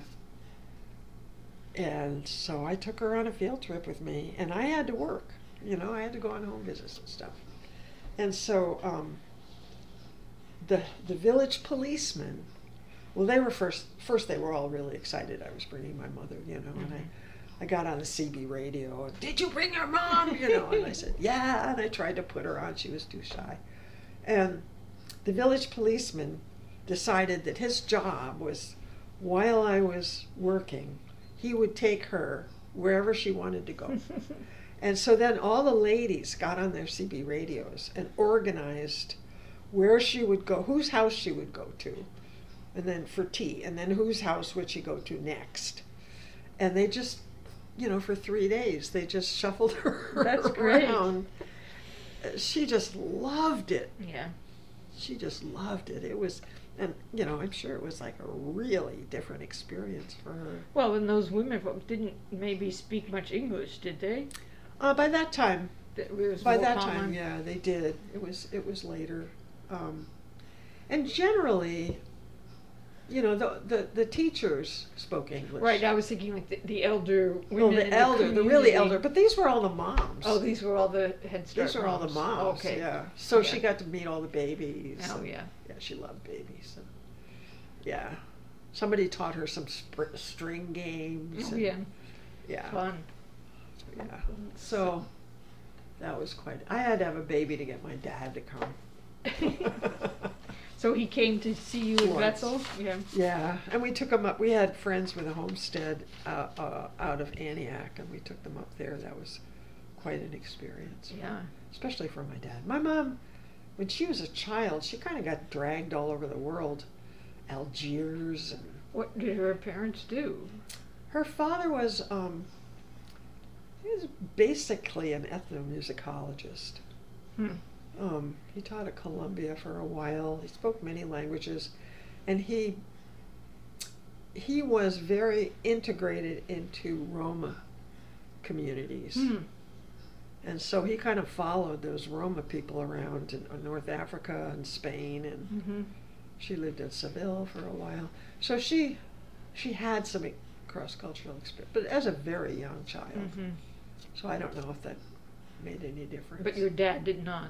and so I took her on a field trip with me, and I had to work. You know, I had to go on home visits and stuff. And so um, the the village policemen, well, they were first. First, they were all really excited. I was bringing my mother, you know, and I, I got on the C B radio. And, did you bring your mom? You know, and I said, yeah. And I tried to put her on. She was too shy. And the village policeman decided that his job was, while I was working, he would take her wherever she wanted to go. And so then all the ladies got on their C B radios and organized where she would go, whose house she would go to, and then for tea, and then whose house would she go to next. And they just, you know, for three days, they just shuffled her That's great. around. She just loved it. Yeah. She just loved it. It was, and, you know, I'm sure it was like a really different experience for her. Well, and those women folks didn't maybe speak much English, did they? Uh, by that time, It was By more that common? time, yeah, they did. It was it was later, um, and generally, you know, the, the the teachers spoke English. Right, I was thinking like the, the elder women Well, the in elder, the, the really community. elder, but these were all the moms. Oh, these were all the Head Start These were all the moms. Okay. Yeah. So she Yeah. got to meet all the babies. Oh, and- yeah. Yeah, she loved babies. And, yeah. Somebody taught her some sp- string games. Oh, and- yeah. Yeah. Fun. Yeah. So that was quite. I had to have a baby to get my dad to come. So he came to see you in Once. Bethel? Yeah. Yeah, and we took them up. We had friends with a homestead uh, uh, out of Antioch, and we took them up there. That was quite an experience, Yeah. especially for my dad. My mom, when she was a child, she kind of got dragged all over the world, Algiers, and What did her parents do? her father was um, he was basically an ethnomusicologist. Hmm. Um, he taught at Columbia for a while. He spoke many languages, and he he was very integrated into Roma communities. Hmm. And so he kind of followed those Roma people around in uh, North Africa and Spain, and Mm-hmm. she lived in Seville for a while. So she she had some cross-cultural experience, but as a very young child. Mm-hmm. So I don't know if that made any difference. But your dad did not.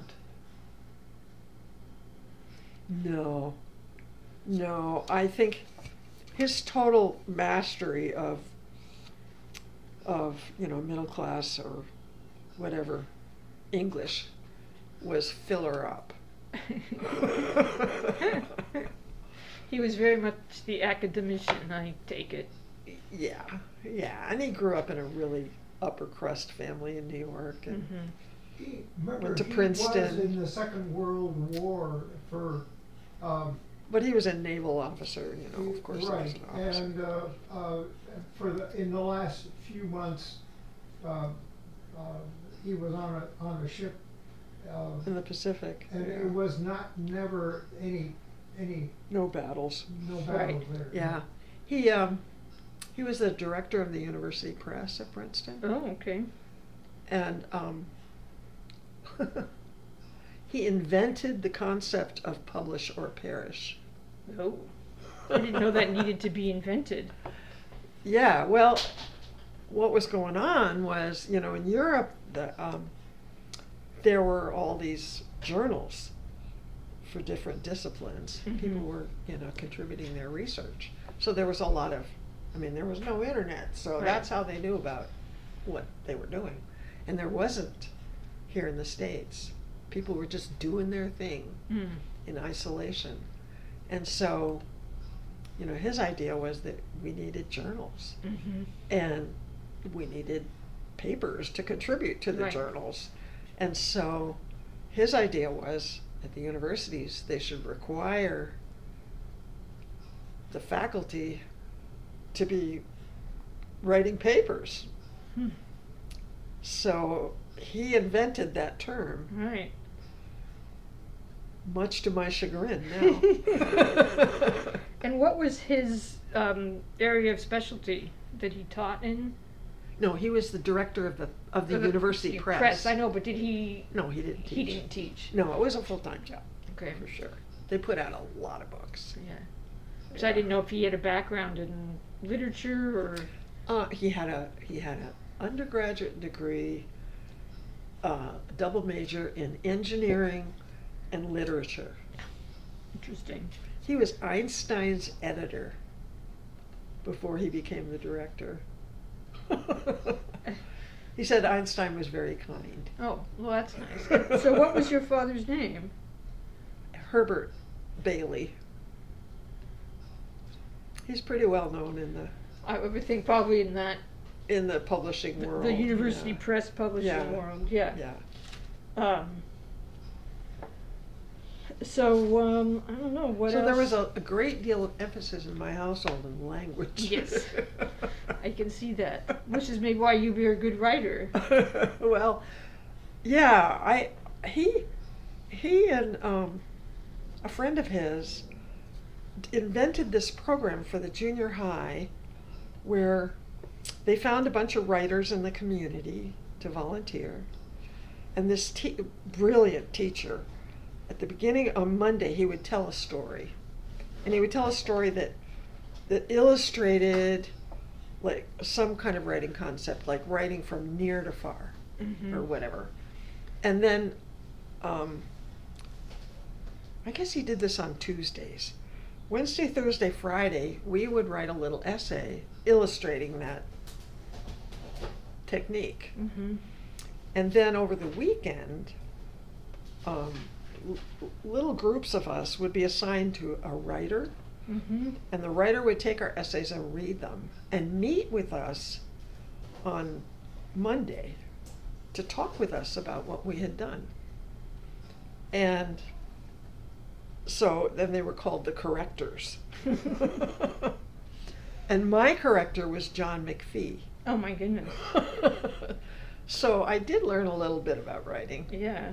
No, no. I think his total mastery of of you know middle class or whatever English was filler up. He was very much the academician, I take it. Yeah, yeah. And he grew up in a really upper crust family in New York, and Mm-hmm. He, remember, Went to he Princeton. was in the Second World War for, um, but he was a naval officer. You know, of course, he was right, an officer. and uh, uh, for the in the last few months, uh, uh, he was on a on a ship, uh, in the Pacific. and Yeah. it was not never any any No battles. no Right. battles there. Yeah, he um, he was the director of the University Press at Princeton, Oh, okay. and um, he invented the concept of publish or perish. Oh. I didn't know that needed to be invented. Yeah, well, what was going on was, you know, in Europe, the um, there were all these journals for different disciplines. Mhm. People were, you know, contributing their research. So there was a lot of, I mean, there was no internet, so Right. that's how they knew about what they were doing. And there wasn't here in the States. People were just doing their thing Mm. in isolation. And so, you know, his idea was that we needed journals Mm-hmm. and we needed papers to contribute to the Right. journals. And so his idea was at the universities they should require the faculty to be writing papers. Hmm. So he invented that term, Right. much to my chagrin now. And what was his um, area of specialty that he taught in? No, he was the director of the of the Of university press. Press, I know, but did he? No, he didn't teach. He didn't teach. No, it was a full time job Okay. for sure. They put out a lot of books. Yeah. So I didn't know if he had a background in literature or. Uh, he had a he had an undergraduate degree, uh, double major in engineering and literature. Interesting. He was Einstein's editor before he became the director. He said Einstein was very kind. Oh, well, that's nice. So what was your father's name? Herbert Bailey. He's pretty well known in the I would think probably in that, in the publishing the, world. the university yeah. press publishing Yeah. world, yeah. Yeah. Um, so, um, I don't know, what so else? there was a, a great deal of emphasis in my household in language. Yes. I can see that, which is maybe why you'd be a good writer. Well, yeah, I he he and um, a friend of his invented this program for the junior high where they found a bunch of writers in the community to volunteer, and this te- brilliant teacher, at the beginning on Monday, he would tell a story, and he would tell a story that that illustrated like some kind of writing concept, like writing from near to far, Mhm. or whatever. And then, um, I guess he did this on Tuesdays. Wednesday, Thursday, Friday, we would write a little essay illustrating that technique. Mm-hmm. And then over the weekend, um, l- little groups of us would be assigned to a writer, Mm-hmm. and the writer would take our essays and read them and meet with us on Monday to talk with us about what we had done. And so then they were called the correctors. And my corrector was John McPhee. Oh my goodness. So I did learn a little bit about writing. Yeah.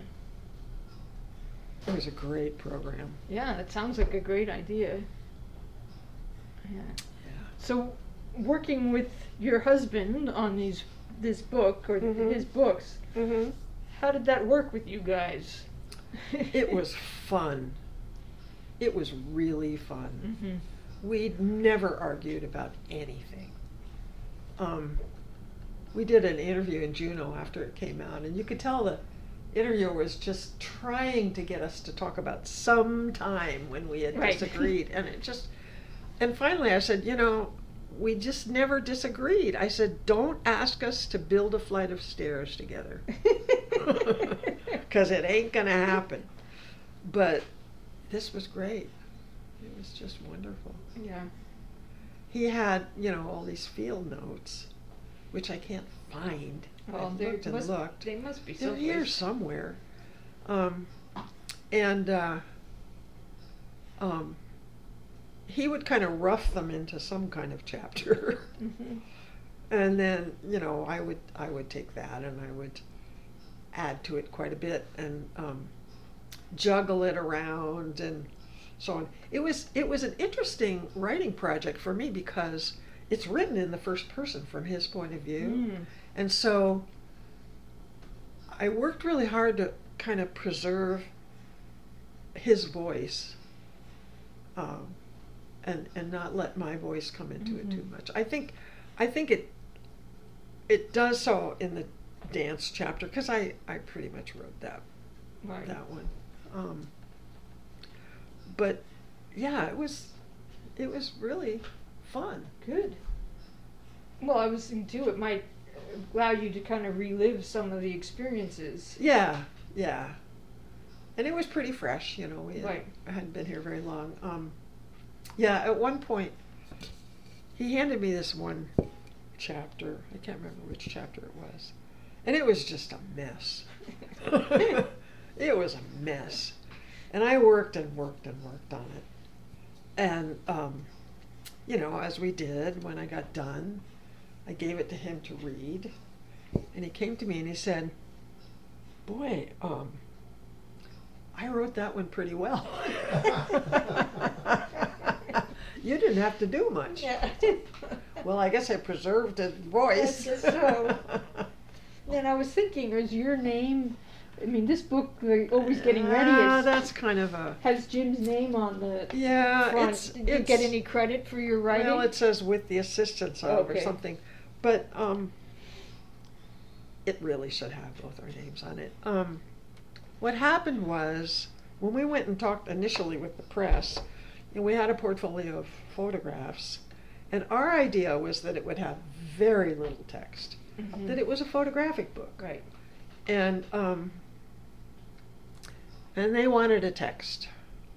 It was a great program. Yeah, that sounds like a great idea. Yeah. Yeah. So, working with your husband on these this book or Mhm. his books, Mm-hmm. how did that work with you guys? It was fun. It was really fun. Mm-hmm. We'd never argued about anything. Um, we did an interview in Juneau after it came out, and you could tell the interviewer was just trying to get us to talk about some time when we had Right. disagreed, and it just. And finally, I said, you know, we just never disagreed. I said, don't ask us to build a flight of stairs together, because it ain't gonna happen. But this was great. It was just wonderful. Yeah. He had, you know, all these field notes, which I can't find. Well, I they looked and must, looked. they must be They're someplace. here somewhere. Um, and uh, um, he would kind of rough them into some kind of chapter. Mm-hmm. And then, you know, I would I would take that and I would add to it quite a bit and um, juggle it around and so on. It was it was an interesting writing project for me because it's written in the first person from his point of view. Mm. And so I worked really hard to kind of preserve his voice um, and and not let my voice come into Mhm. it too much. I think I think it it does so in the dance chapter because I, I pretty much wrote that Right. that one. Um, but yeah, it was it was really fun. Good. Well, I was thinking too, it might allow you to kind of relive some of the experiences. Yeah, yeah. And it was pretty fresh, you know. We had, Right. I hadn't been here very long. Um, yeah, at one point, he handed me this one chapter. I can't remember which chapter it was. And it was just a mess. It was a mess. And I worked and worked and worked on it. And, um, you know, as we did, when I got done, I gave it to him to read. And he came to me and he said, boy, um, I wrote that one pretty well. You didn't have to do much. Yeah. Well, I guess I preserved his voice. I guess so. And I was thinking, is your name, I mean, this book, the Always Getting Ready, Ah, is, that's kind of a. has Jim's name on the Yeah, front. it's. Did you it's, get any credit for your writing? Well, it says with the assistance of or Okay. something, but um, it really should have both our names on it. Um, what happened was when we went and talked initially with the press, and we had a portfolio of photographs, and our idea was that it would have very little text, Mhm. that it was a photographic book. Right. And um, and they wanted a text.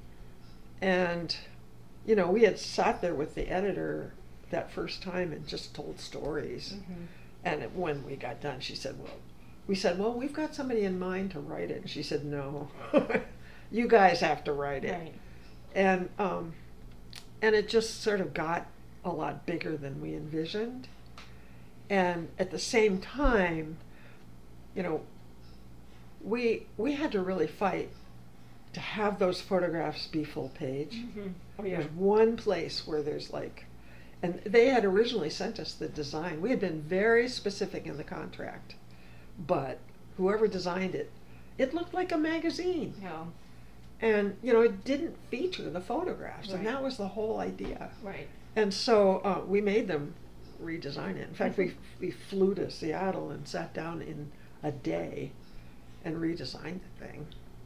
And, you know, we had sat there with the editor that first time and just told stories. Mhm. And it- when we got done, she said, well, we said, well, we've got somebody in mind to write it. And she said, no, you guys have to write it. Right. And, um, and it just sort of got a lot bigger than we envisioned. And at the same time, you know, we we had to really fight to have those photographs be full page. Mhm. Oh yeah. There's one place where there's like, and they had originally sent us the design. We had been very specific in the contract, but whoever designed it, it looked like a magazine. Yeah. And, you know, it didn't feature the photographs, and Right. that was the whole idea. Right. And so uh, we made them redesign it. In fact, we we flew to Seattle and sat down in a day and redesigned the thing.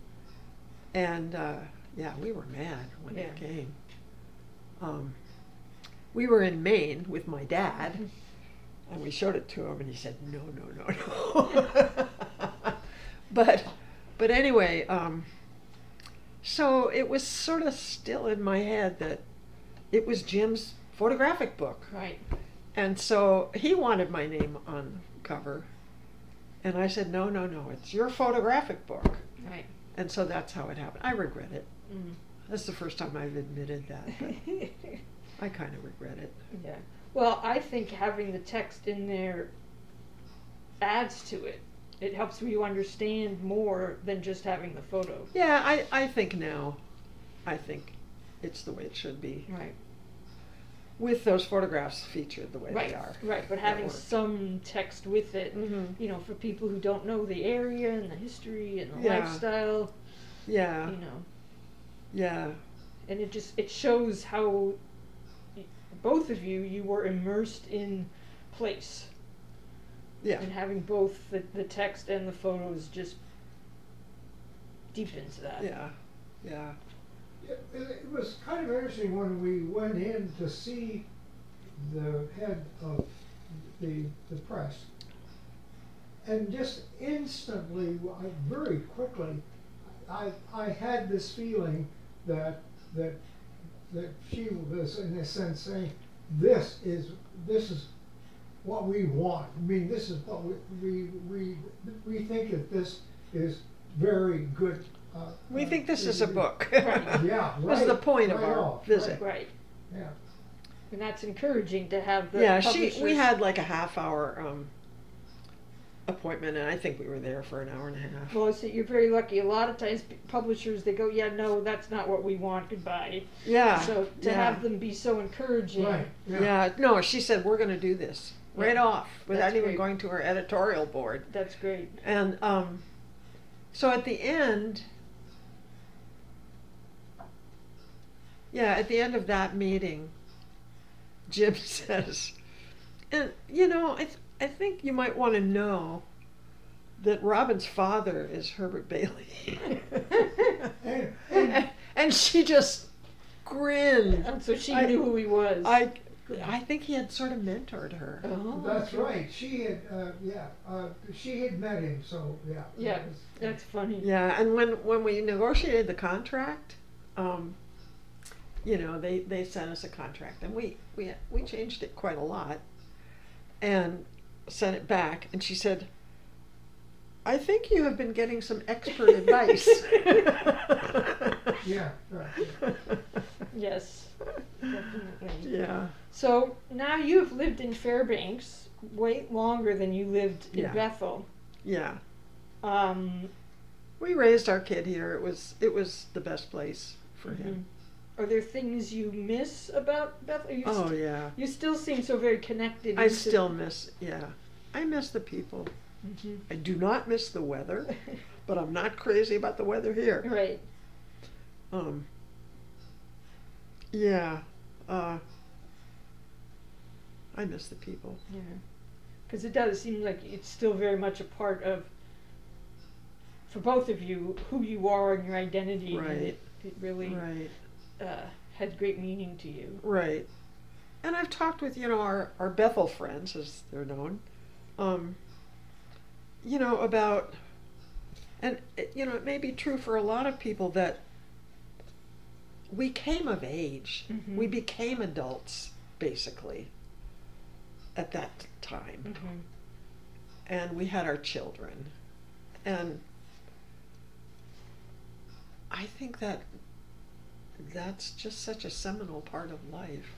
And uh, yeah, we were mad when it Yeah. came. Um, we were in Maine with my dad, and we showed it to him, and he said, "No, no, no, no." but but anyway, um, so it was sort of still in my head that it was Jim's photographic book. Right. And so he wanted my name on the cover. And I said, no, no, no, it's your photographic book. Right. And so that's how it happened. I regret it. Mm. That's the first time I've admitted that. But I kind of regret it. Yeah. Well, I think having the text in there adds to it. It helps you understand more than just having the photo. Yeah, I, I think now, I think it's the way it should be. Right. With those photographs featured the way Right. they are. Right. But That having worked. some text with it, Mhm. you know, for people who don't know the area and the history and the Yeah. lifestyle, Yeah, you know, yeah, and it just it shows how y- both of you you were immersed in place, yeah. and having both the, the text and the photos just deepens that. Yeah, yeah. It, it it was kind of interesting when we went in to see the head of the, the press. And just instantly, I, very quickly, I, I had this feeling that, that, that she was in a sense saying, this is, this is what we want. I mean, this is what we, we, we, we think that this is very good. Uh, We uh, think this is a book. Right. Yeah, Was right. the point of right our off, visit. Right. Yeah. And that's encouraging to have the Yeah, she, we publishers- had like a half hour, um, appointment, and I think we were there for an hour and a half. Well, I said you're very lucky. A lot of times, p- publishers they go, "Yeah, no, that's not what we want. Goodbye." Yeah. So to yeah. have them be so encouraging, Right, Yeah. no, she said, we're gonna do this, right Yeah. off, without That's even great. going to her editorial board. that's great. And, um, so at the end, yeah, at the end of that meeting, Jim says, and, you know, I, th- I think you might wanna know that Robin's father is Herbert Bailey. And, and, and she just grinned. And so she I- knew who he was. I, I think he had sort of mentored her. Oh, that's okay. right. She had, uh, yeah, uh, she had met him, so yeah. Yeah, It was- that's funny. Yeah, and when, when we negotiated the contract, um, you know, they, they sent us a contract, and we, we, we changed it quite a lot, and sent it back, and she said, I think you have been getting some expert advice. Yeah, right. Yeah. Yes, definitely. Yeah. So now you've lived in Fairbanks way longer than you lived in Yeah. Bethel. Yeah. Um, We raised our kid here. It was, it was the best place for mhm. him. Are there things you miss about Bethel? You Oh, st- yeah. You still seem so very connected. I into- still miss, yeah. I miss the people. Mhm. I do not miss the weather, but I'm not crazy about the weather here. Right. Um, yeah, uh, I miss the people. Yeah. Because it does seem like it's still very much a part of for both of you, who you are and your identity, Right. and it, it really Right. uh, had great meaning to you. Right. And I've talked with, you know, our, our Bethel friends, as they're known, um, you know, about, and, it, you know, it may be true for a lot of people that we came of age. Mhm. We became adults, basically, at that time. Mm-hmm. And we had our children. And I think that that's just such a seminal part of life.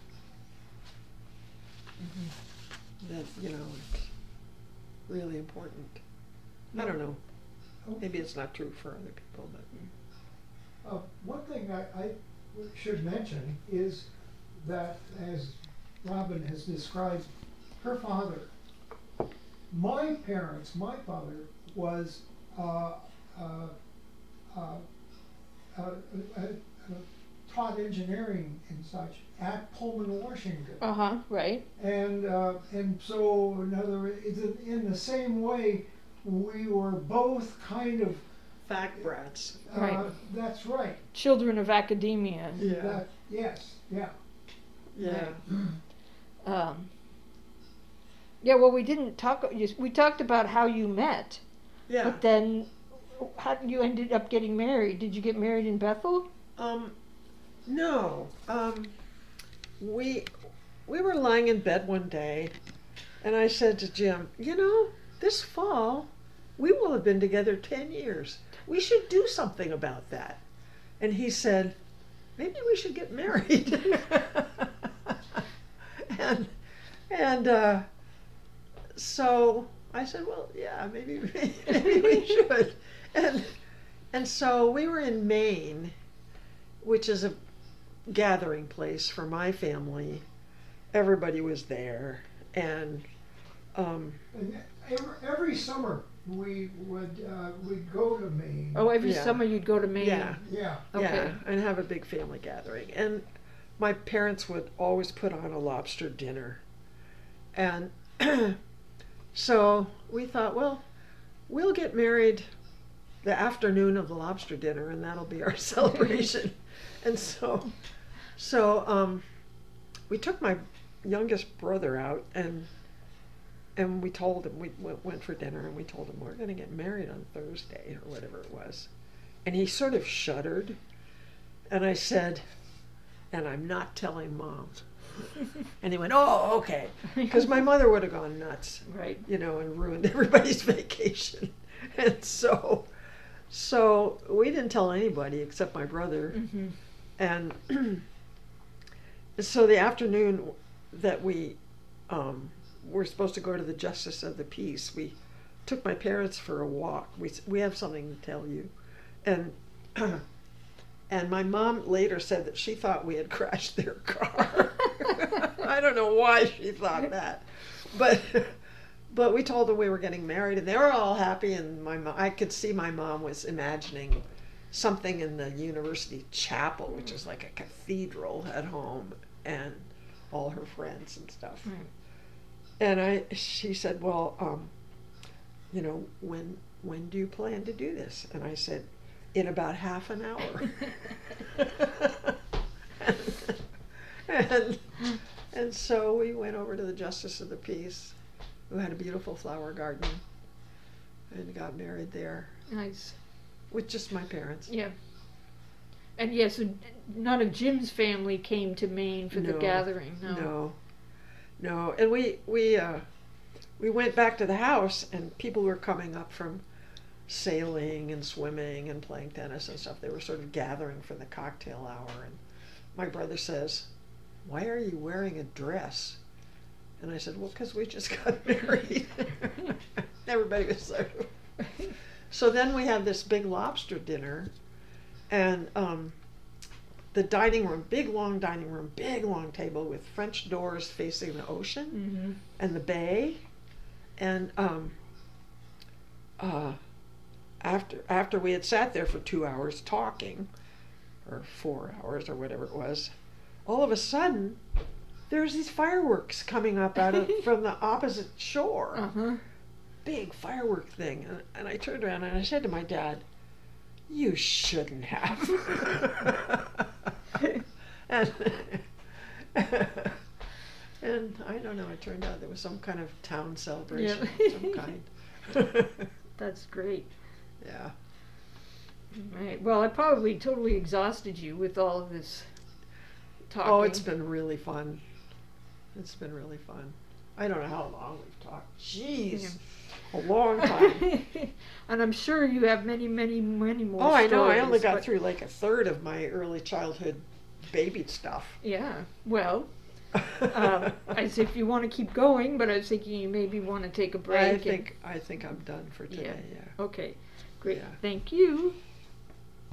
Mm-hmm. That, you know, it's really important. I don't know. Oh, Maybe it's not true for other people, but Uh, one thing I, I should mention is that, as Robin has described, her father, my parents, my father was uh, uh, uh, uh, uh, uh, taught engineering and such at Pullman, Washington. Uh huh. Right. And uh, and so, in other words, it's in, in the same way, we were both kind of. fact brats. Uh, Right. That's right. Children of academia. Yeah. That, yes. Yeah. Yeah. Um, yeah. Well, we didn't talk. you- We talked about how you met, Yeah. but then how you ended up getting married. Did you get married in Bethel? Um, no. Um, we we were lying in bed one day, and I said to Jim, you know, this fall we will have been together ten years. We should do something about that. And he said, maybe we should get married. and and uh, so I said, well, yeah, maybe maybe we should. And and so we were in Maine, which is a gathering place for my family. Everybody was there, and um, And every, every summer we would uh, we'd go to Maine. Oh, every Yeah. summer you'd go to Maine. yeah, Yeah. Okay. yeah, and have a big family gathering. And my parents would always put on a lobster dinner, and so we thought, well, we'll get married the afternoon of the lobster dinner, and that'll be our celebration. And so, so um, we took my youngest brother out, and and we told him, we went, went for dinner, and we told him we're going to get married on Thursday or whatever it was. And he sort of shuddered, and I said, and I'm not telling Mom. And he went, oh, okay, because my mother would have gone nuts, Right. you know, and ruined everybody's vacation. And so, so we didn't tell anybody except my brother. Mm-hmm. And so the afternoon that we um, were supposed to go to the Justice of the Peace, we took my parents for a walk. We s- we have something to tell you, and and my mom later said that she thought we had crashed their car. I don't know why she thought that, but but we told them we were getting married, and they were all happy. And my mo- I could see my mom was imagining something in the university chapel, which is like a cathedral at home, and all her friends and stuff. Right. And I, she said, well, um, you know, when when do you plan to do this? And I said, in about half an hour. and, and so we went over to the Justice of the Peace, who had a beautiful flower garden, and got married there Nice. with just my parents. Yeah. And yes, yeah, so none of Jim's family came to Maine for the No. gathering. No. No, no, and we we uh, we went back to the house, and people were coming up from sailing and swimming and playing tennis and stuff. They were sort of gathering for the cocktail hour, and my brother says, "Why are you wearing a dress?" And I said, "Well, because we just got married." Everybody was there. So then we had this big lobster dinner, and um, the dining room, big long dining room, big long table with French doors facing the ocean Mm-hmm. and the bay, and um, uh, after after we had sat there for two hours talking, or four hours or whatever it was, all of a sudden there's these fireworks coming up out of from the opposite shore. Uh-huh. big firework thing. And, and I turned around and I said to my dad, "You shouldn't have." and, and I don't know, it turned out there was some kind of town celebration Yeah. of some kind. That's great. Yeah. Right. Well, I probably totally exhausted you with all of this talking. Oh, it's been really fun. It's been really fun. I don't know how long we've talked. Jeez. A long time. And I'm sure you have many, many, many more Oh, I know. I stories, only got but- through like a third of my early childhood baby stuff. Yeah. Well, um, as if you want to keep going, but I was thinking you maybe want to take a break. I and- think I think I'm done for today. Yeah. Okay. Great. Yeah. Thank you.